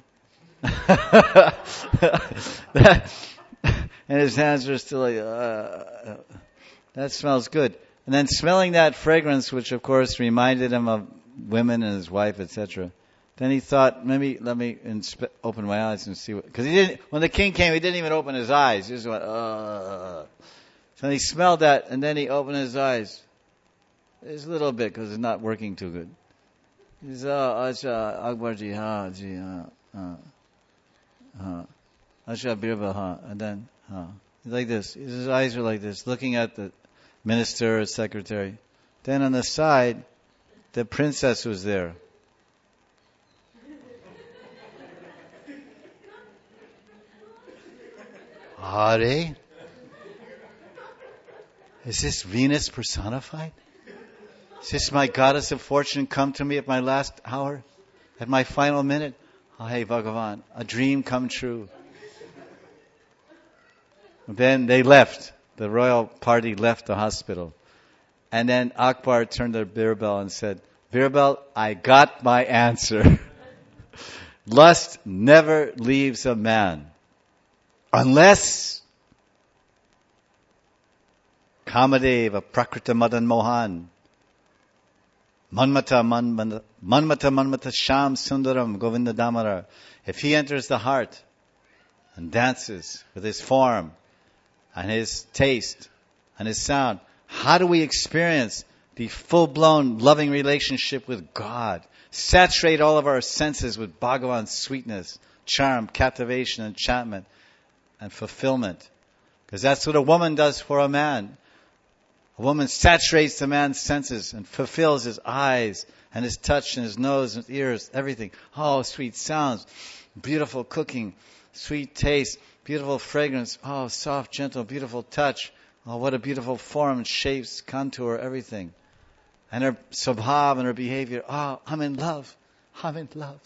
And his hands are still like, that smells good. And then smelling that fragrance, which of course reminded him of women and his wife, etc. Then he thought, maybe let me open my eyes and see what, because when the king came, he didn't even open his eyes. He just went, So he smelled that, and then he opened his eyes. It's a little bit, because it's not working too good. He says, Akbarji, Asha Birbal, and then, like this. His eyes are like this, looking at the minister or secretary. Then on the side, the princess was there. Hare? Is this Venus personified? Is this my goddess of fortune come to me at my last hour? At my final minute? Oh, hey, Bhagavan, a dream come true. Then they left. The royal party left the hospital. And then Akbar turned to Birbal and said, Birbal, I got my answer. Lust never leaves a man. Unless Kamadeva, Prakrita Madan Mohan, Manmata Sham Sundaram Govinda Damara. If he enters the heart and dances with his form and his taste and his sound, how do we experience the full-blown loving relationship with God? Saturate all of our senses with Bhagavan's sweetness, charm, captivation, enchantment, and fulfillment. Because that's what a woman does for a man. A woman saturates the man's senses and fulfills his eyes and his touch and his nose and his ears, everything. Oh, sweet sounds, beautiful cooking, sweet taste, beautiful fragrance. Oh, soft, gentle, beautiful touch. Oh, what a beautiful form, shapes, contour, everything. And her swabhav and her behavior. Oh, I'm in love. I'm in love.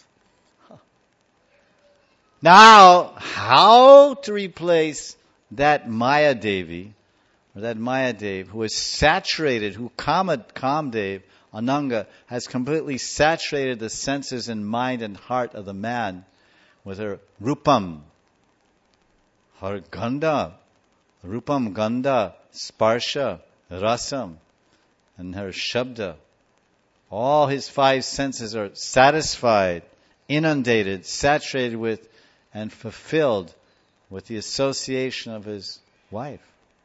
Now, how to replace that Maya Devi, or that Maya Dev, who is saturated, who Kamdev, Ananga, has completely saturated the senses and mind and heart of the man with her Rupam, her Gandha, Rupam, Gandha, Sparsha, Rasam, and her Shabda. All his five senses are satisfied, inundated, saturated with, and fulfilled with the association of his wife.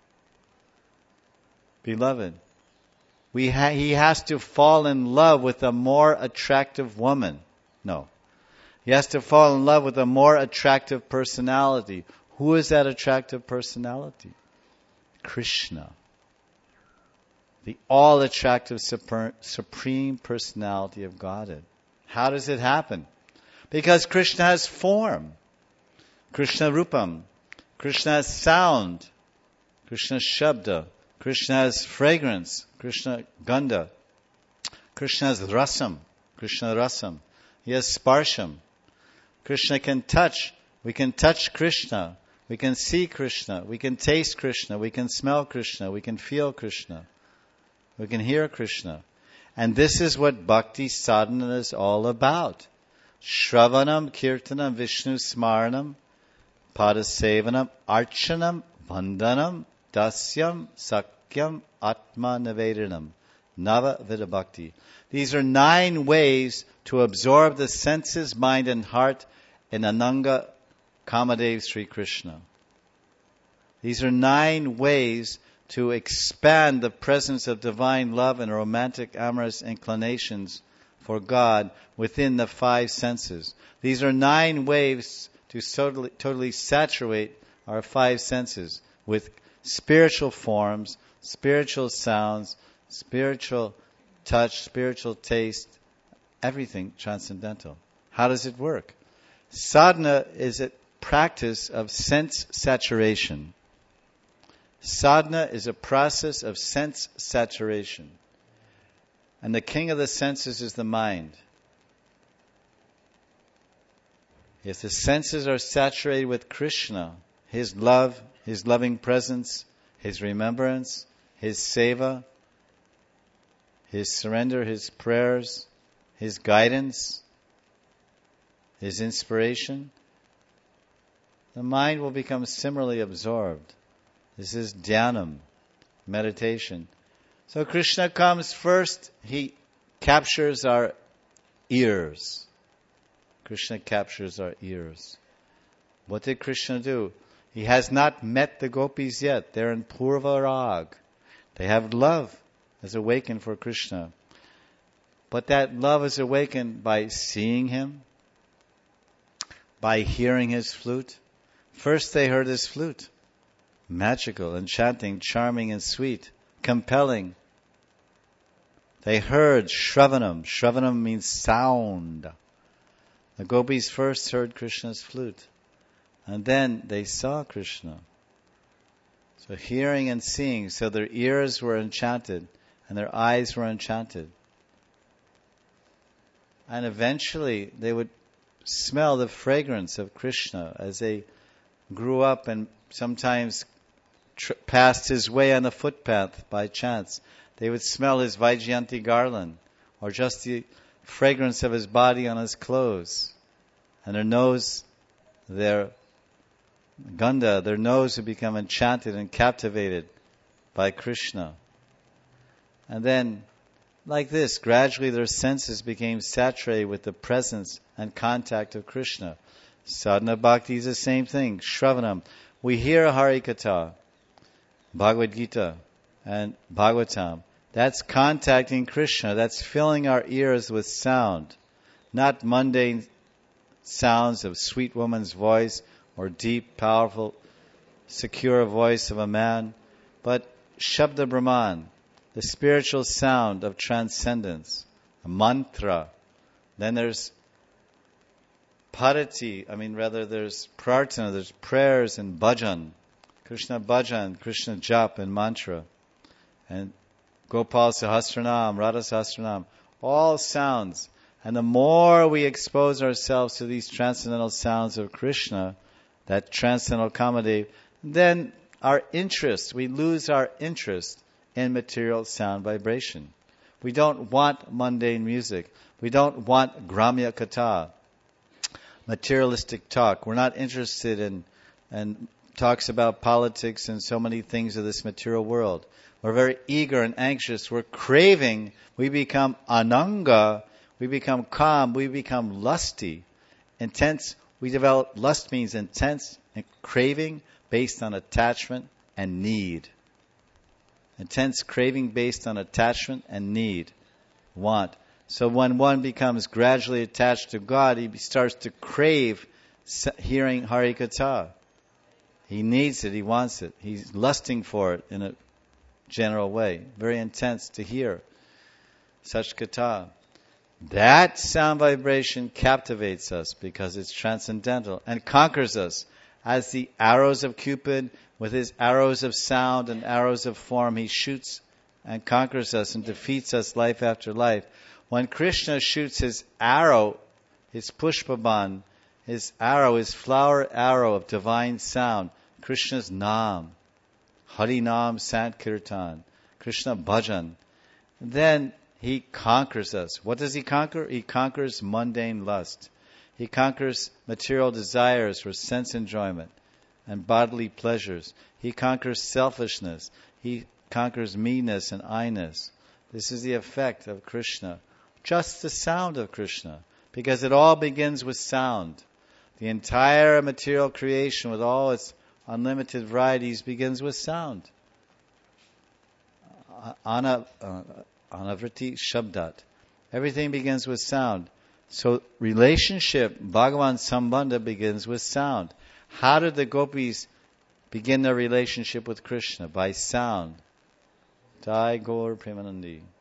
Beloved, he has to fall in love with a more attractive woman. No. He has to fall in love with a more attractive personality. Who is that attractive personality? Krishna. The all-attractive supreme personality of Godhead. How does it happen? Because Krishna has form. Krishna Rupam. Krishna has sound. Krishna Shabda. Krishna has fragrance. Krishna Gandha. Krishna has Rasam. Krishna Rasam. He has Sparsham. Krishna can touch. We can touch Krishna. We can see Krishna. We can taste Krishna. We can smell Krishna. We can feel Krishna. We can hear Krishna. And this is what bhakti sadhana is all about. Shravanam, Kirtanam, Vishnu Smaranam, Padasevanam, Archanam, Vandanam, Dasyam, Sakyam, Atma Nivedanam, Nava Vida Bhakti. These are 9 ways to absorb the senses, mind and heart in Ananga Kamadev Sri Krishna. These are 9 ways to expand the presence of divine love and romantic amorous inclinations for God within the 5 senses. These are 9 ways to totally saturate our 5 senses with spiritual forms, spiritual sounds, spiritual touch, spiritual taste, everything transcendental. How does it work? Sadhana is a practice of sense saturation. Sadhana is a process of sense saturation. And the king of the senses is the mind. If the senses are saturated with Krishna, His love, His loving presence, His remembrance, His seva, His surrender, His prayers, His guidance, His inspiration, the mind will become similarly absorbed. This is dhyanam, meditation. So Krishna comes first, He captures our ears. Krishna captures our ears. What did Krishna do? He has not met the gopis yet. They're in Purva Rag. They have love as awakened for Krishna. But that love is awakened by seeing Him, by hearing His flute. First they heard His flute. Magical, enchanting, charming and sweet, compelling. They heard Shravanam. Shravanam means sound. The gopis first heard Krishna's flute. And then they saw Krishna. So hearing and seeing, so their ears were enchanted and their eyes were enchanted. And eventually they would smell the fragrance of Krishna as they grew up and sometimes passed His way on the footpath by chance. They would smell His Vaijayanti garland or just the fragrance of His body on His clothes. And their nose, their Gandha, their nose would become enchanted and captivated by Krishna. And then, like this, gradually their senses became saturated with the presence and contact of Krishna. Sadhana Bhakti is the same thing. Shravanam. We hear Harikatha, Bhagavad Gita, and Bhagavatam. That's contacting Krishna. That's filling our ears with sound. Not mundane sounds of sweet woman's voice or deep, powerful, secure voice of a man, but Shabda Brahman, the spiritual sound of transcendence, a mantra. Then there's parati, there's prarthana, there's prayers and bhajan, Krishna jap and mantra, and Gopal Sahasranam, Radha Sahasranam, all sounds. And the more we expose ourselves to these transcendental sounds of Krishna, that transcendental Kamadev, then we lose our interest in material sound vibration. We don't want mundane music. We don't want Gramya Katha, materialistic talk. We're not interested in talks about politics and so many things of this material world. We're very eager and anxious. We're craving. We become ananga. We become calm. We become lusty. Intense. We develop, lust means intense and craving based on attachment and need. Intense craving based on attachment and need. Want. So when one becomes gradually attached to God, he starts to crave hearing Harikatha. He needs it. He wants it. He's lusting for it in a general way. Very intense to hear such katha. That sound vibration captivates us because it's transcendental and conquers us. As the arrows of Cupid, with his arrows of sound and arrows of form, he shoots and conquers us and defeats us life after life. When Krishna shoots his arrow, his pushpaban, his arrow, his flower arrow of divine sound, Krishna's Naam, Hari Naam Sankirtan, Krishna Bhajan, then he conquers us. What does he conquer? He conquers mundane lust. He conquers material desires for sense enjoyment and bodily pleasures. He conquers selfishness. He conquers me-ness and I-ness. This is the effect of Krishna. Just the sound of Krishna. Because it all begins with sound. The entire material creation with all its unlimited varieties begins with sound. Anavriti Shabdat. Everything begins with sound. So relationship, Bhagavan Sambandha begins with sound. How did the gopis begin their relationship with Krishna? By sound. Jai Gaur Premanandi.